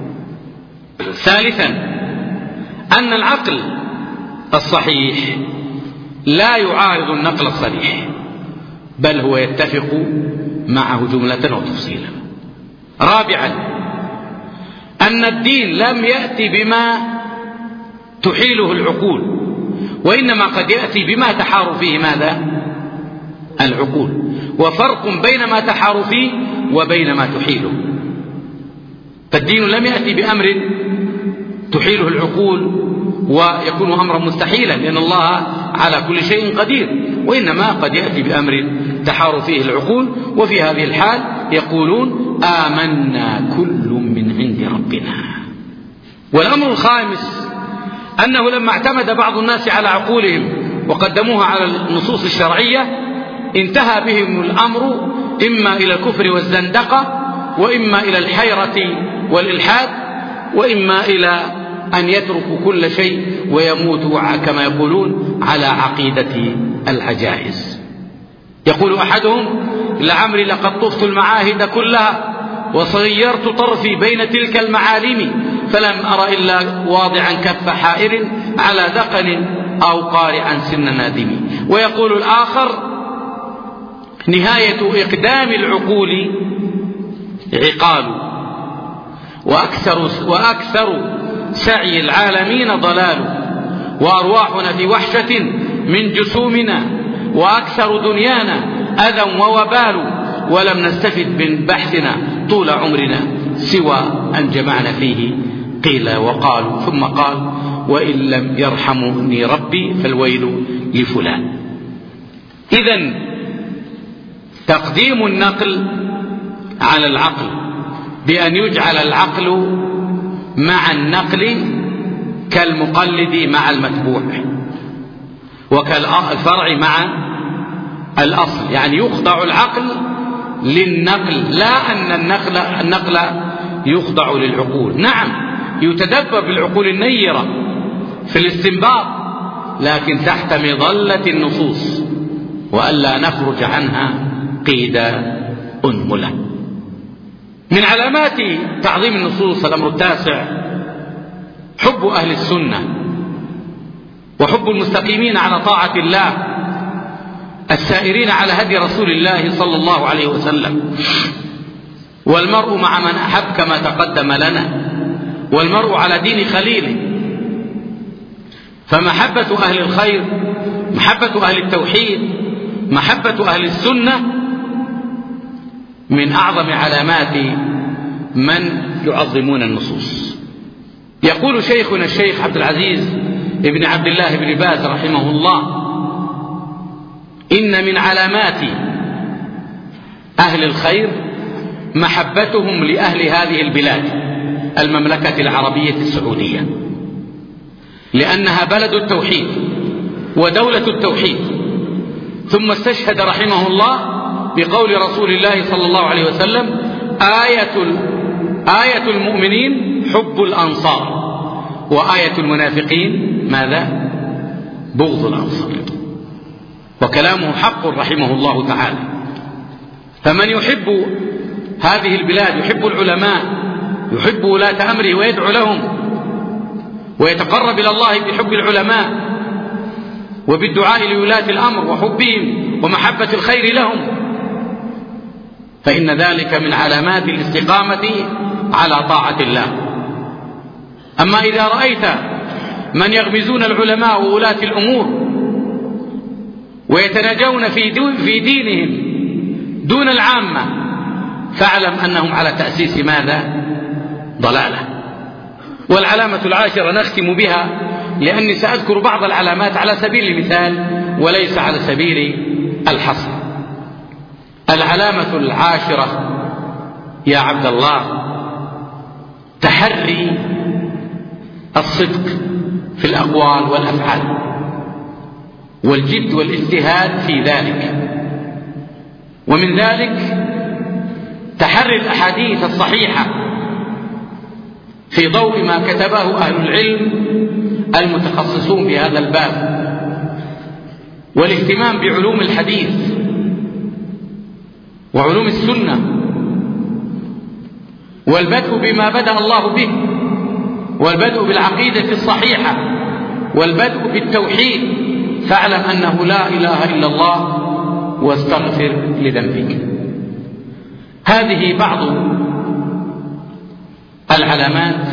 ثالثا أن العقل الصحيح لا يعارض النقل الصريح، بل هو يتفق معه جملة وتفصيلا. رابعا أن الدين لم يأتي بما تحيله العقول، وإنما قد يأتي بما تحار فيه ماذا؟ العقول، وفرق بين ما تحار فيه وبين ما تحيله. فالدين لم يأتي بأمر تحيله العقول ويكون أمرا مستحيلا، لأن الله على كل شيء قدير، وإنما قد يأتي بأمر تحار فيه العقول، وفي هذه الحال يقولون آمنا كل من عند ربنا. والأمر الخامس أنه لما اعتمد بعض الناس على عقولهم وقدموها على النصوص الشرعية انتهى بهم الأمر إما إلى الكفر والزندقة، وإما إلى الحيرة والإلحاد، وإما إلى أن يتركوا كل شيء ويموتوا كما يقولون على عقيدة العجائز. يقول أحدهم لعمري لقد طفت المعاهد كلها وصيرت طرفي بين تلك المعالم، فلم أر إلا واضعا كف حائر على ذقن أو قارعا سن نادم. ويقول الآخر نهاية إقدام العقول عقال، وأكثر سعي العالمين ضلال، وأرواحنا في وحشة من جسومنا، وأكثر دنيانا أذى ووبال، ولم نستفد من بحثنا طول عمرنا سوى أن جمعنا فيه قيل وقالوا. ثم قال وإن لم يرحمني ربي فالويل لفلان. إذن تقديم النقل على العقل بأن يجعل العقل مع النقل كالمقلد مع المتبوع، وكالفرع مع الأصل، يعني يخضع العقل للنقل، لا أن النقل يخضع للعقول. نعم يتدبر بالعقول النيرة في الاستنباط، لكن تحت مظلة النصوص، وألا نخرج عنها قيد أنملة. من علامات تعظيم النصوص الأمر التاسع حب أهل السنة وحب المستقيمين على طاعة الله السائرين على هدي رسول الله صلى الله عليه وسلم. والمرء مع من أحب كما تقدم لنا، والمرء على دين خليله. فمحبة أهل الخير، محبة أهل التوحيد، محبة أهل السنة من أعظم علامات من يعظمون النصوص. يقول شيخنا الشيخ عبد العزيز ابن عبد الله بن باز رحمه الله: إن من علامات أهل الخير محبتهم لأهل هذه البلاد، المملكة العربية السعودية، لأنها بلد التوحيد ودولة التوحيد. ثم استشهد رحمه الله بقول رسول الله صلى الله عليه وسلم: آية المؤمنين حب الأنصار، وآية المنافقين ماذا؟ بغض الأنصار. وكلامه حق رحمه الله تعالى. فمن يحب هذه البلاد، يحب العلماء، يحب ولاة أمره ويدعو لهم ويتقرب إلى الله بحب العلماء وبالدعاء لولاة الأمر وحبهم ومحبة الخير لهم، فإن ذلك من علامات الاستقامة على طاعة الله. أما إذا رأيت من يغمزون العلماء وولاة الأمور ويتناجون في دينهم دون العامة، فاعلم أنهم على تأسيس ماذا؟ ضلالة. والعلامة العاشرة نختم بها، لأني سأذكر بعض العلامات على سبيل المثال وليس على سبيل الحصر. العلامة العاشرة يا عبد الله تحري الصدق في الأقوال والأفعال، والجد والاجتهاد في ذلك. ومن ذلك تحري الأحاديث الصحيحة في ضوء ما كتبه أهل العلم المتخصصون بهذا الباب، والاهتمام بعلوم الحديث وعلوم السنة، والبدء بما بدأ الله به، والبدء بالعقيدة الصحيحة، والبدء بالتوحيد. فاعلم أنه لا إله إلا الله واستغفر لذنبك. هذه بعض العلامات،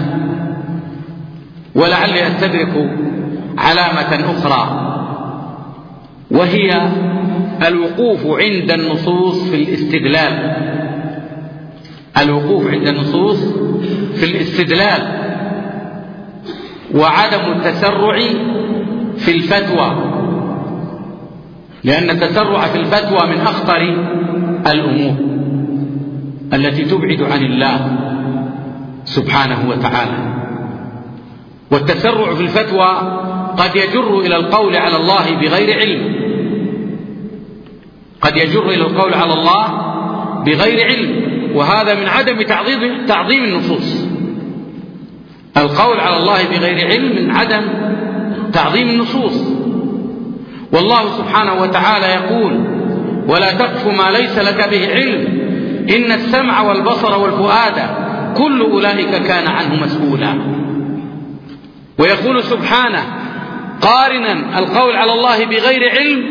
ولعلي أستدرك علامة أخرى، وهي الوقوف عند النصوص في الاستدلال. الوقوف عند النصوص في الاستدلال، وعدم التسرع في الفتوى، لأن التسرع في الفتوى من أخطر الأمور التي تبعد عن الله سبحانه وتعالى. والتسرع في الفتوى قد يجر إلى القول على الله بغير علم، قد يجر إلى القول على الله بغير علم، وهذا من عدم تعظيم النصوص. القول على الله بغير علم من عدم تعظيم النصوص. والله سبحانه وتعالى يقول: ولا تقف ما ليس لك به علم إن السمع والبصر والفؤاد كل أولئك كان عنه مسؤولا. ويقول سبحانه قارنا القول على الله بغير علم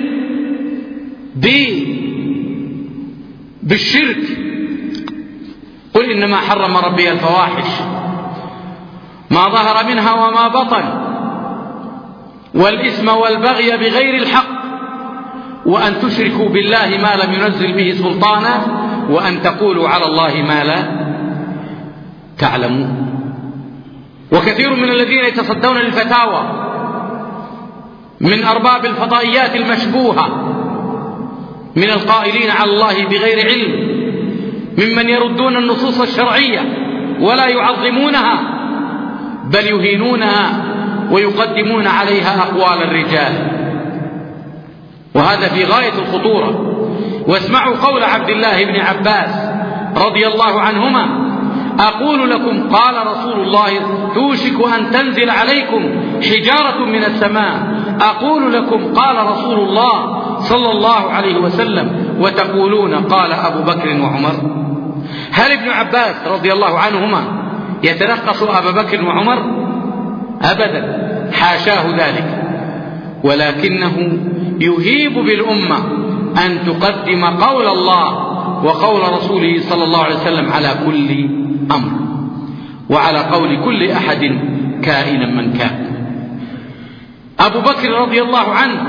بالشرك: قل إنما حرم ربي الفواحش ما ظهر منها وما بطن والإثم والبغي بغير الحق وأن تشركوا بالله ما لم ينزل به سلطانا وأن تقولوا على الله ما لا تعلمون. وكثير من الذين يتصدون للفتاوى من أرباب الفضائيات المشبوهة من القائلين على الله بغير علم، ممن يردون النصوص الشرعية ولا يعظمونها بل يهينونها ويقدمون عليها أقوال الرجال. وهذا في غاية الخطورة. واسمعوا قول عبد الله بن عباس رضي الله عنهما: أقول لكم قال رسول الله توشك أن تنزل عليكم حجارة من السماء، أقول لكم قال رسول الله صلى الله عليه وسلم وتقولون قال أبو بكر وعمر. هل ابن عباس رضي الله عنهما يتنقص أبا بكر وعمر؟ أبدا، حاشاه ذلك، ولكنه يهيب بالأمة أن تقدم قول الله وقول رسوله صلى الله عليه وسلم على كل أمر وعلى قول كل أحد كائنا من كان. أبو بكر رضي الله عنه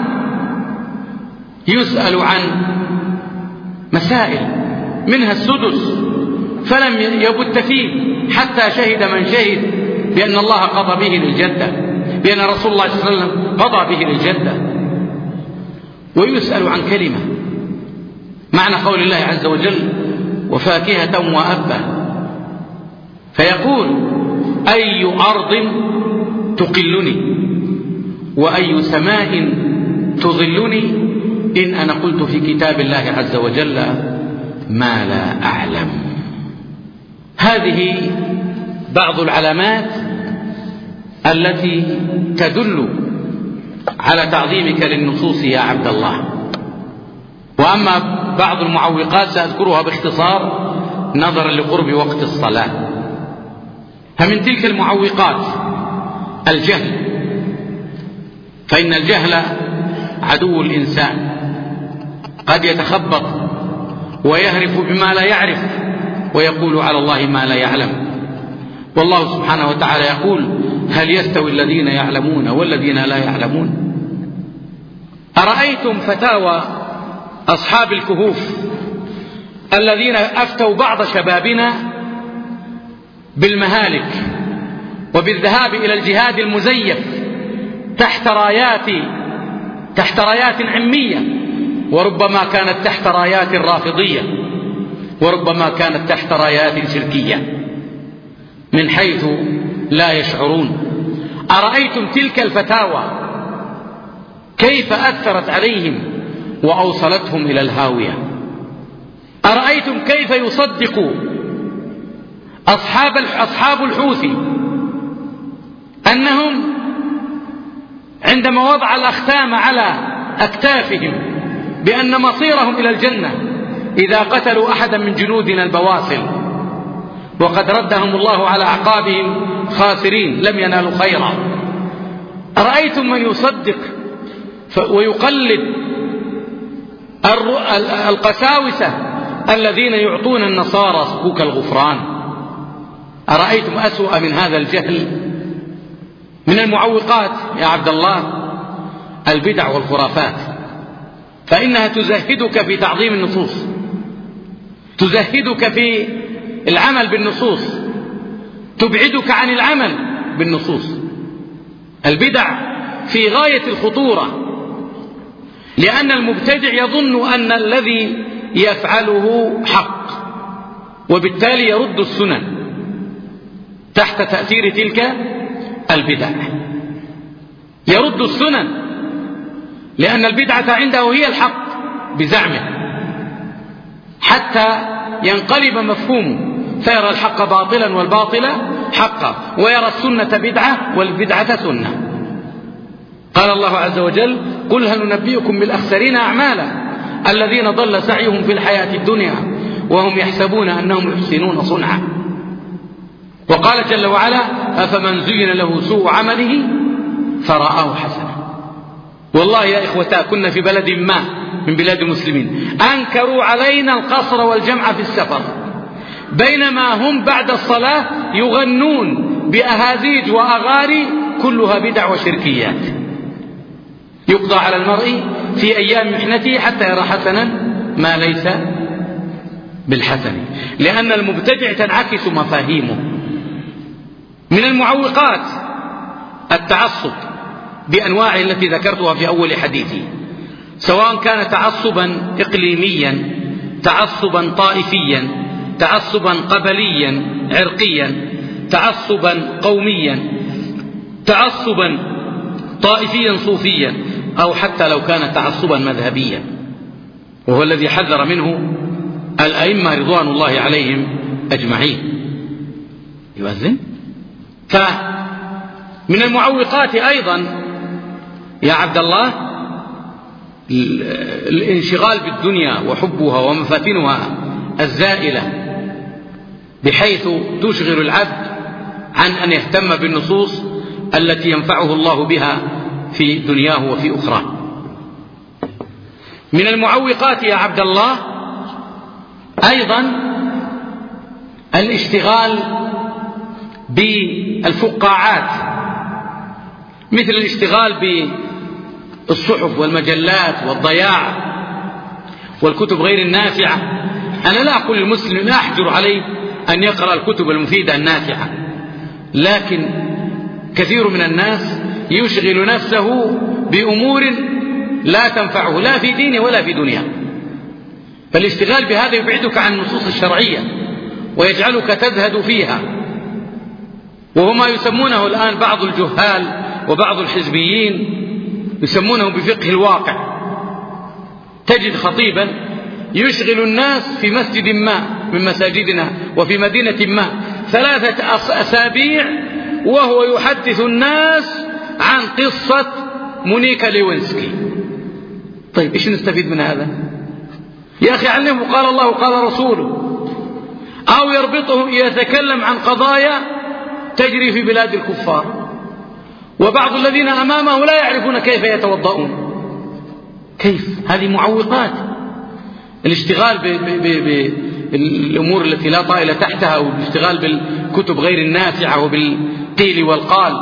يسأل عن مسائل منها السدس فلم يبت فيه حتى شهد من شهد بأن الله قضى به للجدة، بأن رسول الله صلى الله عليه وسلم قضى به للجدة. ويسأل عن كلمة معنى قول الله عز وجل وفاكهة وأبا، فيقول: أي أرض تقلني وأي سماء تظلني إن أنا قلت في كتاب الله عز وجل ما لا أعلم. هذه بعض العلامات التي تدل على تعظيمك للنصوص يا عبد الله. وأما بعض المعوقات سأذكرها باختصار نظرا لقرب وقت الصلاة. فمن تلك المعوقات الجهل، فإن الجهل عدو الإنسان، قد يتخبط ويهرف بما لا يعرف ويقول على الله ما لا يعلم. والله سبحانه وتعالى يقول: هل يستوي الذين يعلمون والذين لا يعلمون؟ أرأيتم فتاوى أصحاب الكهوف الذين أفتوا بعض شبابنا بالمهالك وبالذهاب إلى الجهاد المزيف تحت رايات عمية، وربما كانت تحت رايات رافضية، وربما كانت تحت رايات شركية من حيث لا يشعرون. أرأيتم تلك الفتاوى كيف أثرت عليهم وأوصلتهم إلى الهاوية؟ أرأيتم كيف يصدق أصحاب الحوثي أنهم عندما وضع الأختام على أكتافهم بأن مصيرهم إلى الجنة إذا قتلوا أحدا من جنودنا البواسل، وقد ردهم الله على أعقابهم خاسرين لم ينالوا خيرا. أرأيتم من يصدق ويقلد القساوسة الذين يعطون النصارى صكوك الغفران؟ أرأيتم أسوأ من هذا الجهل؟ من المعوقات يا عبد الله البدع والخرافات، فإنها تزهدك في تعظيم النصوص، تزهدك في العمل بالنصوص، تبعدك عن العمل بالنصوص. البدع في غاية الخطورة، لأن المبتدع يظن أن الذي يفعله حق، وبالتالي يرد السنن تحت تأثير تلك البدع، يرد السنن لأن البدعة عنده هي الحق بزعمه، حتى ينقلب مفهومه فيرى الحق باطلا والباطل حقا، ويرى السنة بدعة والبدعة سنة. قال الله عز وجل: قل هل ننبئكم بالأخسرين أعمالا الذين ضل سعيهم في الحياة الدنيا وهم يحسبون أنهم يحسنون صنعا. وقال جل وعلا: أفمن زين له سوء عمله فرآه حسنا. والله يا إخوتا كنا في بلد ما من بلاد المسلمين أنكروا علينا القصر والجمع في السفر، بينما هم بعد الصلاة يغنون بأهازيج وأغاري كلها بدع وشركيات. يقضى على المرء في أيام محنته حتى يرى حسنا ما ليس بالحسن، لأن المبتدع تنعكس مفاهيمه. من المعوقات التعصب بأنواعه التي ذكرتها في أول حديثي، سواء كان تعصبا إقليميا، تعصبا طائفيا، تعصبا قبليا عرقيا، تعصبا قوميا، تعصبا طائفيا صوفيا، أو حتى لو كان تعصبا مذهبيا، وهو الذي حذر منه الأئمة رضوان الله عليهم أجمعين. يؤذن. فمن المعوقات أيضا يا عبد الله الانشغال بالدنيا وحبها ومفاتنها الزائلة، بحيث تشغل العبد عن أن يهتم بالنصوص التي ينفعه الله بها في دنياه وفي أخراه. من المعوقات يا عبد الله أيضا الاشتغال بالفقاعات، مثل الاشتغال بالصحف والمجلات والضياع والكتب غير النافعة. أنا لا أقول للمسلم، لا أحجر عليه أن يقرأ الكتب المفيدة النافعة، لكن كثير من الناس يشغل نفسه بأمور لا تنفعه لا في دينه ولا في دنياه. فالاشتغال بهذا يبعدك عن النصوص الشرعية ويجعلك تزهد فيها، وهو ما يسمونه الآن بعض الجهال وبعض الحزبيين يسمونه بفقه الواقع. تجد خطيبا يشغل الناس في مسجد ما من مساجدنا وفي مدينة ما 3 أسابيع وهو يحدث الناس عن قصة مونيكا ليوينسكي. طيب إيش نستفيد من هذا؟ يا أخي علمه قال الله وقال رسوله، أو يربطه يتكلم عن قضايا تجري في بلاد الكفار، وبعض الذين أمامه لا يعرفون كيف يتوضؤون. كيف؟ هذه معوقات. الاشتغال بالأمور التي لا طائل تحتها، والاشتغال بالكتب غير النافعة وبالقيل والقال،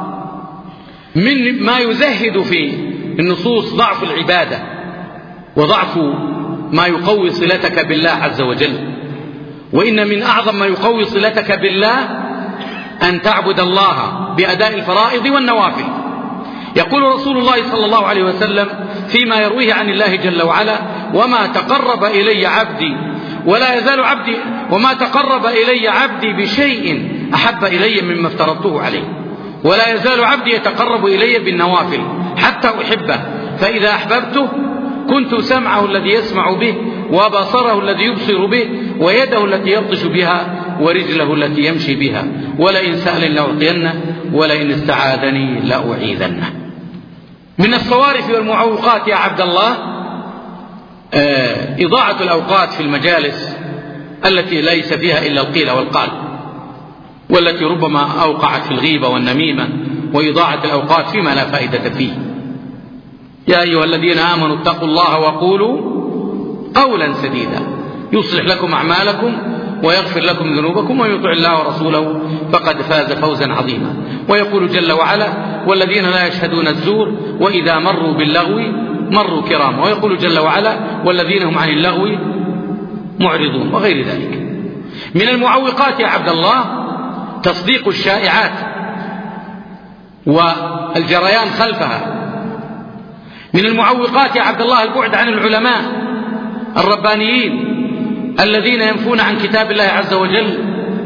من ما يزهد في النصوص ضعف العبادة وضعف ما يقوي صلتك بالله عز وجل. وإن من أعظم ما يقوي صلتك بالله أن تعبد الله بأداء الفرائض والنوافل. يقول رسول الله صلى الله عليه وسلم فيما يرويه عن الله جل وعلا: وما تقرب إلي عبدي ولا يزال عبدي وما تقرب إلي عبدي بشيء أحب إلي مما افترضته عليه، ولا يزال عبدي يتقرب إلي بالنوافل حتى أحبه، فإذا أحببته كنت سمعه الذي يسمع به، وبصره الذي يبصر به، ويده التي يبطش بها، ورجله التي يمشي بها، ولئن سألني لأعطينه، ولئن استعاذني لأعيذنه. من الصوارف والمعوقات يا عبد الله إضاعة الأوقات في المجالس التي ليس فيها إلا القيل والقال، والتي ربما أوقعت في الغيبة والنميمة وإضاعة الأوقات فيما لا فائدة فيه. يا أيها الذين آمنوا اتقوا الله وقولوا قولا سديدا يصلح لكم أعمالكم ويغفر لكم ذنوبكم، ومن يطع الله ورسوله فقد فاز فوزا عظيما. ويقول جل وعلا: والذين لا يشهدون الزور وإذا مروا باللغو مروا كراما. ويقول جل وعلا: والذين هم عن اللغو معرضون، وغير ذلك. من المعوقات يا عبد الله تصديق الشائعات والجريان خلفها. من المعوقات يا عبد الله البعد عن العلماء الربانيين الذين ينفون عن كتاب الله عز وجل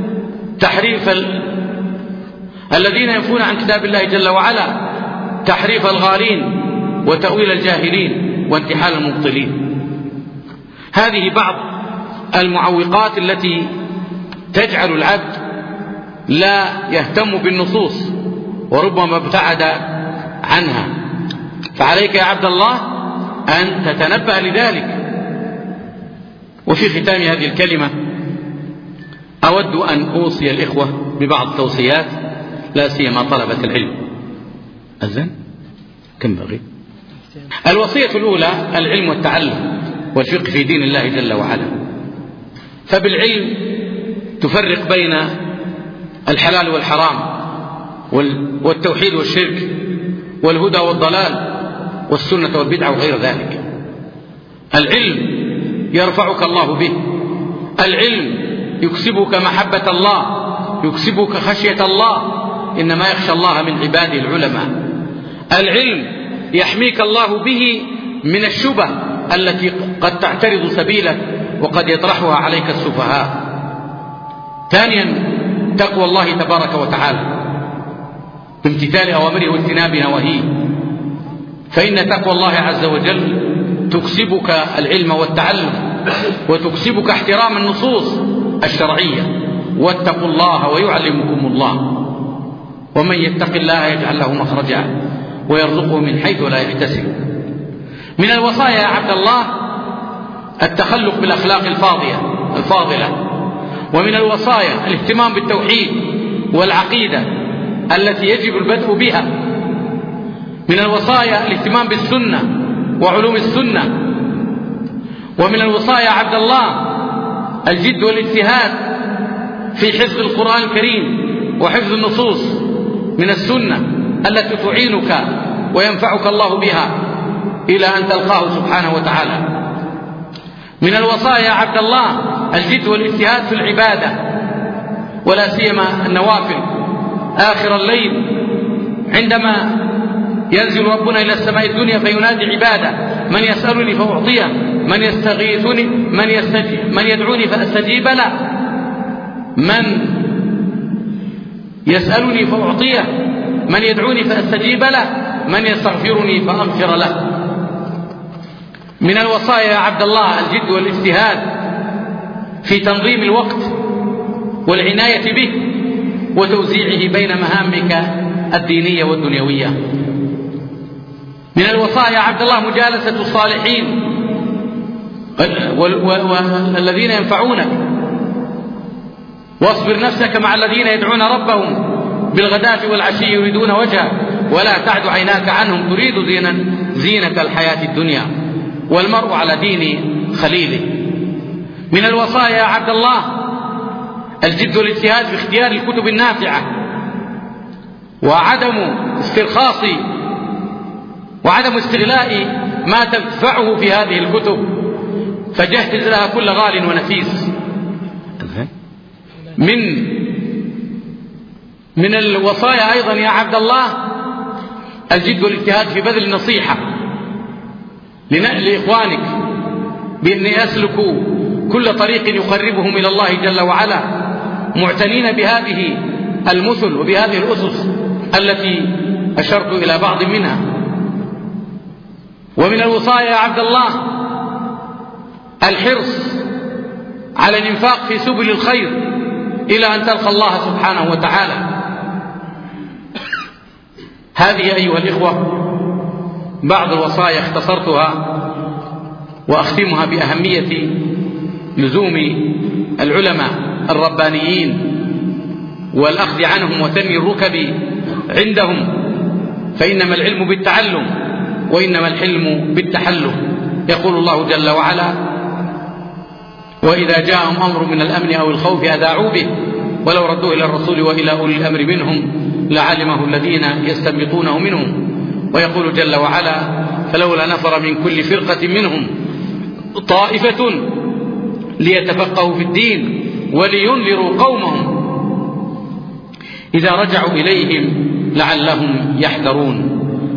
الذين ينفون عن كتاب الله جل وعلا تحريف الغالين وتأويل الجاهلين وانتحال المبطلين. هذه بعض المعوقات التي تجعل العبد لا يهتم بالنصوص وربما ابتعد عنها. فعليك يا عبد الله أن تتنبه لذلك. وفي ختام هذه الكلمة أود أن أوصي الإخوة ببعض التوصيات، لا سيما طلبة العلم. أذن كم بغي؟ الوصية الأولى العلم والتعلم والفقه في دين الله جل وعلا. فبالعلم تفرق بين الحلال والحرام والتوحيد والشرك والهدى والضلال والسنة والبدعة وغير ذلك. العلم يرفعك الله به، العلم يكسبك محبة الله، يكسبك خشية الله، إنما يخشى الله من عباده العلماء. العلم يحميك الله به من الشبه التي قد تعترض سبيلك وقد يطرحها عليك السفهاء. ثانيا تقوى الله تبارك وتعالى بامتثال أوامره واجتناب نواهيه. فإن تقوى الله عز وجل تكسبك العلم والتعلم، وتكسبك احترام النصوص الشرعية. واتقوا الله ويعلمكم الله، ومن يتق الله يجعل له مخرجا ويرزقه من حيث لا يحتسب. من الوصايا يا عبد الله التخلق بالأخلاق الفاضلة، ومن الوصايا الاهتمام بالتوحيد والعقيدة التي يجب البدء بها. من الوصايا الاهتمام بالسنة وعلوم السنة. ومن الوصايا عبد الله الجد والاجتهاد في حفظ القرآن الكريم وحفظ النصوص من السنة التي تعينك وينفعك الله بها إلى أن تلقاه سبحانه وتعالى. من الوصايا عبد الله الجد والاجتهاد في العبادة، ولا سيما النوافل آخر الليل عندما ينزل ربنا إلى السماء الدنيا فينادي عباده: من يسألني فأعطيه، من يستغيثني، من يدعوني فأستجيب له، من يسألني فأعطيه، من يدعوني فأستجيب له، من يستغفرني فأغفر له. من الوصايا يا عبد الله الجد والاجتهاد في تنظيم الوقت والعناية به وتوزيعه بين مهامك الدينية والدنيوية. من الوصايا يا عبد الله مجالسة الصالحين والذين ينفعونك، واصبر نفسك مع الذين يدعون ربهم بالغداة والعشي يريدون وجهه ولا تعد عيناك عنهم تريد زينة الحياة الدنيا، والمرء على دين خليله. من الوصايا يا عبد الله الجد والاجتهاد في اختيار الكتب النافعة، وعدم استغلاء ما تدفعه في هذه الكتب، فجهز لها كل غال ونفيس. من الوصايا أيضا يا عبد الله الجد والاجتهاد في بذل النصيحة لإخوانك بأن يسلكوا كل طريق يقربهم إلى الله جل وعلا، معتنين بهذه المثل وبهذه الأسس التي أشرت إلى بعض منها. ومن الوصايا يا عبد الله الحرص على الإنفاق في سبل الخير إلى أن تلقى الله سبحانه وتعالى. هذه أيها الإخوة بعض الوصايا اختصرتها، وأختمها بأهمية لزوم العلماء الربانيين والأخذ عنهم وتنمي الركب عندهم، فإنما العلم بالتعلم وإنما الحلم بالتحلم. يقول الله جل وعلا: وإذا جاءهم أمر من الأمن أو الخوف أذاعوا به ولو ردوه إلى الرسول وإلى أولي الأمر منهم لعلمه الذين يستنبطونه منهم. ويقول جل وعلا: فلولا نفر من كل فرقة منهم طائفة ليتفقهوا في الدين ولينذروا قومهم إذا رجعوا إليهم لعلهم يحذرون.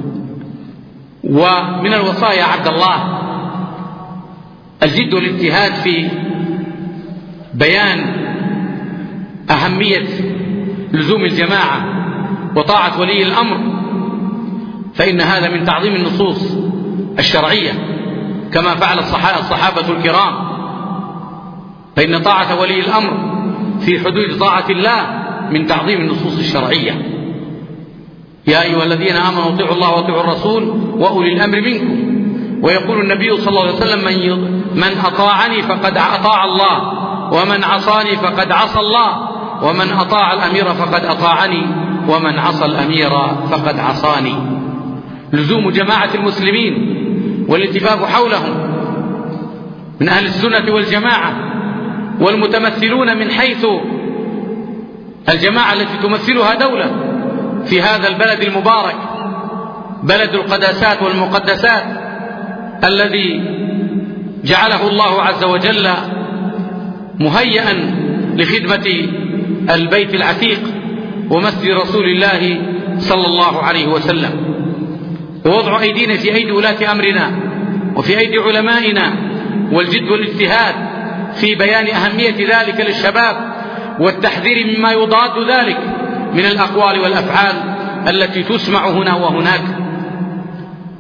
ومن الوصايا عبد الله الجد والاجتهاد في بيان أهمية لزوم الجماعة وطاعة ولي الأمر، فإن هذا من تعظيم النصوص الشرعية كما فعل الصحابة الكرام، فإن طاعة ولي الأمر في حدود طاعة الله من تعظيم النصوص الشرعية. يا أيها الذين آمنوا اطيعوا الله واطيعوا الرسول وأولي الأمر منكم. ويقول النبي صلى الله عليه وسلم: من أطاعني فقد أطاع الله، ومن عصاني فقد عصى الله، ومن أطاع الأمير فقد أطاعني، ومن عصى الأمير فقد عصاني. لزوم جماعة المسلمين والاتفاق حولهم من أهل السنة والجماعة، والمتمثلون من حيث الجماعة التي تمثلها دولة في هذا البلد المبارك، بلد القداسات والمقدسات الذي جعله الله عز وجل مهيئا لخدمة البيت العتيق ومسجد رسول الله صلى الله عليه وسلم. ووضع أيدينا في أيدي ولاة أمرنا وفي أيدي علمائنا، والجد والاجتهاد في بيان أهمية ذلك للشباب والتحذير مما يضاد ذلك من الأقوال والأفعال التي تسمع هنا وهناك.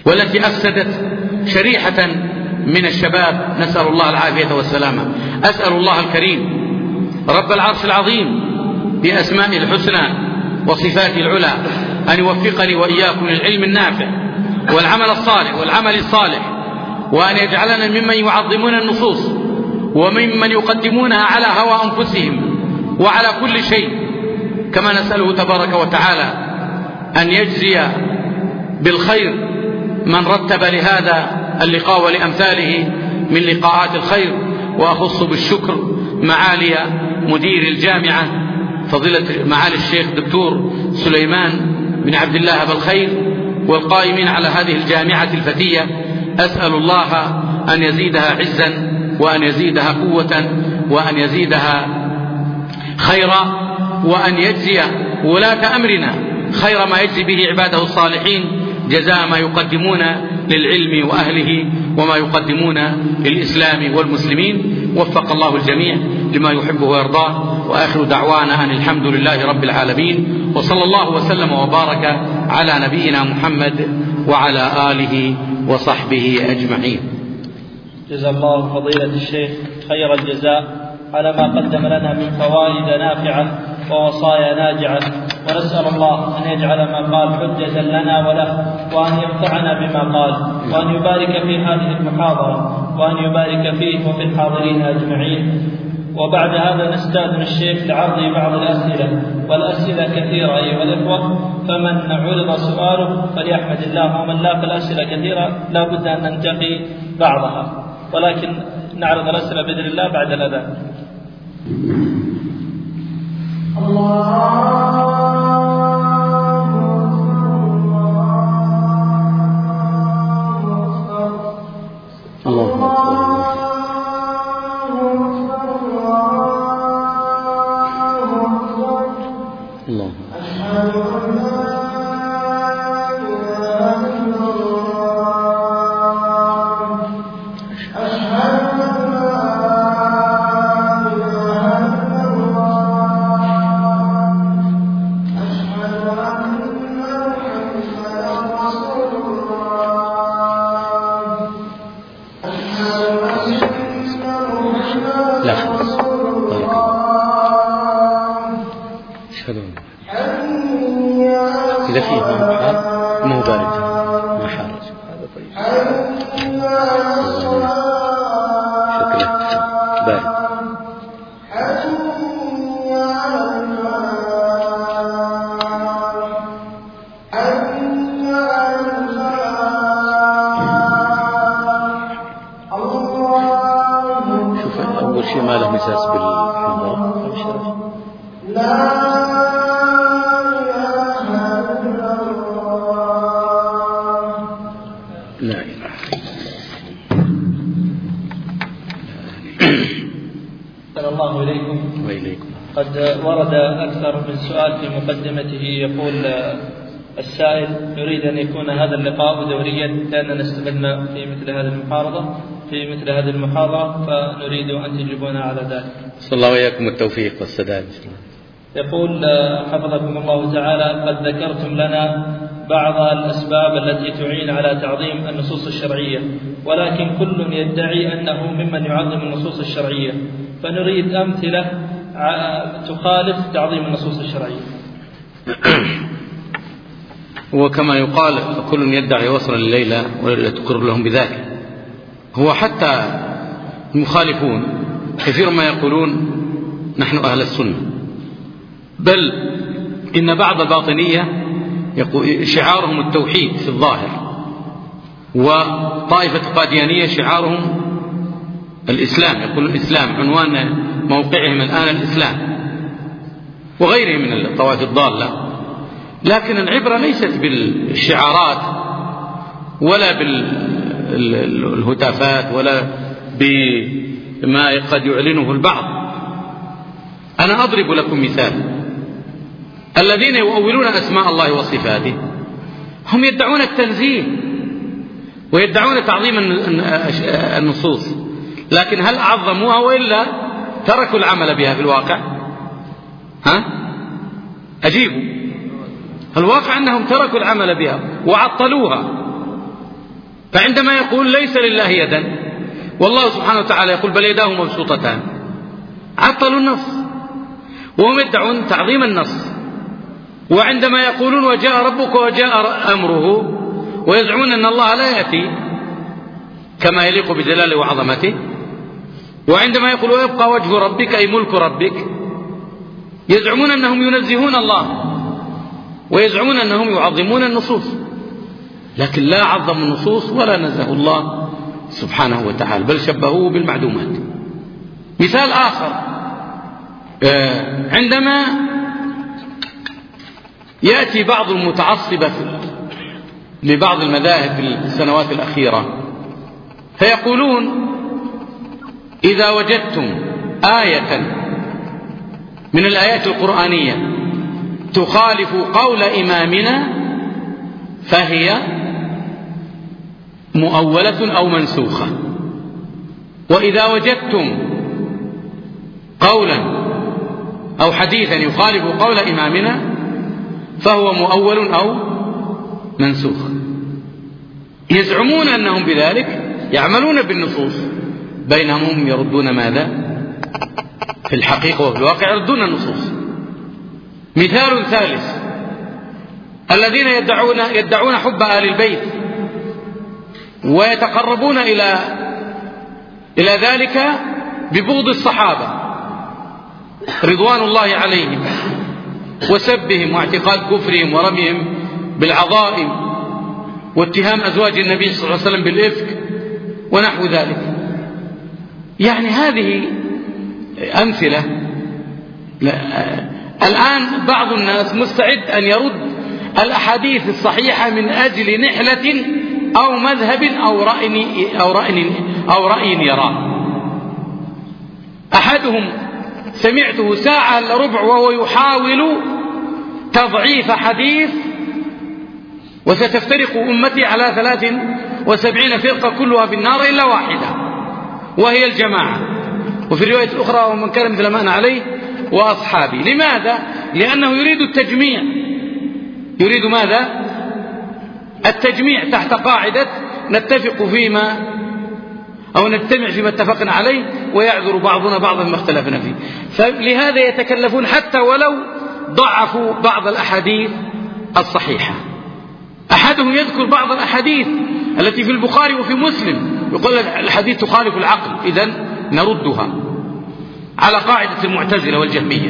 والتي أفسدت شريحة من الشباب، نسأل الله العافية والسلامة. أسأل الله الكريم رب العرش العظيم بأسمائه الحسنى وصفاته العلى أن يوفقني وإياكم للعلم النافع والعمل الصالح، وأن يجعلنا ممن يعظمون النصوص وممن يقدمونها على هوى أنفسهم وعلى كل شيء. كما نسأله تبارك وتعالى أن يجزي بالخير من رتب لهذا اللقاء ولأمثاله من لقاءات الخير. وأخص بالشكر معالي مدير الجامعة فضيلة معالي الشيخ دكتور سليمان بن عبد الله أبا الخير والقائمين على هذه الجامعة الفتية. أسأل الله أن يزيدها عزا وأن يزيدها قوة وأن يزيدها خيرا، وأن يجزي ولاة أمرنا خير ما يجزي به عباده الصالحين جزاء ما يقدمون للعلم وأهله وما يقدمون للإسلام والمسلمين. وفق الله الجميع لما يحبه ويرضاه، وآخر دعوانا أن الحمد لله رب العالمين، وصلى الله وسلم وبارك على نبينا محمد وعلى آله وصحبه أجمعين. جزا الله فضيلة الشيخ خير الجزاء على ما قدم لنا من فوائد نافعة ووصايا ناجعة، ونسأل الله أن يجعل ما قال حجة لنا وله، وأن ينفعنا بما قال، وأن يبارك في هذه المحاضرة، وأن يبارك فيه وفي الحاضرين أجمعين. وبعد هذا نستأذن الشيخ لعرض بعض الأسئلة، والأسئلة كثيرة أيها الإخوة، فمن عرض سؤاله فليحمد الله، ومن لا فالأسئلة كثيرة لا بد أن ننتقي بعضها، ولكن نعرض الأسئلة بإذن الله بعد الأذان. قد ورد أكثر من سؤال في مقدمته. يقول السائل: نريد أن يكون هذا اللقاء دوريا لأننا استفدنا في مثل هذه المحاضرة، فنريد أن تجيبونا على ذلك. صلى الله وإياكم التوفيق والسداد. يقول حفظكم الله تعالى: قد ذكرتم لنا بعض الأسباب التي تعين على تعظيم النصوص الشرعية، ولكن كل يدعي أنه ممن يعظم النصوص الشرعية، فنريد أمثلة تخالف تعظيم النصوص الشرعية. وكما يقال: كل يدعي وصلا الليلة ولا تقر لهم بذاك. هو حتى المخالفون كثير ما يقولون نحن أهل السنة، بل إن بعض الباطنية شعارهم التوحيد في الظاهر، وطائفة القاديانية شعارهم الإسلام، يقولون الإسلام، عنوان موقعهم الآن الإسلام، وغيرهم من الطوائف الضالة. لكن العبرة ليست بالشعارات ولا بالهتافات ولا بما قد يعلنه البعض. أنا أضرب لكم مثال: الذين يؤولون أسماء الله وصفاته هم يدعون التنزيه ويدعون تعظيم النصوص، لكن هل عظموها وإلا تركوا العمل بها في الواقع؟ أجيبوا. الواقع أنهم تركوا العمل بها وعطلوها فعندما يقول ليس لله يدا والله سبحانه وتعالى يقول بل يداه مبسوطتان، عطلوا النص وهم يدعون تعظيم النص. وعندما يقولون وجاء ربك وجاء أمره ويزعمون أن الله لا يأتي كما يليق بجلاله وعظمته، وعندما يقول ويبقى وجه ربك أي ملك ربك، يزعمون أنهم ينزهون الله ويزعمون أنهم يعظمون النصوص، لكن لا عظموا النصوص ولا نزهوا الله سبحانه وتعالى، بل شبهوه بالمعدومات. مثال آخر، عندما يأتي بعض المتعصبة لبعض المذاهب في السنوات الأخيرة فيقولون إذا وجدتم آية من الآيات القرآنية تخالف قول إمامنا فهي مؤولة أو منسوخة، وإذا وجدتم قولا أو حديثا يخالف قول إمامنا فهو مؤول أو منسوخ. يزعمون أنهم بذلك يعملون بالنصوص، بينهم هم يردون ماذا؟ في الحقيقة وفي الواقع يردون النصوص. مثال ثالث، الذين يدعون حب آل البيت ويتقربون إلى ذلك ببغض الصحابة رضوان الله عليهم وسبهم واعتقاد كفرهم ورميهم بالعظائم واتهام أزواج النبي صلى الله عليه وسلم بالإفك ونحو ذلك. يعني هذه أمثلة. الآن بعض الناس مستعد أن يرد الأحاديث الصحيحة من أجل نحلة أو مذهب أو رأي يراه. أحدهم سمعته ساعة إلا ربع وهو يحاول تضعيف حديث وستفترق أمتي على 73 فرقة كلها في النار إلا واحدة وهي الجماعة، وفي الرواية الأخرى ومن كان مثل ما أنا عليه وأصحابي. لماذا؟ لأنه يريد التجميع. يريد ماذا؟ التجميع تحت قاعدة نتفق فيما أو نجتمع فيما اتفقنا عليه ويعذر بعضنا بعضا ما اختلفنا فيه. فلهذا يتكلفون حتى ولو ضعفوا بعض الأحاديث الصحيحة. أحدهم يذكر بعض الأحاديث التي في البخاري وفي مسلم، يقول الحديث تخالف العقل إذن نردها، على قاعدة المعتزلة والجهمية.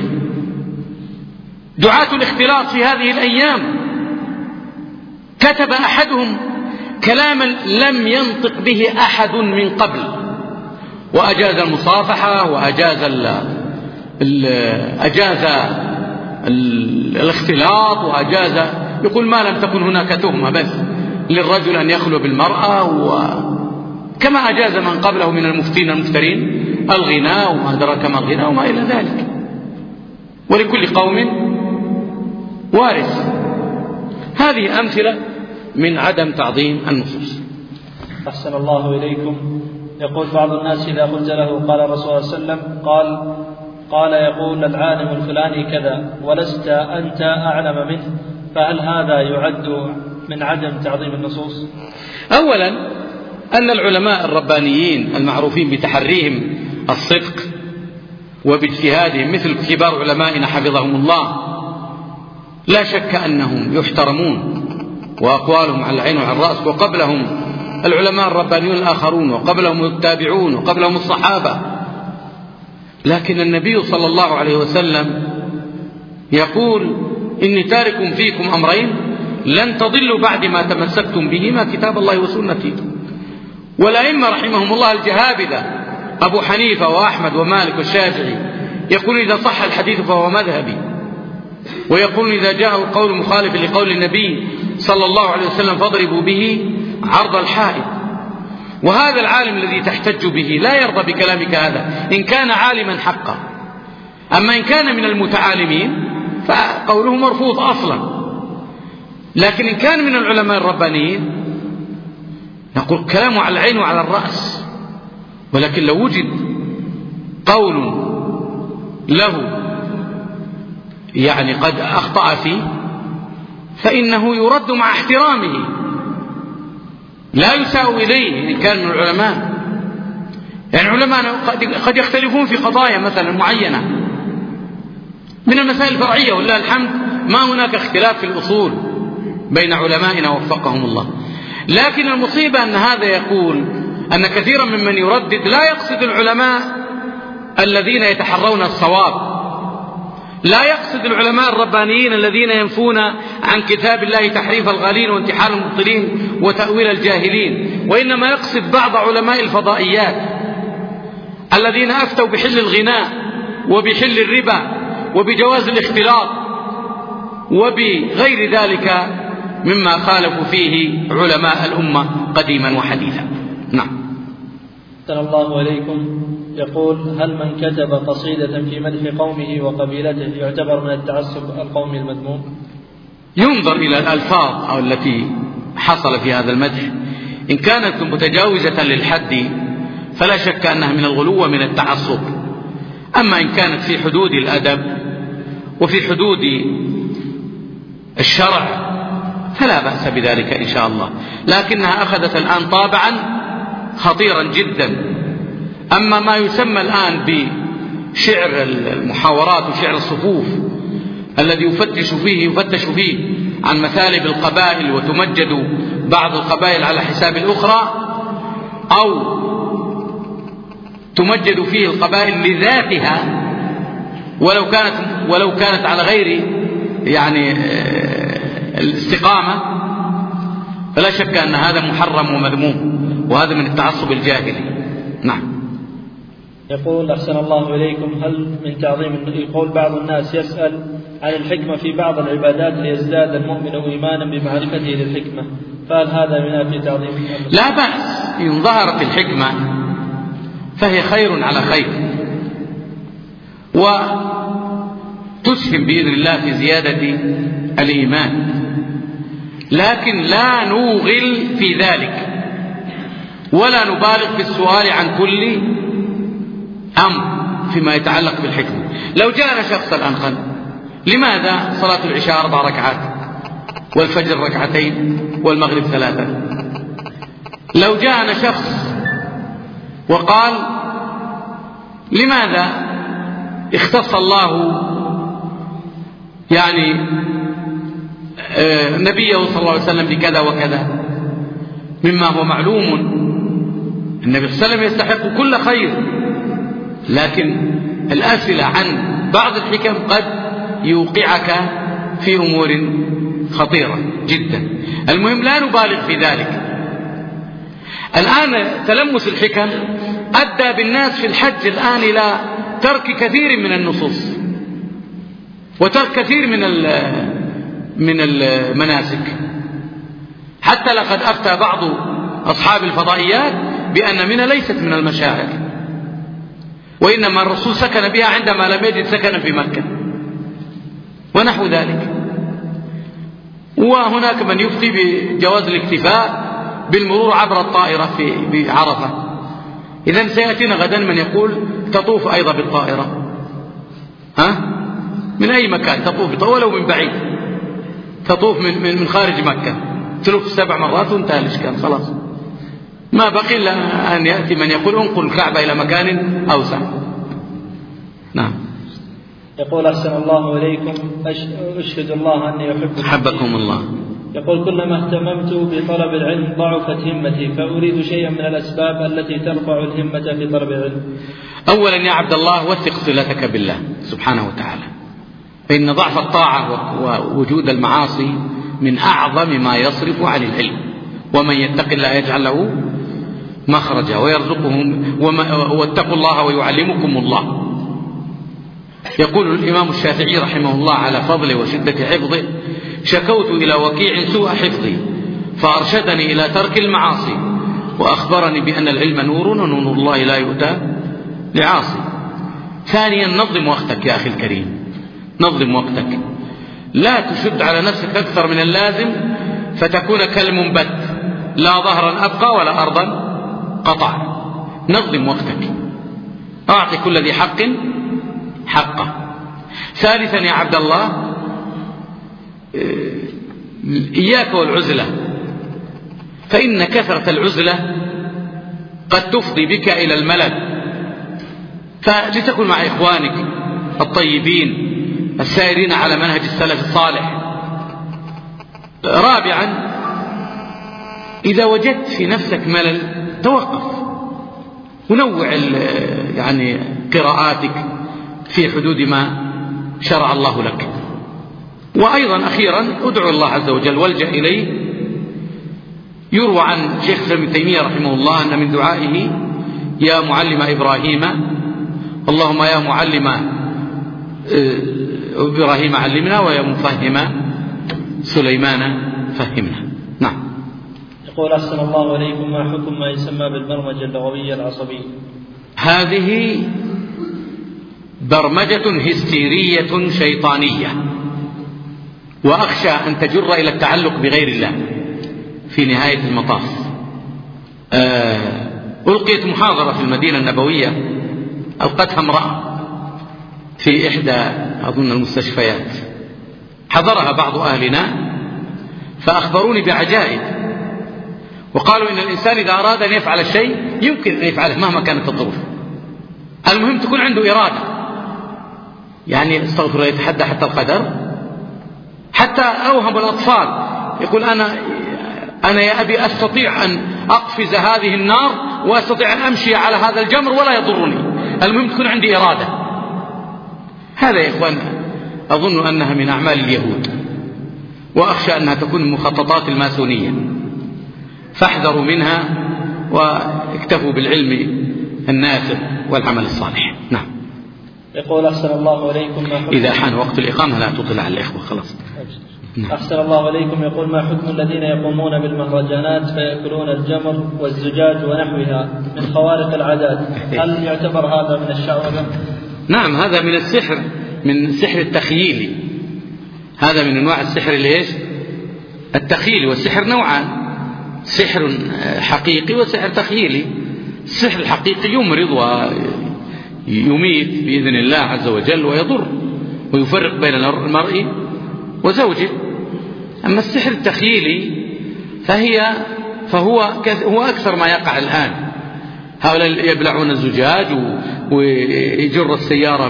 دعاة الاختلاط في هذه الأيام كتب أحدهم كلاما لم ينطق به أحد من قبل، وأجاز المصافحة وأجاز الاختلاط وأجاز، يقول ما لم تكن هناك تهمة بس للرجل أن يخلو بالمرأة، وكما أجاز من قبله من المفتين المفترين الغناء وما أدراك ما الغناء وما إلى ذلك، ولكل قوم وارث. هذه أمثلة من عدم تعظيم النصوص. أحسن الله إليكم. يقول بعض الناس إذا قلت له قال الرسول صلى الله عليه وسلم قال يقول العالم الفلاني كذا ولست أنت أعلم منه، فهل هذا يعد من عدم تعظيم النصوص؟ أولا أن العلماء الربانيين المعروفين بتحريهم الصدق وباجتهادهم مثل كبار علمائنا حفظهم الله لا شك أنهم يحترمون وأقوالهم على العين وعلى الرأس، وقبلهم العلماء الربانيون الآخرون وقبلهم التابعون وقبلهم الصحابة. لكن النبي صلى الله عليه وسلم يقول إني تارك فيكم أمرين لن تضلوا بعد ما تمسكتم بهما كتاب الله وسنتي. والأئمة رحمهم الله الجهابذة أبو حنيفة وأحمد ومالك والشافعي يقول إذا صح الحديث فهو مذهبي، ويقول إذا جاء القول مخالف لقول النبي صلى الله عليه وسلم فاضربوا به عرض الحائط. وهذا العالم الذي تحتج به لا يرضى بكلامك هذا إن كان عالما حقا، أما إن كان من المتعالمين فقوله مرفوض أصلا. لكن إن كان من العلماء الربانيين نقول كلامه على العين وعلى الرأس، ولكن لو وجد قول له يعني قد أخطأ فيه فإنه يرد مع احترامه، لا يساء إليه إن كان من العلماء. يعني علماء قد يختلفون في قضايا مثلا معينة من المسائل الفرعية، ولله الحمد ما هناك اختلاف في الأصول بين علمائنا وفقهم الله. لكن المصيبة أن هذا يقول أن كثيرا ممن يردد لا يقصد العلماء الذين يتحرون الصواب، لا يقصد العلماء الربانيين الذين ينفون عن كتاب الله تحريف الغالين وانتحال المبطلين وتأويل الجاهلين، وإنما يقصد بعض علماء الفضائيات الذين أفتوا بحل الغناء وبحل الربا وبجواز الاختلاط وبغير ذلك مما خالفوا فيه علماء الأمة قديما وحديثا. نعم. أحسن الله إليكم. يقول: هل من كتب قصيدة في مدح قومه وقبيلته يعتبر من التعصب القومي المذموم؟ ينظر إلى الألفاظ أو التي حصل في هذا المدح، إن كانت متجاوزة للحد فلا شك أنها من الغلو ومن التعصب. أما إن كانت في حدود الأدب وفي حدود الشرع فلا بأس بذلك إن شاء الله، لكنها أخذت الآن طابعا خطيرا جدا. أما ما يسمى الآن بشعر المحاورات وشعر الصفوف الذي يفتش فيه عن مثالب القبائل وتمجد بعض القبائل على حساب الأخرى، أو تمجد فيه القبائل لذاتها ولو كانت على غير يعني الاستقامة، فلا شك أن هذا محرم ومذموم، وهذا من التعصب الجاهلي. نعم. يقول: أحسن الله إليكم، هل من تعظيم، يقول بعض الناس يسأل عن الحكمة في بعض العبادات ليزداد المؤمن إيمانا بمعرفته للحكمة، فهل هذا ينافي تعظيم؟ لا بأس، إن ظهرت الحكمة فهي خير على خير، وتسهم بإذن الله في زيادة الإيمان، لكن لا نوغل في ذلك ولا نبالغ في السؤال عن كل أمر فيما يتعلق بالحكمة. لو جاءنا شخص الآن قال: لماذا صلاة العشاء 4 ركعات والفجر 2 ركعتين والمغرب 3؟ لو جاءنا شخص وقال: لماذا اختص الله يعني نبيه صلى الله عليه وسلم بكذا وكذا، مما هو معلوم النبي صلى الله عليه وسلم يستحق كل خير، لكن الأسئلة عن بعض الحكم قد يوقعك في أمور خطيرة جدا. المهم لا نبالغ في ذلك. الآن تلمس الحكم أدى بالناس في الحج الآن إلى ترك كثير من النصوص وترك كثير من المناسك، حتى لقد أفتى بعض أصحاب الفضائيات بأن منى ليست من المشاعر، وإنما الرسول سكن بها عندما لم يجد سكنا في مكة ونحو ذلك. وهناك من يفتي بجواز الاكتفاء بالمرور عبر الطائرة في عرفة. إذن سيأتينا غدا من يقول تطوف أيضا بالطائرة، من أي مكان تطوف ولو من بعيد، تطوف من خارج مكة، تلف 7 مرات وانتهى الإشكال، خلاص ما بقي إلا أن يأتي من يقول انقل الكعبة إلى مكان أوسع. نعم. يقول: أحسن الله إليكم، أشهد الله أني أحبكم. حبكم الله. يقول: كلما اهتممت بطلب العلم ضعفت همتي، فأريد شيئا من الأسباب التي ترفع الهمة في طلب العلم. أولا يا عبد الله وثق صلتك بالله سبحانه وتعالى، فإن ضعف الطاعة ووجود المعاصي من أعظم ما يصرف عن العلم، ومن يتق الله يجعل له مخرجا ويرزقهم، واتقوا الله ويعلمكم الله. يقول الإمام الشافعي رحمه الله على فضله وشدة حفظه: شكوت إلى وكيع سوء حفظي فأرشدني إلى ترك المعاصي وأخبرني بأن العلم نور ونور الله لا يؤتى لعاصي. ثانيا نظم وقتك يا أخي الكريم، نظم وقتك، لا تشد على نفسك أكثر من اللازم فتكون كالمنبت لا ظهرا أبقى ولا أرضا قطع. نظم وقتك، أعطي كل ذي حق حقه. ثالثا يا عبد الله إياك والعزلة، فإن كثرة العزلة قد تفضي بك إلى الملل، فلتكن مع إخوانك الطيبين السائرين على منهج السلف الصالح. رابعا، إذا وجدت في نفسك ملل توقف ونوع يعني قراءاتك في حدود ما شرع الله لك. وأيضا أخيرا ادعو الله عز وجل والجأ إليه. يروى عن شيخ ابن تيمية رحمه الله أن من دعائه: يا معلم إبراهيم، اللهم يا معلم إبراهيم علمنا، ويا مفهم سليمان فهمنا. نعم. يقول: أحسن الله عليكم، ما حكم ما يسمى بالبرمجة اللغوية العصبية؟ هذه برمجة هستيرية شيطانية، وأخشى أن تجر إلى التعلق بغير الله في نهاية المطاف. ألقيت محاضرة في المدينة النبوية، ألقتها امرأة في إحدى أظن المستشفيات، حضرها بعض أهلنا فأخبروني بعجائب، وقالوا إن الإنسان إذا أراد أن يفعل الشيء يمكن أن يفعله مهما كانت الظروف، المهم تكون عنده إرادة. يعني استغفر الله، يتحدى حتى القدر، حتى أوهم الأطفال يقول: أنا يا أبي أستطيع أن أقفز هذه النار وأستطيع أن أمشي على هذا الجمر ولا يضرني، المهم تكون عندي إرادة. هذا يا إخوان أظن أنها من أعمال اليهود، وأخشى أنها تكون من مخططات الماسونية، فاحذروا منها واكتفوا بالعلم النافع والعمل الصالح. نعم. يقول: أحسن الله عليكم، ما حكم إذا حان وقت الإقامة لا تطلع على الإخوة خلاص. أحسن الله عليكم. يقول: ما حكم الذين يقومون بالمهرجانات فيأكلون الجمر والزجاج ونحوها من خوارق العادات؟ هل يعتبر هذا من الشعوذة؟ نعم، هذا من السحر، من السحر التخييلي. هذا من أنواع السحر ليش؟ التخييلي. والسحر نوعان: سحر حقيقي وسحر تخييلي. السحر الحقيقي يمرض ويميت بإذن الله عز وجل ويضر ويفرق بين المرء وزوجه. أما السحر التخييلي فهو أكثر ما يقع الآن. هؤلاء يبلعون الزجاج ويجر السيارة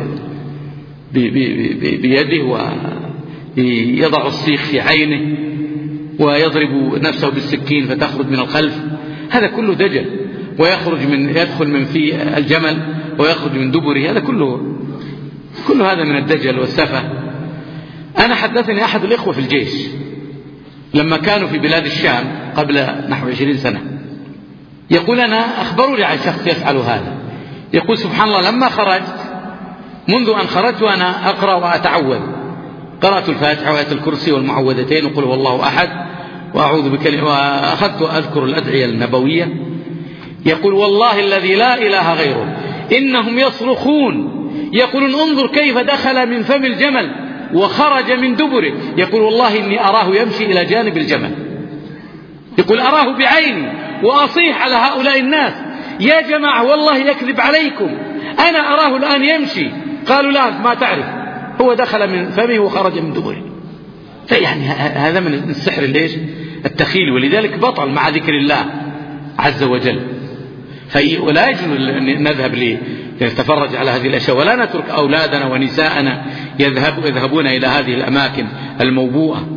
بيده ويضع السيخ في عينه ويضرب نفسه بالسكين فتخرج من الخلف. هذا كله دجل، يدخل من في الجمل ويخرج من دبره. هذا كله هذا من الدجل والسفه. أنا حدثني أحد الإخوة في الجيش لما كانوا في بلاد الشام قبل نحو 20 سنة، يقول: أنا أخبروا لي عن شخص يفعل هذا. يقول: سبحان الله، لما خرجت، منذ أن خرجت وأنا أقرأ وأتعوذ، قرأت الفاتحة وآية الكرسي والمعوذتين وقل هو الله أحد وأعوذ بكلمة، وأخذت أذكر الأدعية النبوية. يقول: والله الذي لا إله غيره إنهم يصرخون يقولون: انظر كيف دخل من فم الجمل وخرج من دبره. يقول: والله إني أراه يمشي إلى جانب الجمل. يقول: أراه بعيني وأصيح على هؤلاء الناس: يا جماعة والله يكذب عليكم، أنا أراه الآن يمشي. قالوا: لا، ما تعرف، هو دخل من فمه وخرج من دبره. فيعني هذا من السحر ليش؟ التخيل. ولذلك بطل مع ذكر الله عز وجل. ولا يجوز أن نذهب لنتفرج على هذه الأشياء، ولا نترك أولادنا ونساءنا يذهبون إلى هذه الأماكن الموبوءة.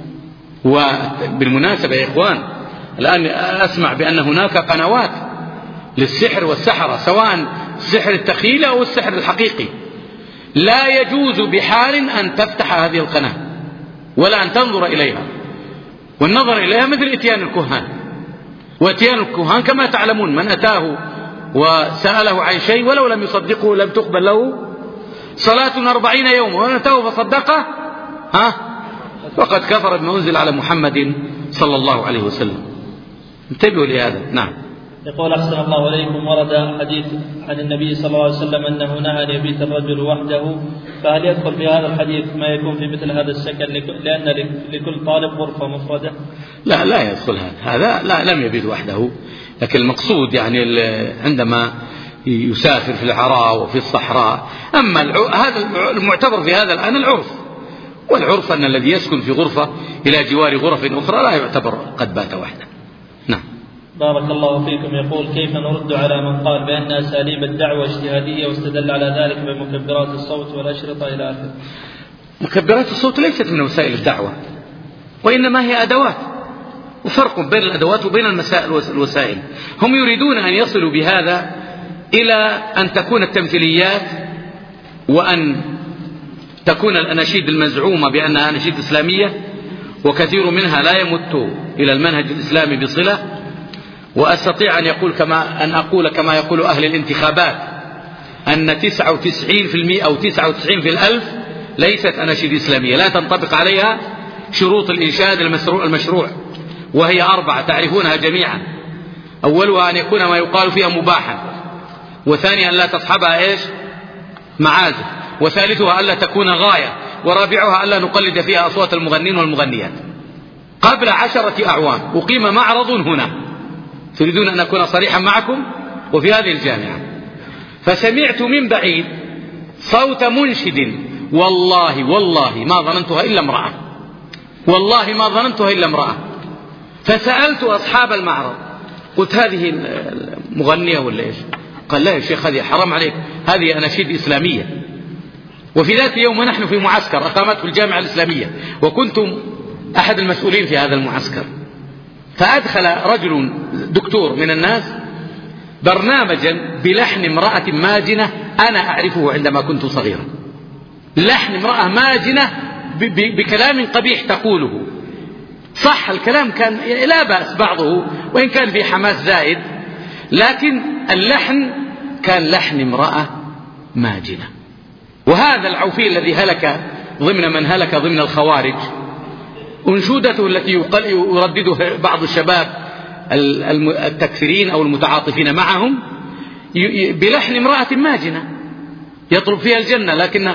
وبالمناسبة يا إخوان، الآن أسمع بأن هناك قنوات للسحر والسحرة، سواء السحر التخيلي أو السحر الحقيقي. لا يجوز بحال أن تفتح هذه القناة ولا أن تنظر إليها. والنظر إليها مثل إتيان الكهان. وإتيان الكهان كما تعلمون، من أتاه وسأله عن شيء ولو لم يصدقه لم تقبل له صلاة 40 يوما، ومن أتاه فصدقه فقد كفر بما أنزل على محمد صلى الله عليه وسلم. انتبهوا لهذا. نعم. يقول: أحسن الله عليكم، ورد حديث عن النبي صلى الله عليه وسلم أنه نهى أن يبيت الرجل وحده، فهل يدخل في هذا الحديث ما يكون في مثل هذا السكن لأن لكل طالب غرفة مفردة؟ لا يدخل هذا لا، لم يبيت وحده. لكن المقصود يعني عندما يسافر في العراء وفي الصحراء. أما هذا المعتبر في هذا الآن العرف، والعرف أن الذي يسكن في غرفة إلى جوار غرف أخرى لا يعتبر قد بات وحده. نعم. بارك الله فيكم. يقول: كيف نرد على من قال بأن أساليب الدعوة اجتهادية واستدل على ذلك بمكبرات الصوت والأشرطة إلى آخره؟ مكبرات الصوت ليست من وسائل الدعوة، وإنما هي أدوات، وفرق بين الأدوات وبين الوسائل. هم يريدون أن يصلوا بهذا إلى أن تكون التمثيليات وأن تكون الأناشيد المزعومة بأنها أناشيد إسلامية، وكثير منها لا يمت إلى المنهج الإسلامي بصلة. وأستطيع أن أقول كما يقول أهل الانتخابات أن 99% أو 99 في الألف ليست أناشيد إسلامية، لا تنطبق عليها شروط الإنشاد المشروع، وهي 4 تعرفونها جميعا. أولها أن يكون ما يقال فيها مباحا، وثانيا أن لا تصحبها معازف، وثالثها ألا تكون غاية، ورابعها ألا نقلد فيها أصوات المغنين والمغنيات. قبل 10 أعوام أقيم معرض هنا، تريدون أن أكون صريحا معكم، وفي هذه الجامعة، فسمعت من بعيد صوت منشد، والله ما ظننتها إلا امرأة، والله ما ظننتها إلا امرأة. فسألت أصحاب المعرض، قلت: هذه مغنية ولا إيش؟ قال: لا يا شيخ، هذه حرام عليك، هذه أناشيد إسلامية. وفي ذات يوم نحن في معسكر أقامته الجامعة الإسلامية، وكنت أحد المسؤولين في هذا المعسكر، فأدخل رجل دكتور من الناس برنامجا بلحن امرأة ماجنة أنا أعرفه عندما كنت صغيرا، لحن امرأة ماجنة بكلام قبيح تقوله. صح، الكلام كان لا بأس بعضه وإن كان في حماس زائد، لكن اللحن كان لحن امرأة ماجنة. وهذا العوفي الذي هلك ضمن من هلك ضمن الخوارج، أنشودته التي يرددها بعض الشباب التكفيرين أو المتعاطفين معهم بلحن امرأة ماجنة يطلب فيها الجنة، لكن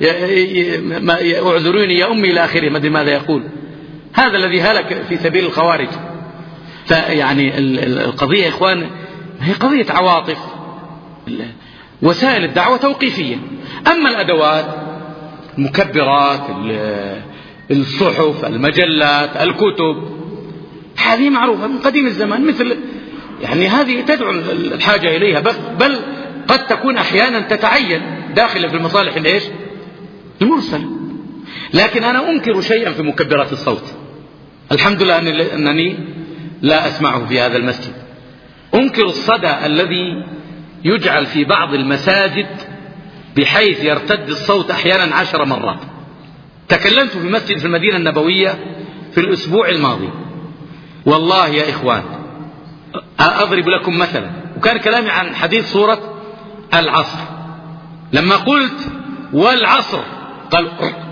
اعذروني يا أمي إلى آخره، ما أدري ماذا يقول. هذا الذي هلك في سبيل الخوارج. فيعني القضية يا إخوان هي قضية عواطف. وسائل الدعوة توقيفية، أما الأدوات، المكبرات، الصحف، المجلات، الكتب، هذه معروفة من قديم الزمان، مثل يعني هذه تدعو الحاجة إليها، بل قد تكون أحيانا تتعين داخل في المصالح المرسلة. لكن أنا أنكر شيئا في مكبرات الصوت. الحمد لله أنني لا أسمعه في هذا المسجد. أنكر الصدى الذي يجعل في بعض المساجد بحيث يرتد الصوت أحيانا 10 مرات. تكلمت في مسجد في المدينة النبوية في الأسبوع الماضي، والله يا إخوان أضرب لكم مثلا، وكان كلامي عن حديث سورة العصر، لما قلت والعصر قال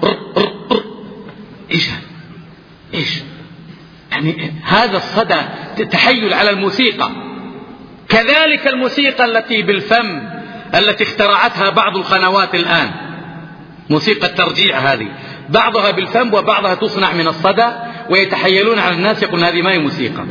إيش يعني هذا الصدى تحيل على الموسيقى. كذلك الموسيقى التي بالفم التي اخترعتها بعض القنوات الآن، موسيقى الترجيع هذه، بعضها بالفم وبعضها تصنع من الصدى، ويتحيلون على الناس يقولون هذه ما هي موسيقى،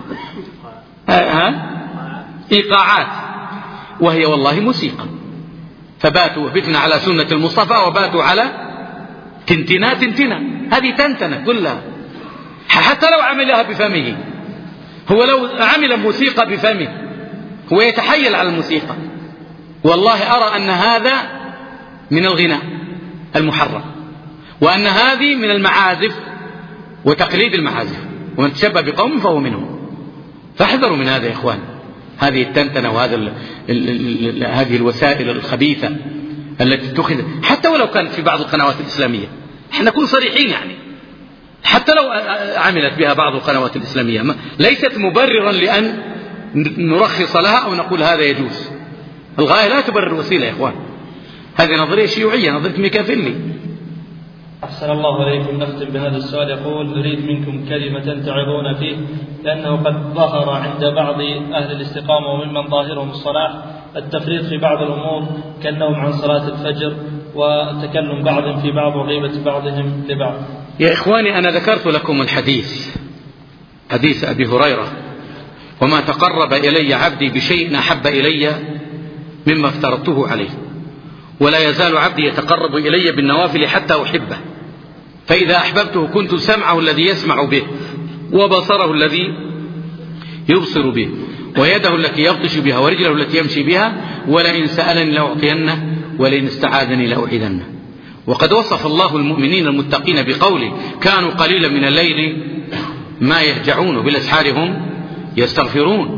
إيقاعات، وهي والله موسيقى. بتنا على سنة المصطفى وباتوا على تنتنا، هذه تنتنة كلها، حتى لو عملها بفمه. هو لو عمل موسيقى بفمه هو يتحيل على الموسيقى. والله أرى أن هذا من الغناء المحرم، وأن هذه من المعازف وتقليد المعازف، ومن تشبه بقوم فهو منهم. فاحذروا من هذا يا إخوان، هذه التنتنة هذه الوسائل الخبيثة التي اتخذ، حتى ولو كانت في بعض القنوات الإسلامية. احنا نكون صريحين، يعني حتى لو عملت بها بعض القنوات الإسلامية ليست مبررا لأن نرخص لها أو نقول هذا يجوز. الغاية لا تبرر الوسيلة يا إخوان. هذه نظرية شيوعية، نظرية ميكافيلي. أحسن الله إليكم. نختم بهذا السؤال. يقول: نريد منكم كلمة تعظون فيه، لأنه قد ظهر عند بعض أهل الاستقامة وممن ظاهرهم الصلاح التفريط في بعض الأمور، كالنوم عن صلاة الفجر وتكلم بعض في بعض وغيبة بعضهم لبعض. يا إخواني، أنا ذكرت لكم الحديث، حديث أبي هريرة: وما تقرب إلي عبدي بشيء أحب إلي مما افترضته عليه، ولا يزال عبدي يتقرب إلي بالنوافل حتى أحبه، فإذا أحببته كنت سمعه الذي يسمع به، وبصره الذي يبصر به، ويده التي يبطش بها، ورجله التي يمشي بها، ولئن سألني لأعطينه، ولئن استعاذني لأعيذنه. وقد وصف الله المؤمنين المتقين بقوله: كانوا قليلا من الليل ما يهجعون وبالأسحار هم يستغفرون.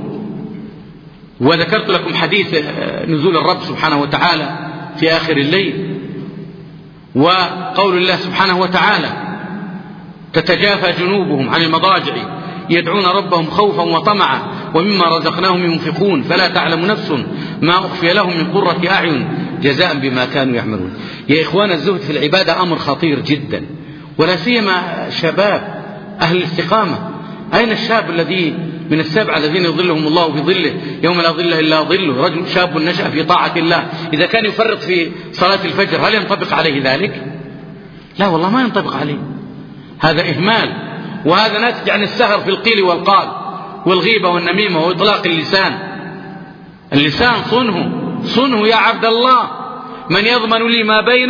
وذكرت لكم حديث نزول الرب سبحانه وتعالى في آخر الليل، وقول الله سبحانه وتعالى: تتجافى جنوبهم عن المضاجع يدعون ربهم خوفا وطمعا ومما رزقناهم ينفقون فلا تعلم نفس ما أخفي لهم من قرة أعين جزاء بما كانوا يعملون. يا إخوان، الزهد في العبادة أمر خطير جدا، ولا سيما شباب أهل الاستقامة. أين الشاب الذي من السبعة الذين يظلهم الله في ظله يوم لا ظل إلا ظله؟ رجل شاب نشأ في طاعة الله، إذا كان يفرط في صلاة الفجر هل ينطبق عليه ذلك؟ لا والله ما ينطبق عليه، هذا إهمال، وهذا ناتج عن السهر في القيل والقال والغيبة والنميمة وإطلاق اللسان. اللسان صنه يا عبد الله، من يضمن لي ما بين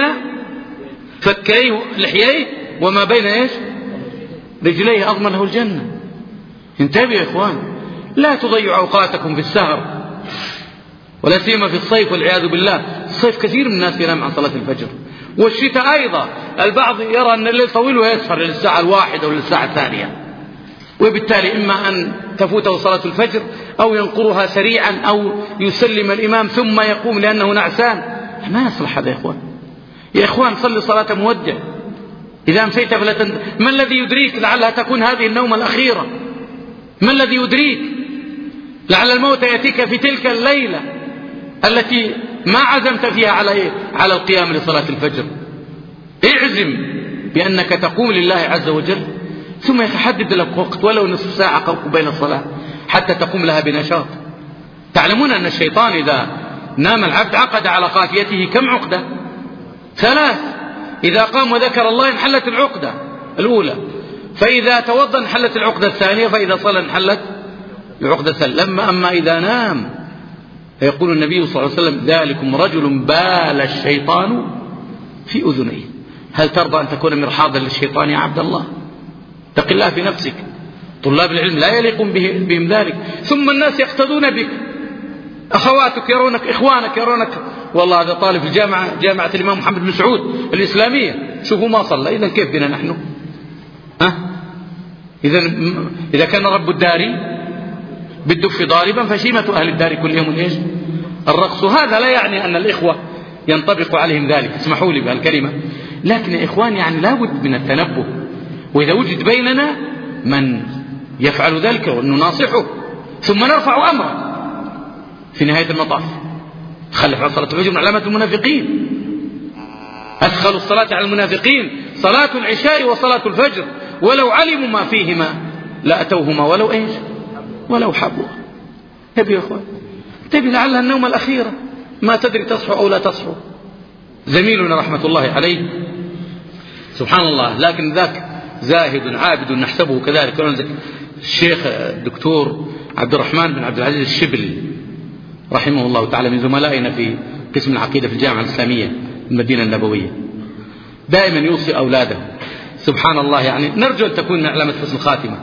فكيه لحييه وما بين إيش رجليه أضمن له الجنة. انتبهوا يا إخوان، لا تضيعوا أوقاتكم في السهر، ولا سيما في الصيف والعياذ بالله. الصيف كثير من الناس ينام عن صلاة الفجر، والشتاء أيضا البعض يرى أن الليل طويل ويسهر للساعة 1 أو للساعة 2، وبالتالي إما أن تفوته صلاة الفجر أو ينقرها سريعا أو يسلم الإمام ثم يقوم لأنه نعسان. ما يصلح هذا يا إخوان. يا إخوان، صل صلاة مودع، إذا أمسيت فلا ما الذي يدريك لعلها تكون هذه النومة الأخيرة؟ ما الذي يدريك؟ لعل الموت يأتيك في تلك الليلة التي ما عزمت فيها على القيام لصلاة الفجر. اعزم بأنك تقوم لله عز وجل، ثم يتحدد لك وقت ولو نصف ساعة قبيل الصلاة حتى تقوم لها بنشاط. تعلمون أن الشيطان إذا نام العبد عقد على قافيته كم عقدة؟ 3. إذا قام وذكر الله انحلت العقدة الأولى، فإذا توضأ انحلت العقدة الثانية، فإذا صلى انحلت العقدة الثالثة. أما إذا نام فيقول النبي صلى الله عليه وسلم: ذلكم رجل بال الشيطان في أذنيه. هل ترضى أن تكون مرحاضا للشيطان يا عبد الله؟ اتق الله في نفسك. طلاب العلم لا يليق بهم ذلك، ثم الناس يقتدون بك، أخواتك يرونك، إخوانك يرونك. والله هذا طالب في جامعة الإمام محمد بن سعود الإسلامية، شوفوا ما صلى، إذن كيف بنا نحن؟ إذا كان رب الدار بالدف ضاربا فشيمة أهل الدار كل يوم إيش؟ الرقص. هذا لا يعني أن الإخوة ينطبق عليهم ذلك، اسمحوا لي بهالكلمة، لكن يا إخوان يعني لا بد من التنبه، وإذا وجد بيننا من يفعل ذلك نناصحه ثم نرفع أمره. في نهاية المطاف تخلف عن صلاة الفجر من علامات المنافقين. أدخلوا الصلاة على المنافقين صلاة العشاء وصلاة الفجر، ولو علموا ما فيهما لأتوهما ولو إيش؟ ولو حبوا. تبي يا أخوان، تبي لعلها النوم الأخيرة، ما تدري تصحو أو لا تصحو. زميلنا رحمة الله عليه سبحان الله، لكن ذاك زاهد عابد نحسبه كذلك، الشيخ الدكتور عبد الرحمن بن عبد العزيز الشبلي رحمه الله تعالى، من زملائنا في قسم العقيدة في الجامعة الإسلامية المدينة النبوية، دائما يوصي أولاده. سبحان الله، يعني نرجو أن تكون علامة حسن الخاتمة.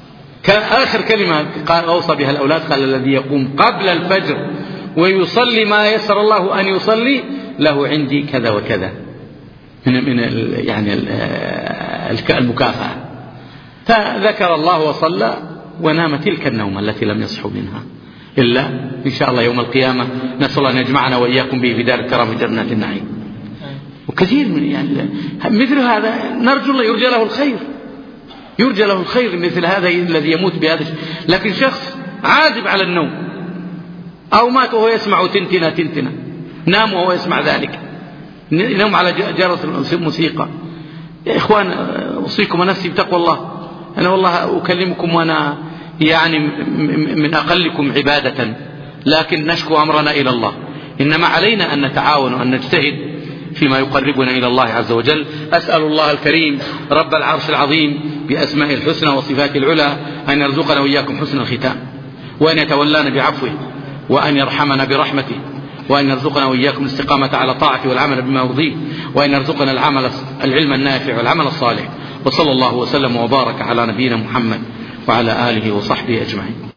آخر كلمة أوصى بها الأولاد قال: الذي يقوم قبل الفجر ويصلي ما يسر الله أن يصلي له عندي كذا وكذا من يعني المكافأة. فذكر الله وصلى ونام تلك النومة التي لم يصحوا منها إلا إن شاء الله يوم القيامة. نسأل الله أن يجمعنا وإياكم به في دار الكرام جنات النعيم. وكثير من يعني مثل هذا نرجو الله يرجى له الخير، يرجى له الخير مثل هذا الذي يموت بهذا الشيء. لكن شخص عازب على النوم أو مات وهو يسمع تنتنة، نام وهو يسمع ذلك، ينام على جرس الموسيقى. يا إخوان، أوصيكم ونفسي بتقوى الله. أنا والله أكلمكم وأنا يعني من أقلكم عبادة، لكن نشكو أمرنا إلى الله. إنما علينا أن نتعاون وأن نجتهد فيما يقربنا إلى الله عز وجل. أسأل الله الكريم رب العرش العظيم بأسماء الحسنى وصفات العلى أن يرزقنا وإياكم حسن الختام، وأن يتولانا بعفوه، وأن يرحمنا برحمته، وأن يرزقنا وإياكم الاستقامة على طاعته والعمل بما يرضيه، وأن يرزقنا العلم النافع والعمل الصالح. وصلى الله وسلم وبارك على نبينا محمد وعلى آله وصحبه أجمعين.